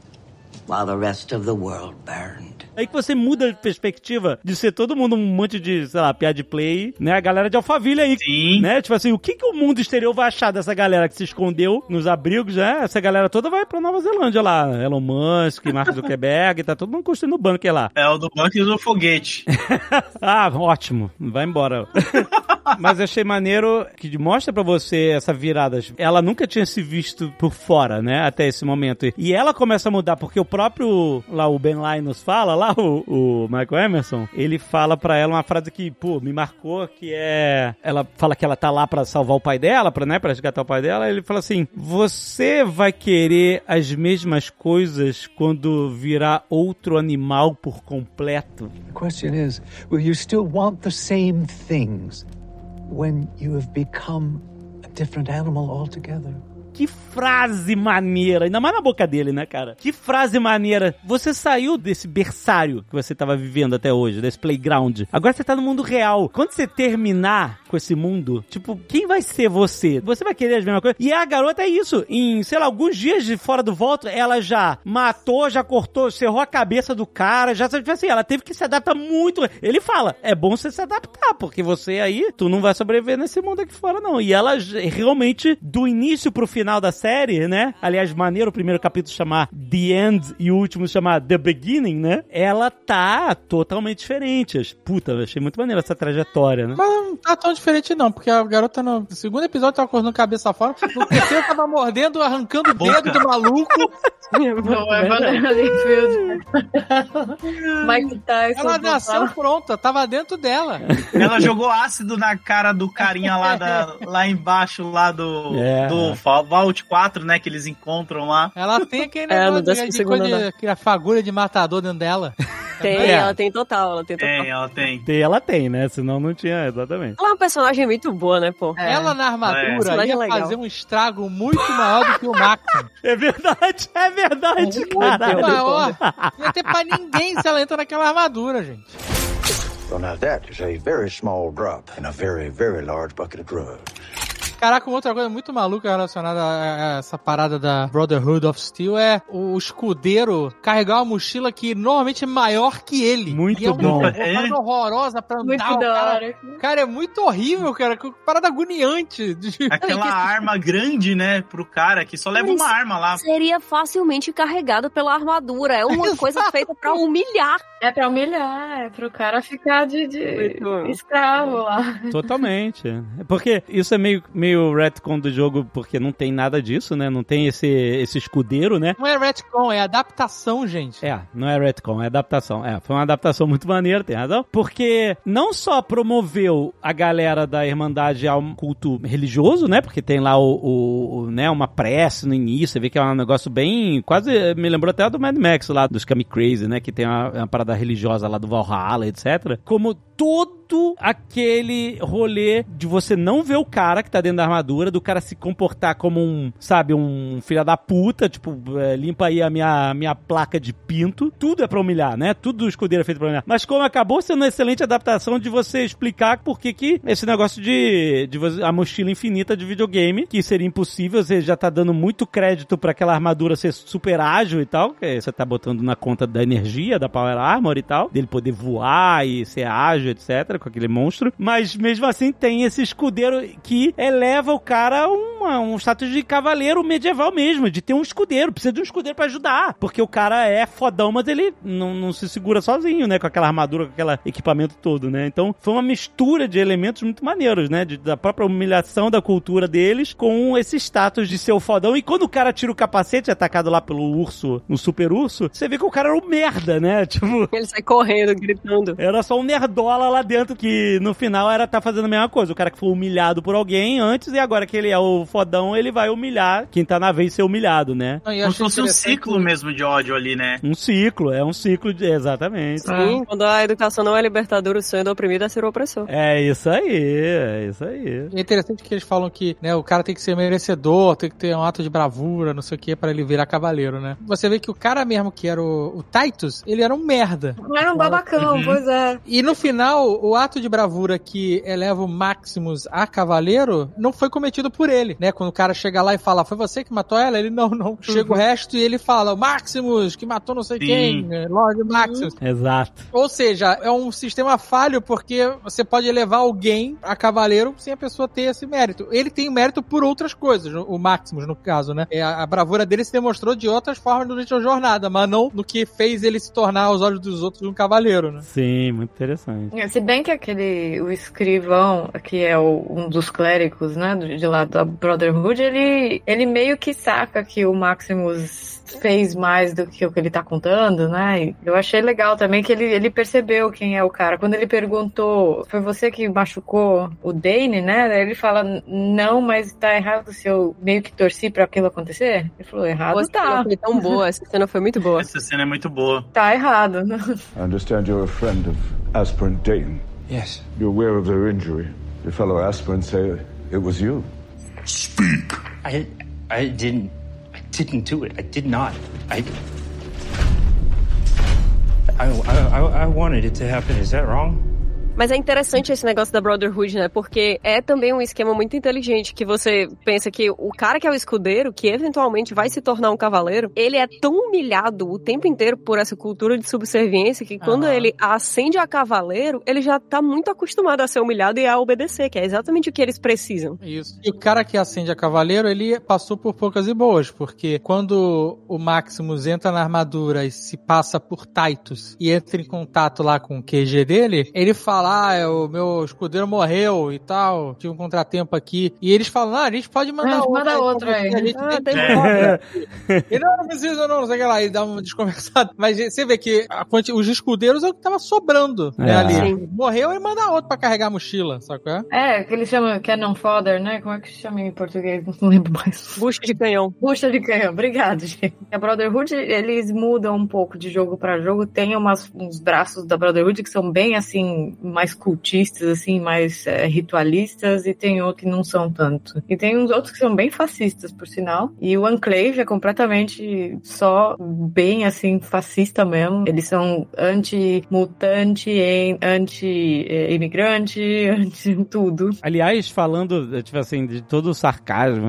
while the rest of the world burned. Aí que você muda de perspectiva de ser todo mundo um monte de, sei lá, piada de play, né? A galera de Alphaville aí. Sim. Né? Tipo assim, o que, que o mundo exterior vai achar dessa galera que se escondeu nos abrigos, né? Essa galera toda vai pra Nova Zelândia lá. Elon Musk, Mark Zuckerberg, tá todo mundo construindo o bunker lá. É o do bunker e do foguete. Ah, ótimo. Vai embora. Mas eu achei maneiro que mostra pra você essa virada. Ela nunca tinha se visto por fora, né? Até esse momento. E ela começa a mudar, porque o próprio, lá o Ben Linus fala, lá o, o Michael Emerson, ele fala pra ela uma frase que, pô, me marcou, que é... Ela fala que ela tá lá pra salvar o pai dela, pra, né, pra resgatar o pai dela. Ele fala assim, você vai querer as mesmas coisas quando virar outro animal por completo? The question is, will you still want the same things when you have become a different animal altogether? Que frase maneira, ainda mais na boca dele, né, cara? Que frase maneira. Você saiu desse berçário que você tava vivendo até hoje, desse playground. Agora você tá no mundo real. Quando você terminar com esse mundo, tipo, quem vai ser você? Você vai querer as mesmas coisas? E a garota é isso. Em, sei lá, alguns dias de fora do Vault, ela já matou, já cortou, cerrou a cabeça do cara, já, tipo assim, ela teve que se adaptar muito. Ele fala, é bom você se adaptar, porque você aí, tu não vai sobreviver nesse mundo aqui fora, não. E ela realmente, do início pro final da série, né? Aliás, maneiro o primeiro capítulo chamar The End e o último chamar The Beginning, né? Ela tá totalmente diferente. Puta, eu achei muito maneiro essa trajetória, né? Mas não tá tão diferente não, porque a garota no segundo episódio tava cortando cabeça fora, no terceiro tava mordendo, arrancando o dedo do maluco. Não, é Vanessa Mayfield. Mike Tyson. Ela nasceu pronta, tava dentro dela. Ela jogou ácido na cara do carinha lá, da, lá embaixo, lá do, É. do Vault quatro, né, que eles encontram lá. Ela tem aquele É, no negócio de, décimo de, segundo coisa de, andar. que a fagulha de matador dentro dela. Tem, É. ela tem total, ela tem total. Tem, ela tem. Tem, ela tem, né? Senão não tinha, exatamente. Ela é uma personagem muito boa, né, pô? Ela na armadura Personagem ia legal. fazer um estrago muito maior do que o Maxim. É verdade, é verdade, Muito cara. Muito maior. Não ia ter pra ninguém se ela entra naquela armadura, gente. So now that is a very small drop in a very, very large bucket of drugs. Caraca, uma outra coisa muito maluca relacionada a essa parada da Brotherhood of Steel é o escudeiro carregar uma mochila que normalmente é maior que ele. Muito e é bom. Uma parada horrorosa pra andar. Muito o da cara, hora. cara, é muito horrível, cara. Parada agoniante. Aquela arma grande, né, pro cara que só leva Mas uma arma lá. Seria facilmente carregado pela armadura. É uma coisa feita pra humilhar. É pra humilhar, é pro cara ficar de, de escravo lá. Totalmente. Porque isso é meio, meio retcon do jogo, porque não tem nada disso, né? Não tem esse, esse escudeiro, né? Não é retcon, é adaptação, gente. É, não é retcon, é adaptação. É, foi uma adaptação muito maneira, tem razão. Porque não só promoveu a galera da Irmandade ao culto religioso, né? Porque tem lá o, o, o né, uma prece no início, você vê que é um negócio bem... Quase me lembrou até do Mad Max lá, dos Kami Crazy, né? Que tem uma, uma parada religiosa lá do Valhalla, etcétera. Como todo aquele rolê de você não ver o cara que tá dentro da armadura, do cara se comportar como um, sabe, um filho da puta, tipo, é, limpa aí a minha, minha placa de pinto. Tudo é pra humilhar, né? Tudo do escudeiro é feito pra humilhar. Mas como acabou sendo uma excelente adaptação de você explicar por que que esse negócio de, de você, a mochila infinita de videogame, que seria impossível, você já tá dando muito crédito pra aquela armadura ser super ágil e tal, que você tá botando na conta da energia, da Power Armor e tal, dele poder voar e ser ágil, etcétera, com aquele monstro, mas mesmo assim tem esse escudeiro que eleva o cara a uma, um status de cavaleiro medieval mesmo, de ter um escudeiro, precisa de um escudeiro pra ajudar, porque o cara é fodão, mas ele não, não se segura sozinho, né, com aquela armadura, com aquele equipamento todo, né, então foi uma mistura de elementos muito maneiros, né, de, da própria humilhação da cultura deles com esse status de ser o fodão, e quando o cara tira o capacete atacado lá pelo urso, no super urso, você vê que o cara era um merda, né, tipo... Ele sai correndo, gritando. Era só um nerdola lá dentro que no final era tá fazendo a mesma coisa. O cara que foi humilhado por alguém antes e agora que ele é o fodão, ele vai humilhar quem tá na vez ser humilhado, né? Como se fosse um ciclo mesmo de ódio ali, né? Um ciclo, é um ciclo de... Exatamente. Sim, quando a educação não é libertadora, o sonho do oprimido é ser o opressor. É isso aí, é isso aí. É interessante que eles falam que, né, o cara tem que ser merecedor, tem que ter um ato de bravura, não sei o que, pra ele virar cavaleiro, né? Você vê que o cara mesmo que era o, o Titus, ele era um merda. Era um babacão, uhum. Pois é. E no final, o ato de bravura que eleva o Maximus a cavaleiro não foi cometido por ele, né? Quando o cara chega lá e fala, foi você que matou ela? Ele, não, não. Chega o resto e ele fala, o Maximus, que matou não sei Sim. quem, Lord Maximus. Exato. Ou seja, é um sistema falho porque você pode elevar alguém a cavaleiro sem a pessoa ter esse mérito. Ele tem mérito por outras coisas, o Maximus, no caso, né? A, a bravura dele se demonstrou de outras formas durante a jornada, mas não no que fez ele se tornar aos olhos dos outros um cavaleiro, né? Sim, muito interessante. Se bem que aquele, o escrivão, que é o, um dos clérigos, né, de lá da Brotherhood, ele, ele meio que saca que o Maximus fez mais do que o que ele tá contando, né? E eu achei legal também que ele, ele percebeu quem é o cara. Quando ele perguntou, foi você que machucou o Dane, né? Ele fala, não, mas tá errado se eu meio que torci pra aquilo acontecer? Ele falou, errado essa tá. Cena foi tão boa, essa cena foi muito boa. Essa cena é muito boa. Tá errado. I understand you're a friend of Aspirant Dane. Yes. You're aware of their injury. Your fellow aspirants say it was you. Speak. I, I didn't, I didn't do it. I did not. I, I, I, I wanted it to happen. Is that wrong? Mas é interessante esse negócio da Brotherhood, né? Porque é também um esquema muito inteligente, que você pensa que o cara que é o escudeiro, que eventualmente vai se tornar um cavaleiro, ele é tão humilhado o tempo inteiro por essa cultura de subserviência, que quando ah. ele ascende a cavaleiro, ele já tá muito acostumado a ser humilhado e a obedecer, que é exatamente o que eles precisam. Isso. E o cara que ascende a cavaleiro, ele passou por poucas e boas, porque quando o Maximus entra na armadura e se passa por Titus e entra em contato lá com o Q G dele, ele fala, ah, o meu escudeiro morreu e tal, tive um contratempo aqui. E eles falam, ah, a gente pode mandar outro. Manda outro aí. A gente ah, tem é. E não, não precisa não, não sei o que lá. E dá uma desconversada. Mas você vê que a quanti... os escudeiros é o que tava sobrando, é. né, ali. Sim. Morreu e manda outro pra carregar a mochila, sabe qual é? É, que eles chamam Cannon Fodder, né? Como é que se chama em português? Não lembro mais. Bucha de canhão. Bucha de canhão, obrigado, gente. A Brotherhood, eles mudam um pouco de jogo pra jogo. Tem umas, uns braços da Brotherhood que são bem, assim, mais cultistas, assim, mais é, ritualistas, e tem outros que não são tanto. E tem uns outros que são bem fascistas, por sinal. E o Enclave é completamente só bem, assim, fascista mesmo. Eles são anti-mutante, anti-imigrante, anti-tudo. Aliás, falando, tipo assim, de todo o sarcasmo,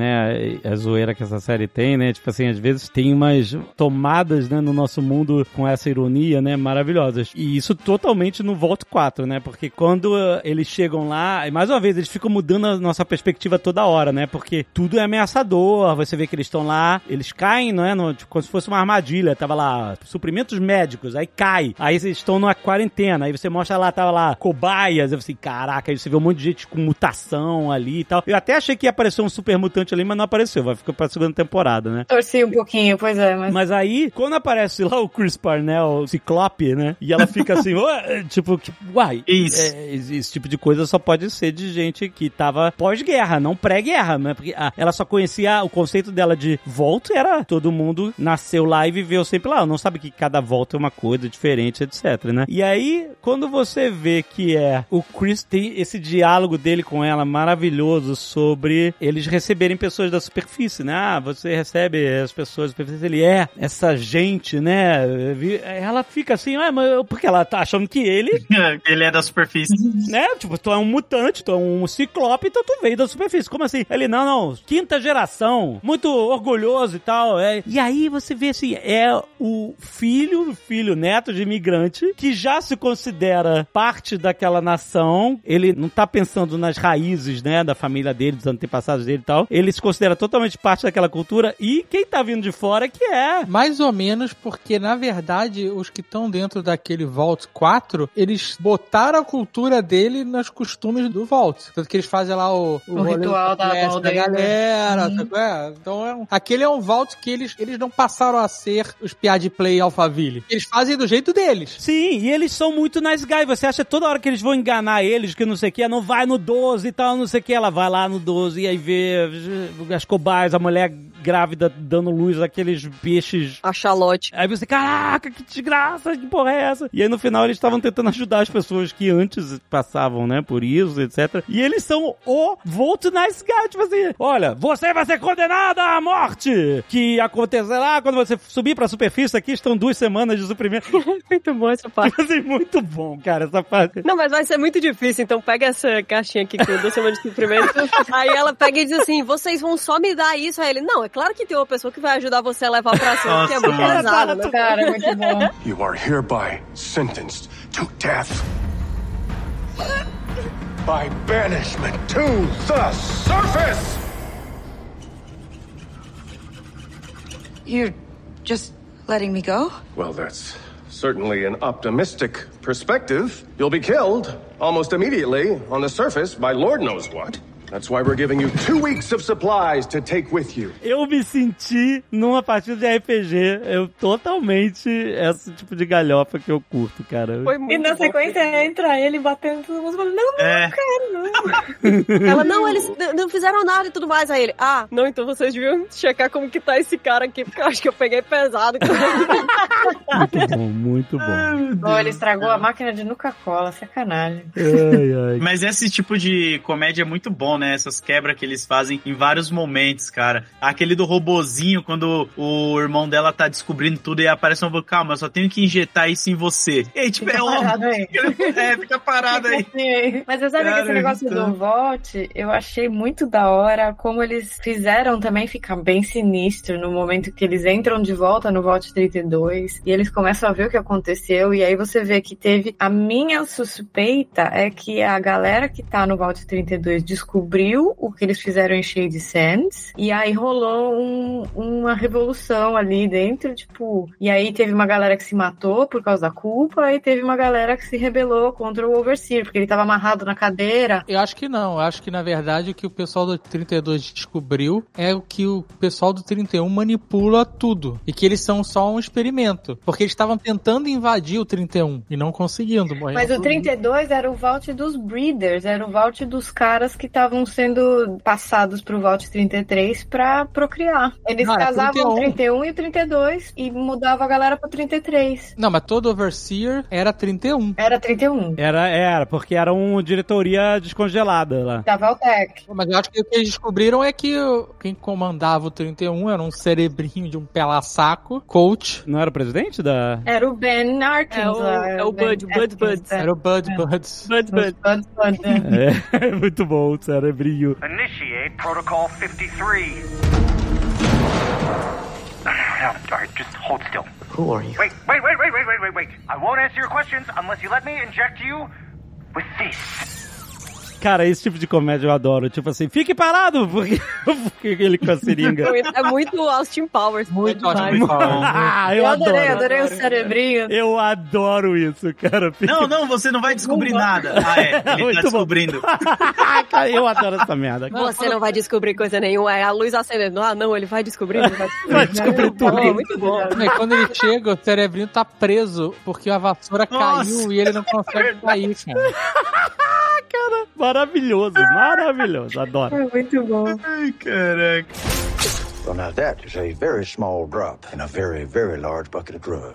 né, a zoeira que essa série tem, né, tipo assim, às vezes tem umas tomadas, né, no nosso mundo com essa ironia, né, maravilhosas. E isso totalmente no Vault quatro, né, porque quando eles chegam lá, e mais uma vez, eles ficam mudando a nossa perspectiva toda hora, né, porque tudo é ameaçador, você vê que eles estão lá, eles caem, não é, no, tipo, como se fosse uma armadilha, tava lá, suprimentos médicos, aí cai, aí eles estão numa quarentena, aí você mostra lá, tava lá, cobaias, eu falei, caraca, aí você vê um monte de gente com mutação ali e tal. Eu até achei que ia aparecer um super mutante ali, mas não apareceu, vai ficar pra segunda temporada, né? Torci um pouquinho, pois é, mas... Mas aí, quando aparece lá o Chris Parnell, o Ciclope, né, e ela fica assim, tipo, uai, isso. É, esse tipo de coisa só pode ser de gente que tava pós-guerra, não pré-guerra, né? Porque ah, ela só conhecia o conceito dela de Vault, era todo mundo nasceu lá e viveu sempre lá, não sabe que cada volta é uma coisa diferente, etc, né? E aí, quando você vê que é o Chris, tem esse diálogo dele com ela maravilhoso sobre eles receberem pessoas da superfície, né? Ah, você recebe as pessoas da superfície, ele é essa gente, né? Ela fica assim, ah, mas porque ela tá achando que ele... ele é da superfície. Né? Tipo, tu é um mutante, tu é um ciclope, então tu veio da superfície. Como assim? Ele, não, não, quinta geração, muito orgulhoso e tal. É. E aí você vê assim, é o filho, filho, neto de imigrante, que já se considera parte daquela nação. Ele não tá pensando nas raízes, né, da família dele, dos antepassados dele e tal. Ele se considera totalmente parte daquela cultura e quem tá vindo de fora que é. Mais ou menos porque, na verdade, os que estão dentro daquele Vault quatro, eles botaram a cultura dele nos costumes do Vault. Tanto que eles fazem lá o, o, o ritual da, da galera. Uhum. É, então, é um, aquele é um Vault que eles, eles não passaram a ser os piá de play Alphaville. Eles fazem do jeito deles. Sim, e eles são muito nice guy. Você acha toda hora que eles vão enganar eles, que não sei o que, não vai no doze e tal, não sei o que. Ela vai lá no doze e aí vê as cobaias, a mulher grávida dando luz àqueles peixes. A Charlotte. Aí você, caraca, que desgraça, que porra é essa? E aí no final eles estavam tentando ajudar as pessoas que antes passavam, né, por isso, etcétera. E eles são o Vault Nice Guy, tipo assim, olha, você vai ser condenada à morte, que acontecerá quando você subir pra superfície, aqui estão duas semanas de suprimento. Muito bom essa parte. Tipo assim, muito bom, cara, essa parte. Não, mas vai ser muito difícil, então pega essa caixinha aqui com duas semanas de suprimento, aí ela pega e diz assim, vocês vão só me dar isso, aí ele, não, é claro que tem uma pessoa que vai ajudar você a levar pra cima, que é muito pesado, né? Cara, é muito bom. You are hereby sentenced to death by banishment to the surface. You're just letting me go? Well, that's certainly an optimistic perspective. You'll be killed almost immediately on the surface by Lord knows what. That's why we're giving you two weeks of supplies to take with you. Eu me senti numa partida de R P G. Eu totalmente esse tipo de galhofa que eu curto, cara. Foi muito e na bom. Sequência entra ele batendo todo mundo falando, não, não, é. cara, não. Ela, não, eles não fizeram nada e tudo mais. Aí ele, ah, não, então vocês deviam checar como que tá esse cara aqui, porque eu acho que eu peguei pesado. Muito bom, muito bom. Oh, ele estragou a máquina de Nuka-Cola, sacanagem. Ai, ai. Mas esse tipo de comédia é muito bom, né? Essas quebras que eles fazem em vários momentos, cara. Aquele do robozinho, quando o irmão dela tá descobrindo tudo e aparece um calma, eu só tenho que injetar isso em você. E aí, tipo, fica é óbvio. É, fica parado aí. Mas você sabe cara, que esse negócio então... do Vault, eu achei muito da hora como eles fizeram também ficar bem sinistro no momento que eles entram de volta no Vault trinta e dois e eles começam a ver o que aconteceu e aí você vê que teve... A minha suspeita é que a galera que tá no Vault trinta e dois descobriu o que eles fizeram em Shady Sands, e aí rolou um, uma revolução ali dentro, tipo, e aí teve uma galera que se matou por causa da culpa, e teve uma galera que se rebelou contra o Overseer, porque ele tava amarrado na cadeira. Eu acho que não, eu acho que na verdade o que o pessoal do trinta e dois descobriu é o que o pessoal do trinta e um manipula tudo, e que eles são só um experimento. morto, porque eles estavam tentando invadir o trinta e um e não conseguindo. Mas o trinta e dois era o vault dos breeders, era o vault dos caras que estavam sendo passados pro vault trinta e três pra procriar. Eles não, casavam o trinta e um e o trinta e dois e mudavam a galera pro trinta e três. Não, mas todo Overseer era trinta e um. Era trinta e um. Era, era, porque era uma diretoria descongelada lá. Da Valtech. Mas eu acho que o que eles descobriram é que quem comandava o trinta e um era um cerebrinho de um pela-saco, coach. Não era o presidente da... Era o Ben Arkins. É o, lá, é o Bud, Bud Buds. Era o Bud Buds. Bud Bud. Bud Bud, é. É, muito bom o cerebrinho. Initiate Protocol fifty-three. Now, all right, just hold still. Who are you? Wait, wait, wait, wait, wait, wait, wait, wait. I won't answer your questions unless you let me inject you with this. Cara, esse tipo de comédia eu adoro. Tipo assim, fique parado! Porque, porque ele com a seringa. É muito Austin Powers. Muito é Austin Powers. Ah, eu, eu adoro. adorei, adorei o cerebrinho. Eu adoro isso, cara. Fique... Não, não, você não vai descobrir nada. Ah, é, ele muito tá descobrindo. Cara, eu adoro essa merda. Você não vai descobrir coisa nenhuma. É a luz acendendo. Ah, não, ele vai descobrir. Ele vai descobrir, vai descobrir tudo. É muito bom. E quando ele chega, o cerebrinho tá preso porque a vassoura Nossa, caiu e ele não consegue sair, cara. Cara, maravilhoso, maravilhoso. Adoro. É muito bom. Ai, caraca. Well, now that is a very small drop in a very, very large bucket of drugs.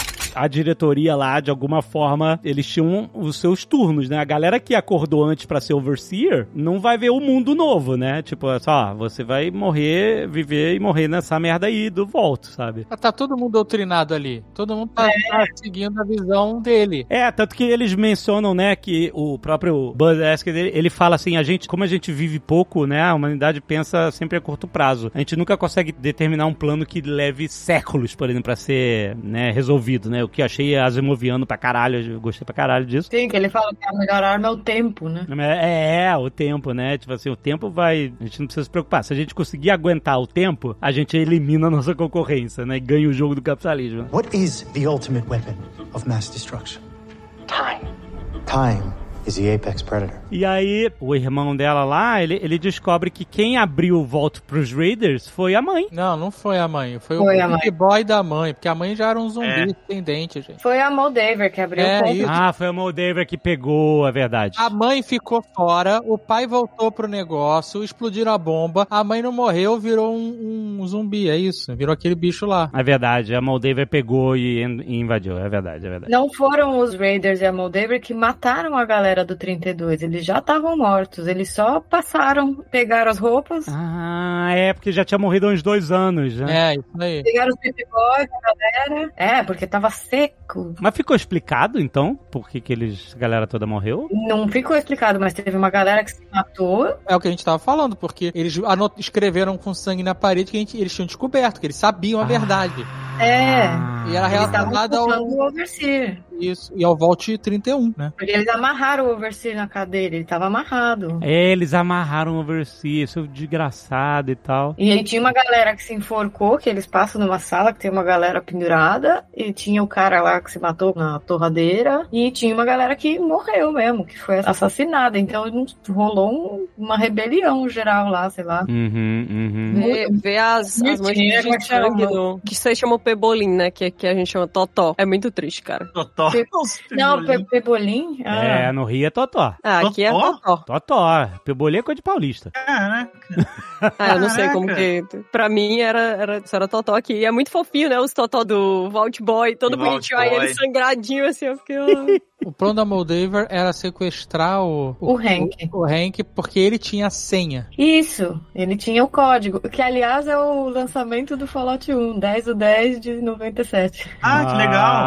A diretoria lá, de alguma forma, eles tinham os seus turnos, né? A galera que acordou antes pra ser Overseer não vai ver o mundo novo, né? Tipo, é só, você vai morrer, viver e morrer nessa merda aí do Vault, sabe? Tá todo mundo doutrinado ali. Todo mundo tá, é. tá seguindo a visão dele. É, tanto que eles mencionam, né, que o próprio Buzz Eskel, ele, ele fala assim, a gente, como a gente vive pouco, né, a humanidade pensa sempre a curto prazo. A gente nunca consegue determinar um plano que leve séculos, por exemplo, pra ser, né, resolvido, né? O que eu achei asimoviano pra caralho, eu gostei pra caralho disso. Sim, que ele fala que a melhor arma é o tempo, né? É, é, o tempo, né? Tipo assim, o tempo vai... A gente não precisa se preocupar. Se a gente conseguir aguentar o tempo, a gente elimina a nossa concorrência, né? E ganha o jogo do capitalismo. What is the ultimate weapon of mass destruction? Time. Time is the apex predator. E aí, o irmão dela lá, ele, ele descobre que quem abriu o Vault pros Raiders foi a mãe. Não, não foi a mãe. Foi, foi o big boy da mãe, porque a mãe já era um zumbi é. sem dente, gente. Foi a Moldaver que abriu é, o ponto. Ah, foi a Moldaver que pegou, é verdade. A mãe ficou fora, o pai voltou pro negócio, explodiram a bomba, a mãe não morreu, virou um, um zumbi, é isso? Virou aquele bicho lá. É verdade, a Moldaver pegou e, e invadiu, é verdade, é verdade. Não foram os Raiders e a Moldaver que mataram a galera do trinta e dois, eles já estavam mortos. Eles só passaram, pegaram as roupas. Ah, é, porque já tinha morrido há uns dois anos, né? É, isso aí. Pegaram os baby boys, a galera. É, porque tava seco. Mas ficou explicado, então, por que que eles, a galera toda morreu? Não ficou explicado, mas teve uma galera que se matou. É o que a gente tava falando, porque eles anot- escreveram com sangue na parede que a gente, eles tinham descoberto, que eles sabiam a ah. verdade. É. Ah. E era relacionado ao... Overseer. Isso, e ao Vault trinta e um, né? Porque eles amarraram o Overseer na cadeira, ele tava amarrado. É, eles amarraram o Overseer, isso é desgraçado e tal. E aí tinha uma galera que se enforcou, que eles passam numa sala que tem uma galera pendurada, e tinha o cara lá que se matou na torradeira, e tinha uma galera que morreu mesmo, que foi assassinada. Então rolou um, uma rebelião geral lá, sei lá. Uhum, uhum. Vê, vê as, as manchas de sangue no, que vocês chamam Pebolim, né? Que, que a gente chama Totó. É muito triste, cara. Totó. Pe... Não, pe Pebolim? Ah. É, no Rio é Totó. Ah, aqui é Totó. Totó. Pebolim é coisa de paulista. Caraca. Ah, eu não sei como que... Pra mim era, era, era Totó aqui. E é muito fofinho, né? Os Totó do Vault Boy, todo bonitinho. Aí ele sangradinho, assim, eu fiquei... O plano da Moldaver era sequestrar o... O, o Hank. O, o Hank, porque ele tinha a senha. Isso, ele tinha o código, que aliás é o lançamento do Fallout um, dez do dez de noventa e sete. Ah, que legal!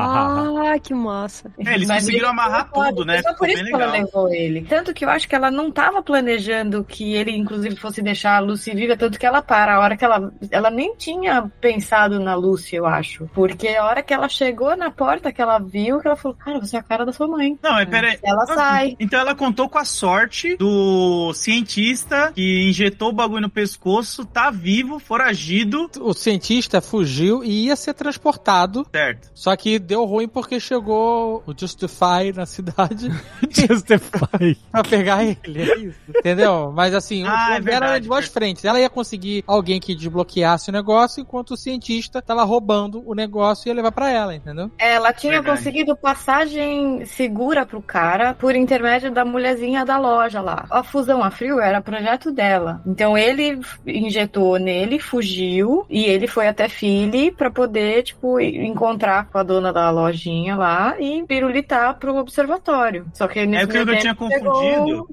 Ah, que massa. É, eles Mas conseguiram ele amarrar tudo, né? Só por isso que ela levou ele. Tanto que eu acho que ela não tava planejando que ele, inclusive, fosse deixar a Lucy viva, tanto que ela para. A hora que ela... Ela nem tinha pensado na Lucy, eu acho. Porque a hora que ela chegou na porta, que ela viu, que ela falou, cara, você cara da sua mãe. Não, mas peraí. Ela sai. Então ela contou com a sorte do cientista que injetou o bagulho no pescoço, tá vivo, foragido. O cientista fugiu e ia ser transportado. Certo. Só que deu ruim porque chegou o Justify na cidade. Justify. Pra pegar ele, é isso. Entendeu? Mas assim, ah, o é era de duas frentes. Ela ia conseguir alguém que desbloqueasse o negócio, enquanto o cientista tava roubando o negócio e ia levar pra ela, entendeu? Ela tinha Verdade. conseguido passagem segura pro cara por intermédio da mulherzinha da loja lá. A fusão a frio era projeto dela. Então ele injetou nele, fugiu e ele foi até Philly pra poder, tipo, encontrar com a dona da lojinha lá e pirulitar pro observatório. Só que nesse É o que eu tinha confundido.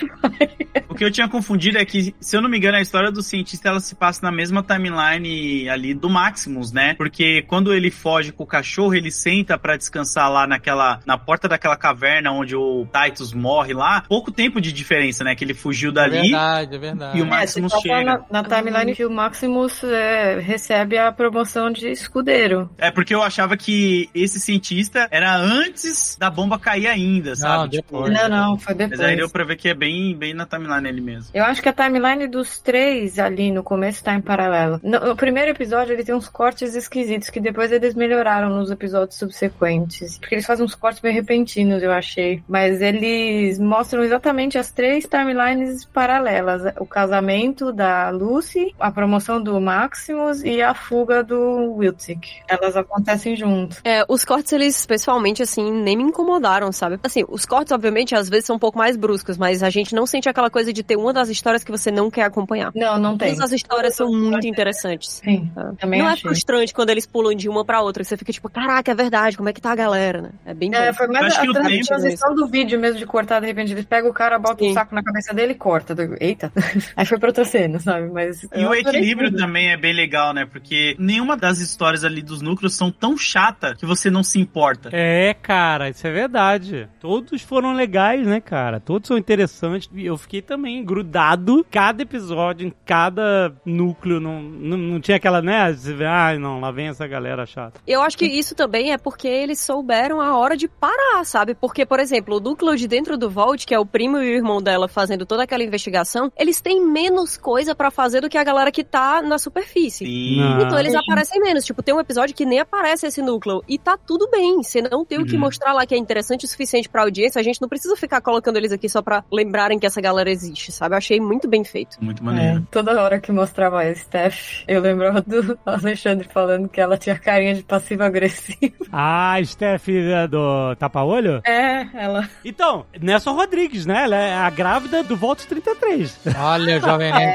O que eu tinha confundido é que, se eu não me engano, a história do cientista ela se passa na mesma timeline ali do Maximus, né? Porque quando ele foge com o cachorro, ele senta pra descansar lá naquela, na porta daquela caverna onde o Titus morre lá. Pouco tempo de diferença, né? Que ele fugiu dali. É verdade, é verdade. E o Maximus é, chega. Na, na timeline que o Maximus é, recebe a promoção de escudeiro. É porque eu achava que esse cientista era antes da bomba cair ainda, sabe? Não, depois. Não, não, foi depois. Mas aí deu pra ver que é bem, bem na timeline ele mesmo. Eu acho que a timeline dos três ali no começo tá em paralelo. No, no primeiro episódio ele tem uns cortes esquisitos que depois eles melhoraram nos episódios subsequentes. Porque eles fazem uns cortes bem repentinos, eu achei. Mas eles mostram exatamente as três timelines paralelas. O casamento da Lucy, a promoção do Maximus e a fuga do Wiltzik. Elas acontecem junto. É, os cortes, eles, pessoalmente, assim, nem me incomodaram, sabe? Assim, os cortes, obviamente, às vezes são um pouco mais bruscos, mas a gente não sente aquela coisa de ter uma das histórias que você não quer acompanhar. Não, não tem. Todas as histórias são muito interessantes. Sim, também Não achei. é frustrante quando eles pulam de uma pra outra, que você fica tipo, caraca, é verdade, como é que tá a galera, né? É bem bom. É, foi mais a, que o a tempo transição do vídeo mesmo de cortar, de repente eles pegam o cara, botam um saco na cabeça dele e corta. Eita. Aí foi pra outra cena, sabe? Mas E o equilíbrio também é bem legal, né? Porque nenhuma das histórias ali dos núcleos são tão chata que você não se importa. É, cara, isso é verdade. Todos foram legais, né, cara? Todos são interessantes. E eu fiquei também grudado. Cada episódio, em cada núcleo, não, não, não tinha aquela, né? Ah, não, lá vem essa galera chata. Eu acho que isso também é porque eles souberam a hora de parar, sabe? Porque, por exemplo, o núcleo de dentro do Vault, que é o primo e o irmão dela fazendo toda aquela investigação, eles têm menos coisa pra fazer do que a galera que tá na superfície. Sim. Então eles aparecem menos. Tipo, tem um episódio que nem aparece esse núcleo. E tá tudo bem. Você não tem o que Uhum. mostrar lá que é interessante o suficiente pra audiência. A gente não precisa ficar colocando eles aqui só pra lembrarem que essa galera existe, sabe? Eu achei muito bem feito. Muito maneiro. É, toda hora que mostrava a Steph, eu lembrava do Alexandre falando que ela tinha carinha de passivo-agressivo. Ah, Steph é do tapa-olho? É, ela... Então, Nelson Rodrigues, né? Ela é a grávida do Vault trinta e três. Olha, Jovem Nerd.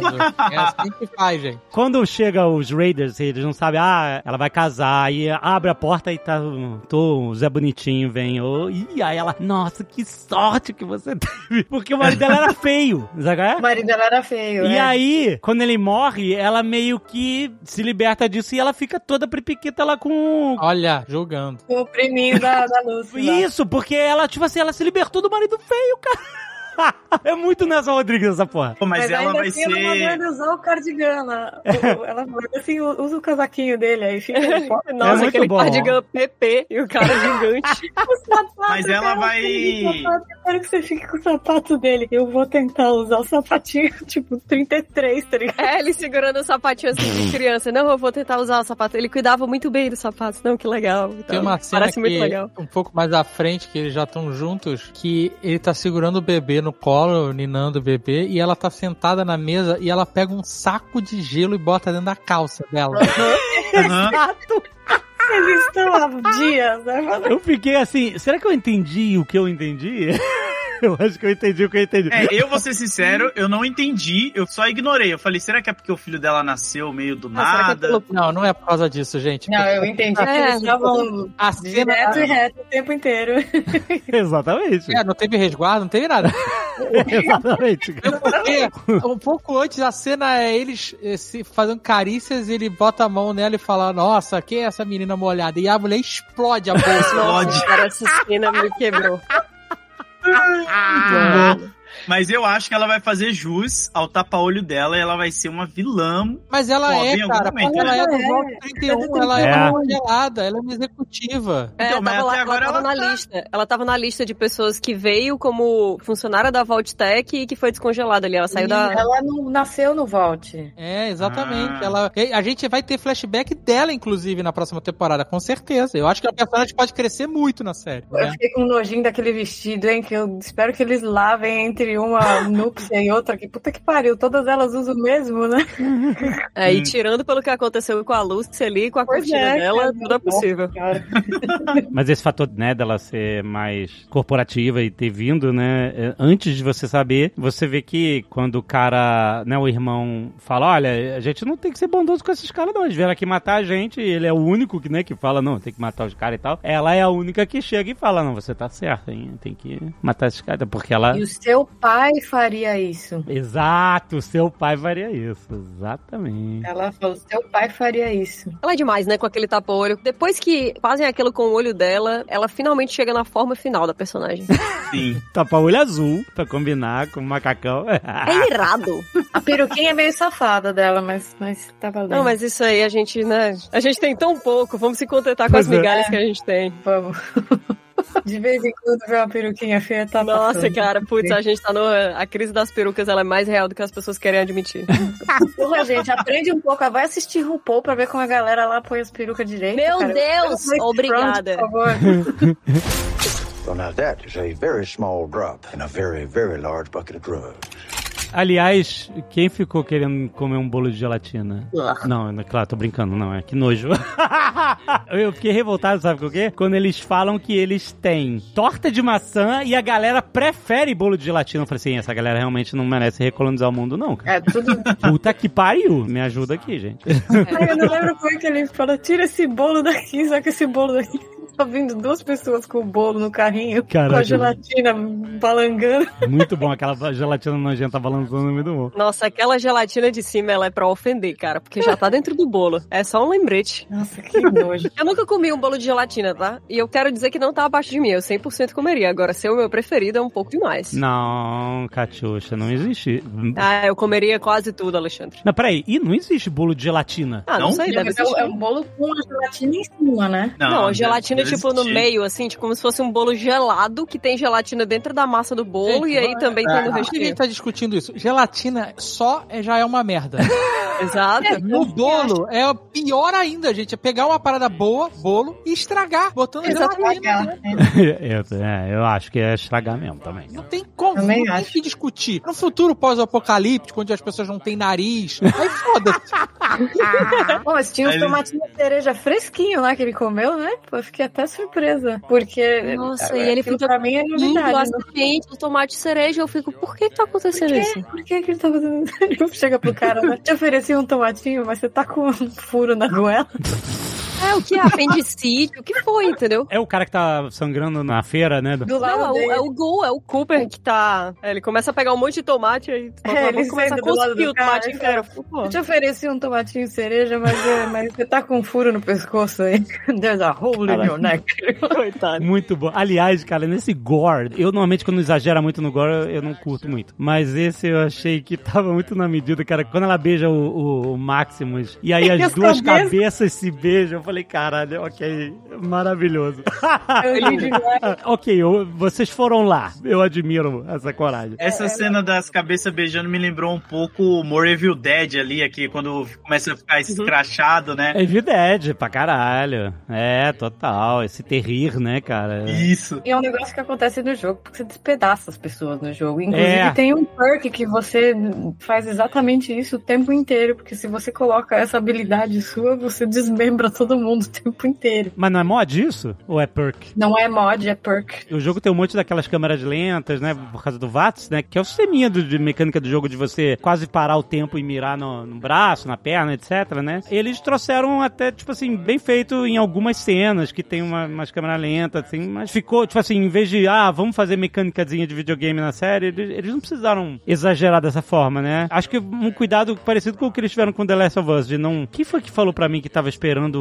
É assim que faz, gente. Quando chega os Raiders, eles não sabem, ah, ela vai casar, aí abre a porta e tá, tô, o Zé Bonitinho vem, oh, e aí ela, nossa, que sorte que você teve, porque o marido dela era feio, sabe? O marido dela era feio, E é. aí, quando ele morre, ela meio que se liberta disso e ela fica toda pripiquita lá com... Olha, julgando. Com o priminho da, da Lucy. Isso, porque ela, tipo assim, ela se libertou do marido feio, cara. É muito Nelson Rodrigues essa porra. Pô, mas, Mas ela ainda vai assim, ser... ela mandou ele usar o cardigan lá. O- Ela falou assim, usa o casaquinho dele aí, fica de fora. Nossa, muito aquele bom. cardigan P P e o cara gigante. O sapato, Mas ela eu vai- quero o sapato, Eu quero que você fique com o sapato dele. Eu vou tentar usar o sapatinho, tipo, trinta e três, tá ligado? É, ele segurando o sapatinho assim de criança. Não, eu vou tentar usar o sapato. Ele cuidava muito bem do sapato. Não, que legal. Então, Tem uma cena parece que, muito legal. um pouco mais à frente, que eles já estão juntos, que ele tá segurando o bebê no colo, ninando o bebê, e ela tá sentada na mesa e ela pega um saco de gelo e bota dentro da calça dela. Aham. Exato. Eles estão há dias, né? Eu fiquei assim, será que eu entendi o que eu entendi? Eu acho que eu entendi o que eu entendi. É, eu vou ser sincero, eu não entendi, eu só ignorei. Eu falei, será que é porque o filho dela nasceu meio do Ah, será que nada? é pelo- Não, não é por causa disso, gente. Não, eu entendi que É, eles estavam A cena... direto e reto o tempo inteiro. Exatamente. É, não teve resguardo, não teve nada. Exatamente. Porque um pouco antes a cena é eles eh, se fazendo carícias, ele bota a mão nela e fala, nossa, quem é essa menina molhada? E a mulher explode a bolsa. Explode. Cara, essa cena me quebrou. Mas eu acho que ela vai fazer jus ao tapa-olho dela e ela vai ser uma vilã. Mas ela Pô, é, bem, cara. momento, Ela né? é do Vault trinta e um. Ela é, É. congelada. Ela é uma executiva. É, Então, mas tava lá- até agora ela tava ela na tá- lista. Ela tava na lista de pessoas que veio como funcionária da Vault-Tec e que foi descongelada ali. Ela saiu E da... Ela não nasceu no Vault. É, exatamente. Ah. Ela, a gente vai ter flashback dela, inclusive, na próxima temporada, com certeza. Eu acho que a personagem pode crescer muito na série. Eu né? fiquei com nojinho daquele vestido, hein? Que eu espero que eles lavem entre uma núpcia e outra. Que puta que pariu, todas elas usam o mesmo, né? É, e tirando pelo que aconteceu com a Lucy ali, com a Pois cortina é, dela, cara. tudo é possível. Cara. Mas esse fator, né, dela ser mais corporativa e ter vindo, né, é, antes de você saber, você vê que quando o cara, né, o irmão fala, olha, a gente não tem que ser bondoso com esses caras não, eles vieram aqui matar a gente, e ele é o único que, né, que fala, não, tem que matar os caras e tal. Ela é a única que chega e fala, não, você tá certo, hein, tem que matar esses caras, porque ela... E o seu pai faria isso. Exato, seu pai faria isso, exatamente. Ela falou, seu pai faria isso. Ela é demais, né, com aquele tapa-olho. Depois que fazem aquilo com o olho dela, ela finalmente chega na forma final da personagem. Sim. Tapa olho azul, pra combinar com o macacão. É irado. A peruquinha é meio safada dela, mas, mas tá valendo. Não, mas isso aí a gente, né, a gente tem tão pouco, vamos se contentar com Pois as é. migalhas que a gente tem. Vamos. De vez em quando ver uma peruquinha feia, tá Nossa, passando. cara, putz, a gente tá no... A crise das perucas, ela é mais real do que as pessoas querem admitir. Porra, gente, aprende um pouco. Vai assistir RuPaul pra ver como a galera lá põe as perucas direito. Meu cara. Deus, Front, obrigada. por favor. Well, now that is a very small drop in a very, very large bucket of drugs. Aliás, quem ficou querendo comer um bolo de gelatina? Não, não, claro, tô brincando, não, é que nojo. Eu fiquei revoltado, sabe com o quê? Quando eles falam que eles têm torta de maçã e a galera prefere bolo de gelatina. Eu falei assim, essa galera realmente não merece recolonizar o mundo, não, cara. É tudo... Puta que pariu. Me ajuda aqui, gente. Ai, eu não lembro como é que ele fala, tira esse bolo daqui, só que esse bolo daqui... Tá vindo duas pessoas com o bolo no carrinho, Caraca. com a gelatina balangando. Muito bom, aquela gelatina nojenta balançando, muito bom. Nossa, aquela gelatina de cima, ela é pra ofender, cara, porque já tá dentro do bolo. É só um lembrete. Nossa, que nojo. Eu nunca comi um bolo de gelatina, tá? E eu quero dizer que não tá abaixo de mim, eu cem por cento comeria. Agora, ser o meu preferido é um pouco demais. Não, Catiuxa, não existe. Ah, eu comeria quase tudo, Alexandre. Não, peraí, e não existe bolo de gelatina? Ah, não, Não? sei, deve Mas é, existir. é um bolo com a gelatina em cima, né? Não, gelatina deve tipo no existir. meio, assim, tipo como se fosse um bolo gelado que tem gelatina dentro da massa do bolo e aí também tem no Por que a recheio. gente tá discutindo isso? Gelatina só é- já é uma merda. Exato. No bolo é pior ainda, gente. É pegar uma parada boa, bolo, e estragar, botando gelatina. eu, é, eu acho que é estragar mesmo também. Não tem como, Também não tem acho. que discutir. No futuro pós-apocalíptico, onde as pessoas não têm nariz, aí foda-se. Bom, mas tinha uns Aí- tomatinhos de cereja fresquinho lá que ele comeu, né? Pô, eu fiquei até surpresa. Porque. Nossa, é, e ele aquilo fica pra mim é indo novidade. as né? sementes do tomate cereja, eu fico, por que que tá acontecendo Por isso? quê? Por que, que ele tá fazendo isso? Ele chega pro cara, né? Te ofereci um tomatinho, mas você tá com um furo na goela. É, o que é apendicite? O que foi, entendeu? É o cara que tá sangrando na feira, né? Do lado Não, é dele. o, é o Gu, é o Cooper que tá... É, ele começa a pegar um monte de tomate e É, ele começa a senta do lado cuspir do o cara tomate e inteiro. fala, Pô. Eu te ofereci um tomatinho cereja, mas, é, mas você tá com um furo no pescoço aí. There's a hole in your neck. Coitado. Muito bom. Aliás, cara, nesse gore, eu normalmente quando exagera muito no gore, eu não curto muito. Mas esse eu achei que tava muito na medida, cara. Quando ela beija o, o, o Maximus e aí E as as duas cabeças? cabeças se beijam, eu falei, caralho, ok, maravilhoso. Eu ri demais. Ok, eu- vocês foram lá. Eu admiro essa coragem. Essa cena das cabeças beijando me lembrou um pouco o More Evil Dead ali, aqui, quando começa a ficar escrachado, né? É evidente, pra caralho. É, total. Esse terrir, né, cara? Isso. E é um negócio que acontece no jogo, porque você despedaça as pessoas no jogo. Inclusive, É. tem um perk que você faz exatamente isso o tempo inteiro, porque se você coloca essa habilidade sua, você desmembra todo mundo o tempo inteiro. Mas não é mod isso? Ou é perk? Não é mod, é perk. O jogo tem um monte daquelas câmeras lentas, né? Por causa do V A T S, né? Que é o sisteminha do- de mecânica do jogo de você quase parar o tempo e mirar no, no braço, na perna, etc, né? Eles trouxeram até, tipo assim, bem feito em algumas cenas que tem uma, umas câmeras lentas, assim, mas ficou, tipo assim, em vez de, ah, vamos fazer mecânicazinha de videogame na série, eles, eles não precisaram exagerar dessa forma, né? Acho que um cuidado parecido com o que eles tiveram com The Last of Us, de não... Quem foi que falou pra mim que tava esperando muito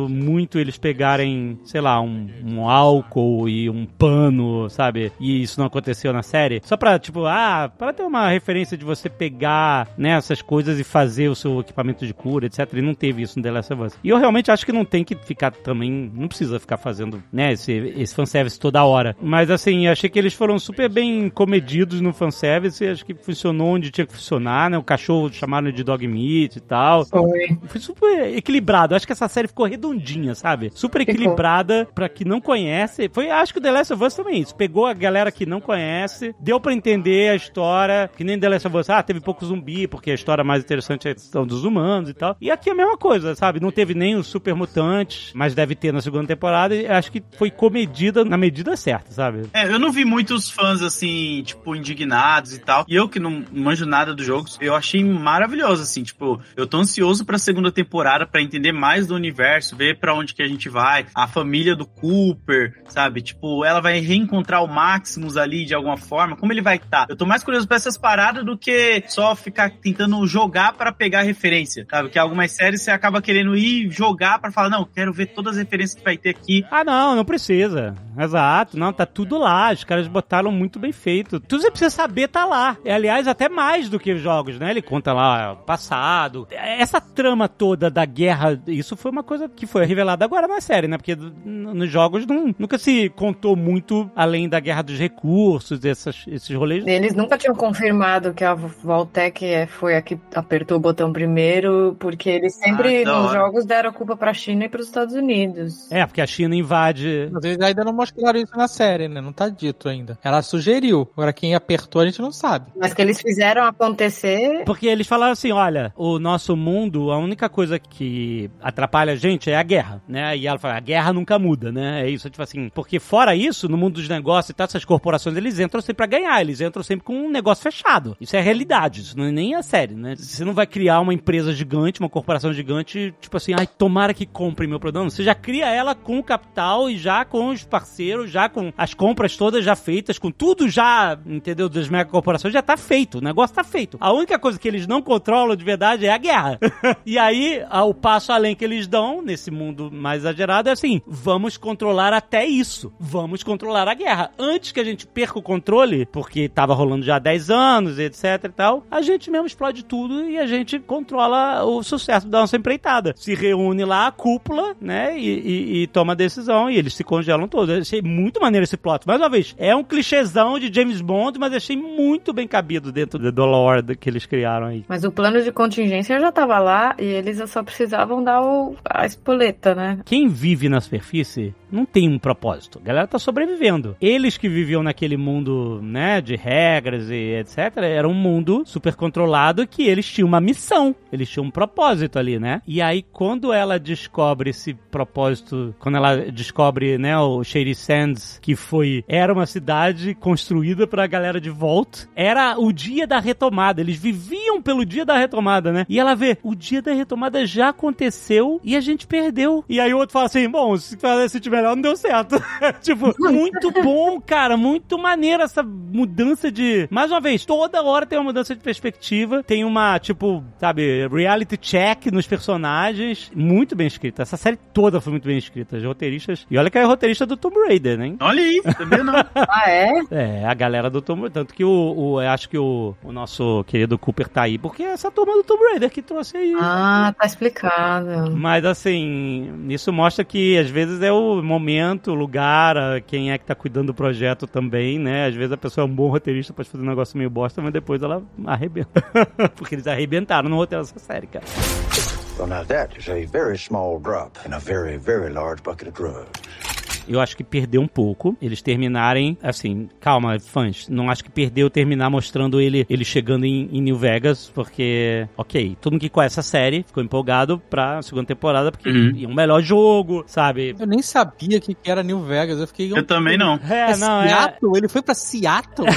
muito eles pegarem, sei lá, um, um álcool e um pano, sabe? E isso não aconteceu na série. Só pra, tipo, ah, para ter uma referência de você pegar, né, essas coisas e fazer o seu equipamento de cura, etcétera. E não teve isso no The Last of Us. E eu realmente acho que não tem que ficar também, não precisa ficar fazendo, né, esse, esse fanservice toda hora. Mas, assim, achei que eles foram super bem comedidos no fanservice e acho que funcionou onde tinha que funcionar, né? O cachorro chamaram de dog meat e tal. Foi. Foi super equilibrado. Acho que essa série ficou redondinha, sabe? Super equilibrada ficou. Pra quem não conhece. Foi, acho que o The Last of Us também isso. Pegou a galera que não conhece, deu pra entender a história, que nem The Last of Us, ah, teve pouco zumbi, porque a história mais interessante é a questão dos humanos e tal. E aqui é a mesma coisa, sabe? Não teve nem os super mutantes, mas deve ter na segunda temporada e acho que foi comedida na medida certa, sabe? É, eu não vi muitos fãs, assim, tipo, indignados e tal. E eu que não manjo nada dos jogos, eu achei maravilhoso, assim, tipo, eu tô ansioso pra segunda temporada pra entender mais do universo, ver pra onde que a gente vai, a família do Cooper, sabe? Tipo, ela vai reencontrar o Maximus ali de alguma forma, como ele vai estar? Eu tô mais curioso pra essas paradas do que só ficar tentando jogar pra pegar referência, sabe? Que algumas séries você acaba querendo ir jogar pra falar, não, quero ver todas as referências que vai ter aqui. Ah, não, não precisa. Exato, não, tá tudo lá, os caras botaram muito bem feito. Tudo você precisa saber tá lá. E, aliás, até mais do que os jogos, né? Ele conta lá o passado. Essa trama toda da guerra, isso foi uma coisa que foi revelada agora na série, né? Porque nos jogos não, nunca se contou muito além da guerra dos recursos, essas, esses rolês. Eles nunca tinham confirmado que a Vault-Tec foi a que apertou o botão primeiro, porque eles sempre, ah, nos jogos, deram a culpa pra China e pros Estados Unidos. É, porque a China invade... Mas eles ainda não mostraram isso na série, né? Não tá dito ainda. Ela sugeriu. Agora, quem apertou, a gente não sabe. Mas que eles fizeram acontecer... Porque eles falaram assim, olha, o nosso mundo, a única coisa que atrapalha a gente é a guerra, né? E ela fala, a guerra nunca muda, né? É isso, tipo assim... Porque fora isso, no mundo dos negócios e tal, essas corporações, eles entram sempre pra ganhar. Eles entram sempre com um negócio fechado. Isso é a realidade. Isso não é nem a série, né? Você não vai criar uma empresa gigante, uma corporação gigante, tipo assim, ai, tomara que compre meu produto. Não, você já cria ela com o capital e já com os parceiros, já com as compras todas já feitas, com tudo já, entendeu, das megacorporações, já tá feito. O negócio tá feito. A única coisa que eles não controlam de verdade é a guerra. E aí, o passo além que eles dão, nesse mundo mais exagerado, é assim, vamos controlar até isso. Vamos controlar a guerra. Antes que a gente perca o controle, porque tava rolando já há dez anos, etc e tal, a gente mesmo explode tudo e a gente controla o sucesso da nossa empreitada. Se reúne lá a cúpula, né, e, e, e toma a decisão e eles se congelam todos. Eu achei muito maneiro esse plot. Mais uma vez, é um clichêzão de James Bond, mas achei muito bem cabido dentro do lore que eles criaram aí. Mas o plano de contingência já tava lá e eles só precisavam dar o, a espoleta, né? Quem vive na superfície não tem um propósito. A galera tá sobrevivendo. Eles que viviam naquele mundo, né, de regras e etcétera, era um mundo super controlado que eles tinham uma missão. Eles tinham um propósito ali, né? E aí, quando ela descobre esse propósito, quando ela descobre, né, o Shady Sands, que foi, era uma cidade construída pra galera de Vault, era o dia da retomada. Eles viviam pelo dia da retomada, né? E ela vê, o dia da retomada já aconteceu e a gente perdeu. E aí o outro fala assim, bom, se esse tiver melhor, não deu certo. Tipo, muito bom, cara, muito maneiro essa mudança de... Mais uma vez, toda hora tem uma mudança de perspectiva, tem uma, tipo, sabe, reality check nos personagens, muito bem escrita. Essa série toda foi muito bem escrita, os roteiristas... E olha que é roteirista do Tomb Raider, né? Olha aí, sabia não. Ah, é? É, a galera do Tomb Raider, tanto que o, o eu acho que o, o nosso querido Cooper tá aí, porque é essa turma do Tomb Raider que trouxe aí. Ah, tá explicado. Mas, assim, isso mostra que, às vezes, é o momento, o lugar, quem é que tá cuidando do projeto também, né? Às vezes a pessoa é um bom roteirista, pode fazer um negócio meio bosta, mas depois ela arrebenta. Porque eles arrebentaram no roteiro dessa série, cara. Well, now that is a very small drop in a very, very large bucket of drugs. Eu acho que perdeu um pouco. Eles terminarem, assim, calma, fãs, não acho que perdeu terminar mostrando ele, ele chegando em, em New Vegas, porque, ok, todo mundo que conhece a série ficou empolgado pra segunda temporada, porque uhum. ia um melhor jogo, sabe? Eu nem sabia que era New Vegas, eu fiquei... Eu um... também não. É, é não, Seattle? É... Ele foi pra Seattle?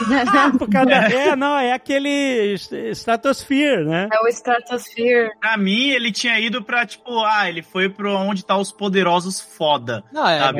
Por causa... É, não, é aquele Stratosphere, né? É o Stratosphere. Pra mim, ele tinha ido pra, tipo, ah, ele foi pra onde tá os poderosos foda, não, é, sabe?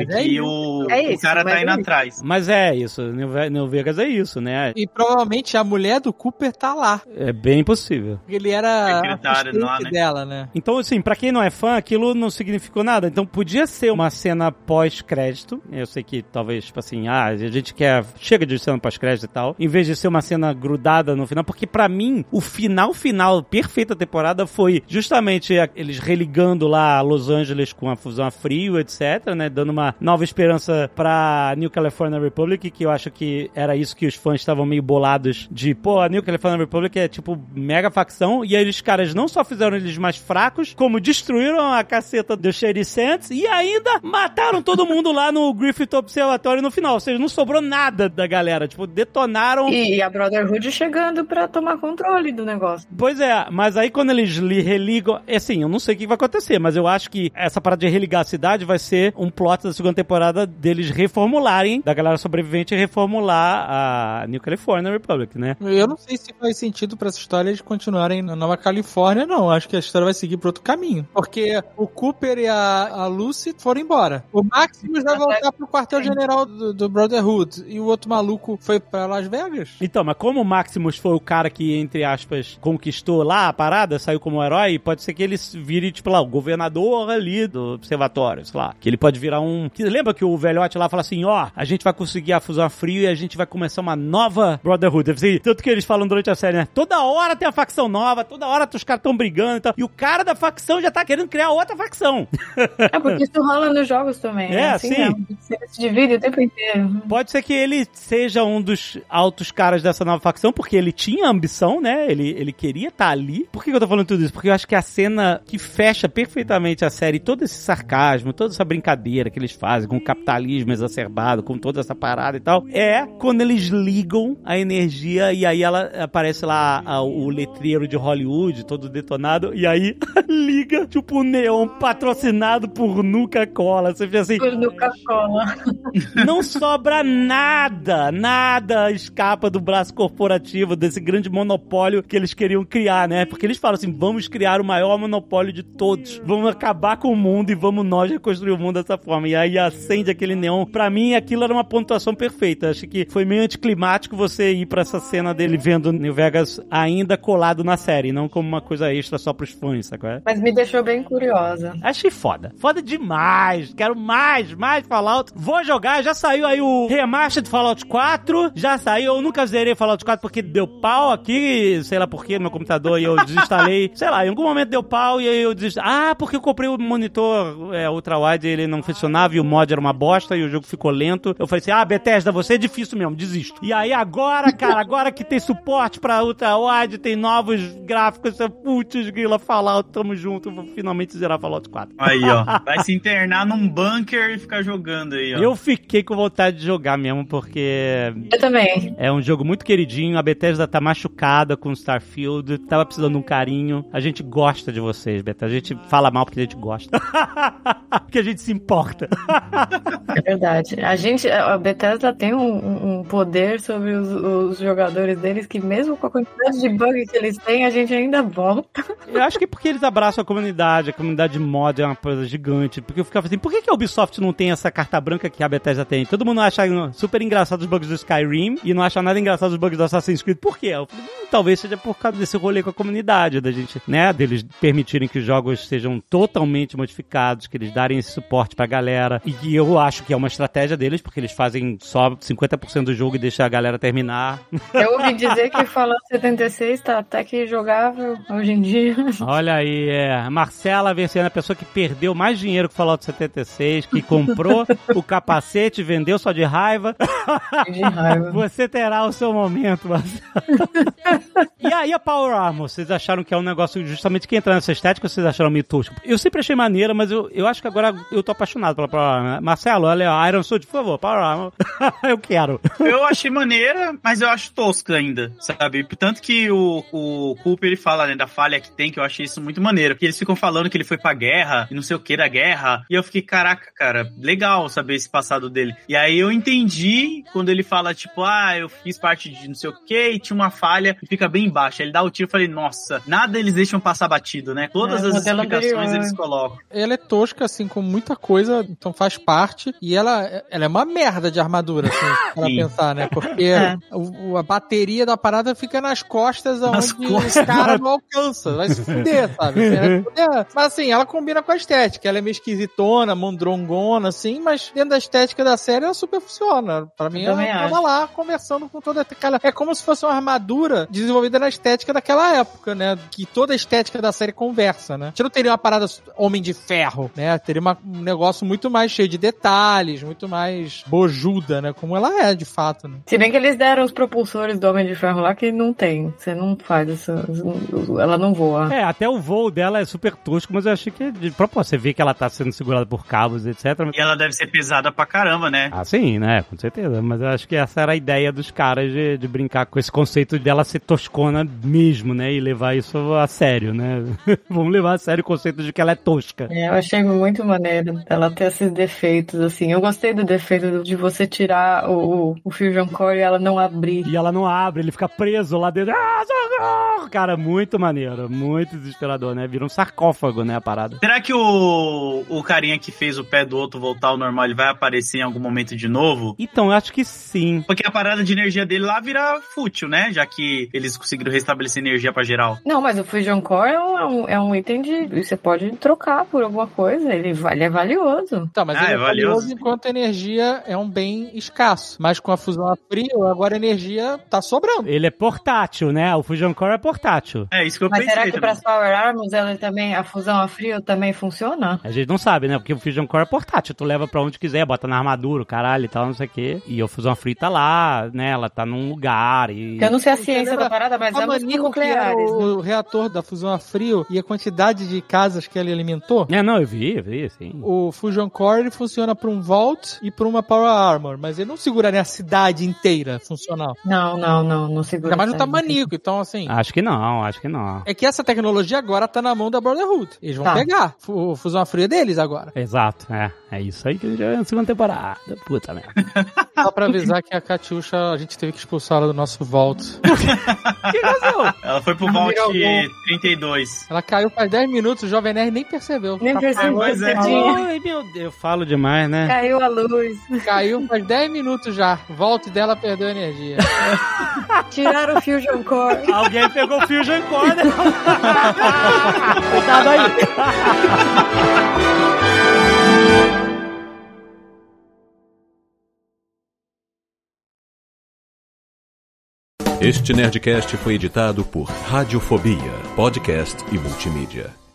é que o, É o isso, cara mas tá indo é isso. atrás. Mas é isso, New Ve- New Vegas é isso, né? E provavelmente a mulher do Cooper tá lá. É bem possível. Ele era Secretária assistente lá, né? dela, né? Então, assim, pra quem não é fã, aquilo não significou nada. Então, podia ser uma cena pós-crédito. Eu sei que talvez, tipo assim, ah, a gente quer... Chega de cena pós-crédito e tal. Em vez de ser uma cena grudada no final. Porque, pra mim, o final final perfeito da temporada foi justamente a- eles religando lá Los Angeles com a fusão a frio, etc, né? Dando uma nova esperança pra New California Republic, que eu acho que era isso que os fãs estavam meio bolados de, pô, a New California Republic é tipo mega facção, e aí os caras não só fizeram eles mais fracos, como destruíram a caceta do Shady Sands e ainda mataram todo mundo lá no Griffith Observatory no final, ou seja, não sobrou nada da galera, tipo, detonaram... E a Brotherhood chegando pra tomar controle do negócio. Pois é, mas aí quando eles li religam, é assim, eu não sei o que vai acontecer, mas eu acho que essa parada de religar a cidade vai ser um plot da segunda temporada deles reformularem, da galera sobrevivente reformular a New California Republic, né? Eu não sei se faz sentido pra essa história eles continuarem na Nova Califórnia, não. Acho que a história vai seguir por outro caminho. Porque o Cooper e a, a Lucy foram embora. O Maximus vai voltar pro quartel-general do, do Brotherhood. E o outro maluco foi pra Las Vegas. Então, mas como o Maximus foi o cara que, entre aspas, conquistou lá a parada, saiu como herói, pode ser que ele vire, tipo lá, o governador ali do observatório, sei lá. Que ele pode virar um... Que, lembra que o velhote lá fala assim, ó, a gente vai conseguir a fusão a frio e a gente vai começar uma nova Brotherhood. Assim, tanto que eles falam durante a série, né? Toda hora tem uma facção nova, toda hora os caras estão brigando e tal. E o cara da facção já tá querendo criar outra facção. É porque isso rola nos jogos também. É, né? Assim sim. mesmo. Você se divide o tempo inteiro. Pode ser que ele seja um dos altos caras dessa nova facção, porque ele tinha ambição, né? Ele, ele queria estar ali. Por que eu tô falando tudo isso? Porque eu acho que a cena que fecha perfeitamente a série, todo esse sarcasmo, toda essa brincadeira que eles fazem com o capitalismo exacerbado, com toda essa parada e tal, é quando eles ligam a energia e aí ela aparece lá a, o letreiro de Hollywood, todo detonado, e aí liga, tipo, o neon patrocinado por Nuka-Cola. Você fica assim... Por Nuka-Cola. Não sobra nada, nada escapa do braço corporativo desse grande monopólio que eles queriam criar, né? Porque eles falam assim, vamos criar o maior monopólio de todos, vamos acabar com o mundo e vamos nós reconstruir o mundo dessa forma. E aí acende aquele neon. Pra mim, aquilo era uma pontuação perfeita. Acho que foi meio anticlimático você ir pra essa cena dele vendo New Vegas ainda colado na série, não como uma coisa extra só pros fãs, sabe qual é? Mas me deixou bem curiosa. Achei foda. Foda demais. Quero mais, mais Fallout. Vou jogar. Já saiu aí o remaster do Fallout quatro. Já saiu. Eu nunca zerei Fallout quatro porque deu pau aqui, sei lá porquê, no meu computador, e eu desinstalei. Sei lá, em algum momento deu pau e aí eu desinstalei. Ah, porque eu comprei o monitor é, ultra-wide e ele não funcionava e o mod era uma bosta e o jogo ficou lento. Eu falei assim, ah, Bethesda, você é difícil mesmo, desisto. E aí agora, cara, agora que tem suporte pra ultra-wide, tem novos gráficos, putz, grila, Fallout, tamo junto, vou finalmente zerar Fallout quatro. Aí, ó, vai se internar num bunker e ficar jogando aí, ó. Eu fiquei com vontade de jogar mesmo, porque... Eu também. É um jogo muito queridinho, a Bethesda tá machucada com Starfield, tava precisando de um carinho. A gente gosta de vocês, Bethesda. A gente fala mal porque a gente gosta. Porque a gente se importa. É verdade. A gente, a Bethesda tem um, um poder sobre os, os jogadores deles que mesmo com a quantidade de bugs que eles têm, a gente ainda volta. Eu acho que é porque eles abraçam a comunidade, a comunidade de mod é uma coisa gigante. Porque eu ficava assim, por que, que a Ubisoft não tem essa carta branca que a Bethesda tem? Todo mundo acha super engraçado os bugs do Skyrim e não acha nada engraçado os bugs do Assassin's Creed. Por quê? Eu falei, hum, talvez seja por causa desse rolê com a comunidade, da gente, né? Deles permitirem que os jogos sejam totalmente modificados, que eles darem esse suporte pra galera. E que eu acho que é uma estratégia deles, porque eles fazem só cinquenta por cento do jogo e deixam a galera terminar. Eu ouvi dizer que Fallout setenta e seis tá até que jogável hoje em dia. Olha aí, é. Marcela vencendo a pessoa que perdeu mais dinheiro que o Fallout setenta e seis, que comprou o capacete, vendeu só de raiva. De raiva. Você terá o seu momento, Marcela. E aí a Power Armor, vocês acharam que é um negócio justamente que entra nessa estética ou vocês acharam meio tosco? Eu sempre achei maneira, mas eu, eu acho que agora eu tô apaixonado pela Power Armor. Marcelo, olha, Iron Sword, por favor, Power Armor. Eu quero. Eu achei maneira, mas eu acho tosca ainda, sabe? Tanto que o, o Cooper, ele fala, né, da falha que tem, que eu achei isso muito maneiro. Porque eles ficam falando que ele foi pra guerra, e não sei o que da guerra, e eu fiquei, caraca, cara, legal saber esse passado dele. E aí eu entendi quando ele fala, tipo, ah, eu fiz parte de não sei o que, e tinha uma falha, e fica bem embaixo. Aí ele dá o tiro e falei, nossa, nada eles deixam passar batido, né? Todas é, as explicações anterior. eles colocam. Ela é tosca, assim, com muita coisa, então faz parte, e ela, ela é uma merda de armadura, assim, pra Sim. pensar, né? Porque É. o- a bateria da parada fica nas costas, Nas onde costas. o cara não alcança. Vai se fuder, sabe? É, é. Mas assim, ela combina com a estética. Ela é meio esquisitona, mondrongona, assim, mas dentro da estética da série ela super funciona. Pra mim, Eu ela também tava acho. lá conversando com toda aquela... É como se fosse uma armadura desenvolvida na estética daquela época, né? Que toda a estética da série conversa, né? A gente não teria uma parada Homem de Ferro, né? Teria uma- um negócio muito mais cheio de detalhes, muito mais bojuda, né? Como ela é, de fato, né? Se bem que eles deram os propulsores do Homem de Ferro lá que não tem. Você não faz isso. Ela não voa. É, até o voo dela é super tosco, mas eu achei que, de propósito, você vê que ela tá sendo segurada por cabos, etcétera. E ela deve ser pesada pra caramba, né? Ah, sim, né? Com certeza. Mas eu acho que essa era a ideia dos caras de, de brincar com esse conceito dela ser toscona mesmo, né? E levar isso a sério, né? Vamos levar a sério o conceito de que ela é tosca. É, eu achei muito maneiro ela ter esses defeitos, assim. Eu gostei do defeito de você tirar o, o Fusion Core e ela não abrir. E ela não abre, ele fica preso lá dentro. Ah, socorro! Cara, muito maneiro, muito desesperador, né? Vira um sarcófago, né, a parada. Será que o, o carinha que fez o pé do outro voltar ao normal, ele vai aparecer em algum momento de novo? Então, eu acho que sim. Porque a parada de energia dele lá vira fútil, né? Já que eles conseguiram restabelecer energia pra geral. Não, mas o Fusion Core é um, é um, é um item de... Você pode trocar por alguma coisa. Ele, ele é valioso. Tá, mas Ah, ele é é valioso. valioso enquanto a energia é um bem escasso. Mas com a fusão a frio, agora a energia tá sobrando. Ele é portátil, né? O Fusion Core é portátil. É isso que eu Mas pensei será que também. para as Power Armors ela também, a fusão a frio também funciona? A gente não sabe, né? Porque o Fusion Core é portátil. Tu leva pra onde quiser, bota na armadura, o caralho e tal, não sei o quê. E a fusão frio tá lá, né? Ela tá num lugar e... Eu não sei a ciência Lembra da parada, mas a ambos mania são com que era nucleares. né? o, o reator da fusão a frio e a quantidade de casas que ele alimentou? É, não, eu vi, eu vi, sim. O Fusion Core ele funciona pra um Vault e pra uma Power Armor, mas ele não seguraria a cidade inteira funcional. Não, não, não, não segura. Ainda mais no essa- Tamanico, então assim... Acho que não, acho que não. É que essa tecnologia agora tá na mão da Brotherhood. Eles vão Tá. pegar. O Fusão a frio é deles agora. Exato, é. É isso aí que a gente vai ver na segunda temporada. Puta merda. Só pra avisar que a Catiuxa, a gente teve que expulsar ela do nosso Vault. Que razão? Ela foi pro Não Vault virou gol. trinta e dois. Ela caiu faz dez minutos, o Jovem Nerd nem percebeu. Nem Tá- percebeu, Pois é. tadinha. Ai, meu Deus, eu falo demais, né? Caiu a luz. Caiu faz dez minutos já. Vault dela perdeu energia. Tiraram o Fusion Core. Alguém pegou o Fusion Core, né? Cuidado aí. Este Nerdcast foi editado por Radiofobia, podcast e multimídia.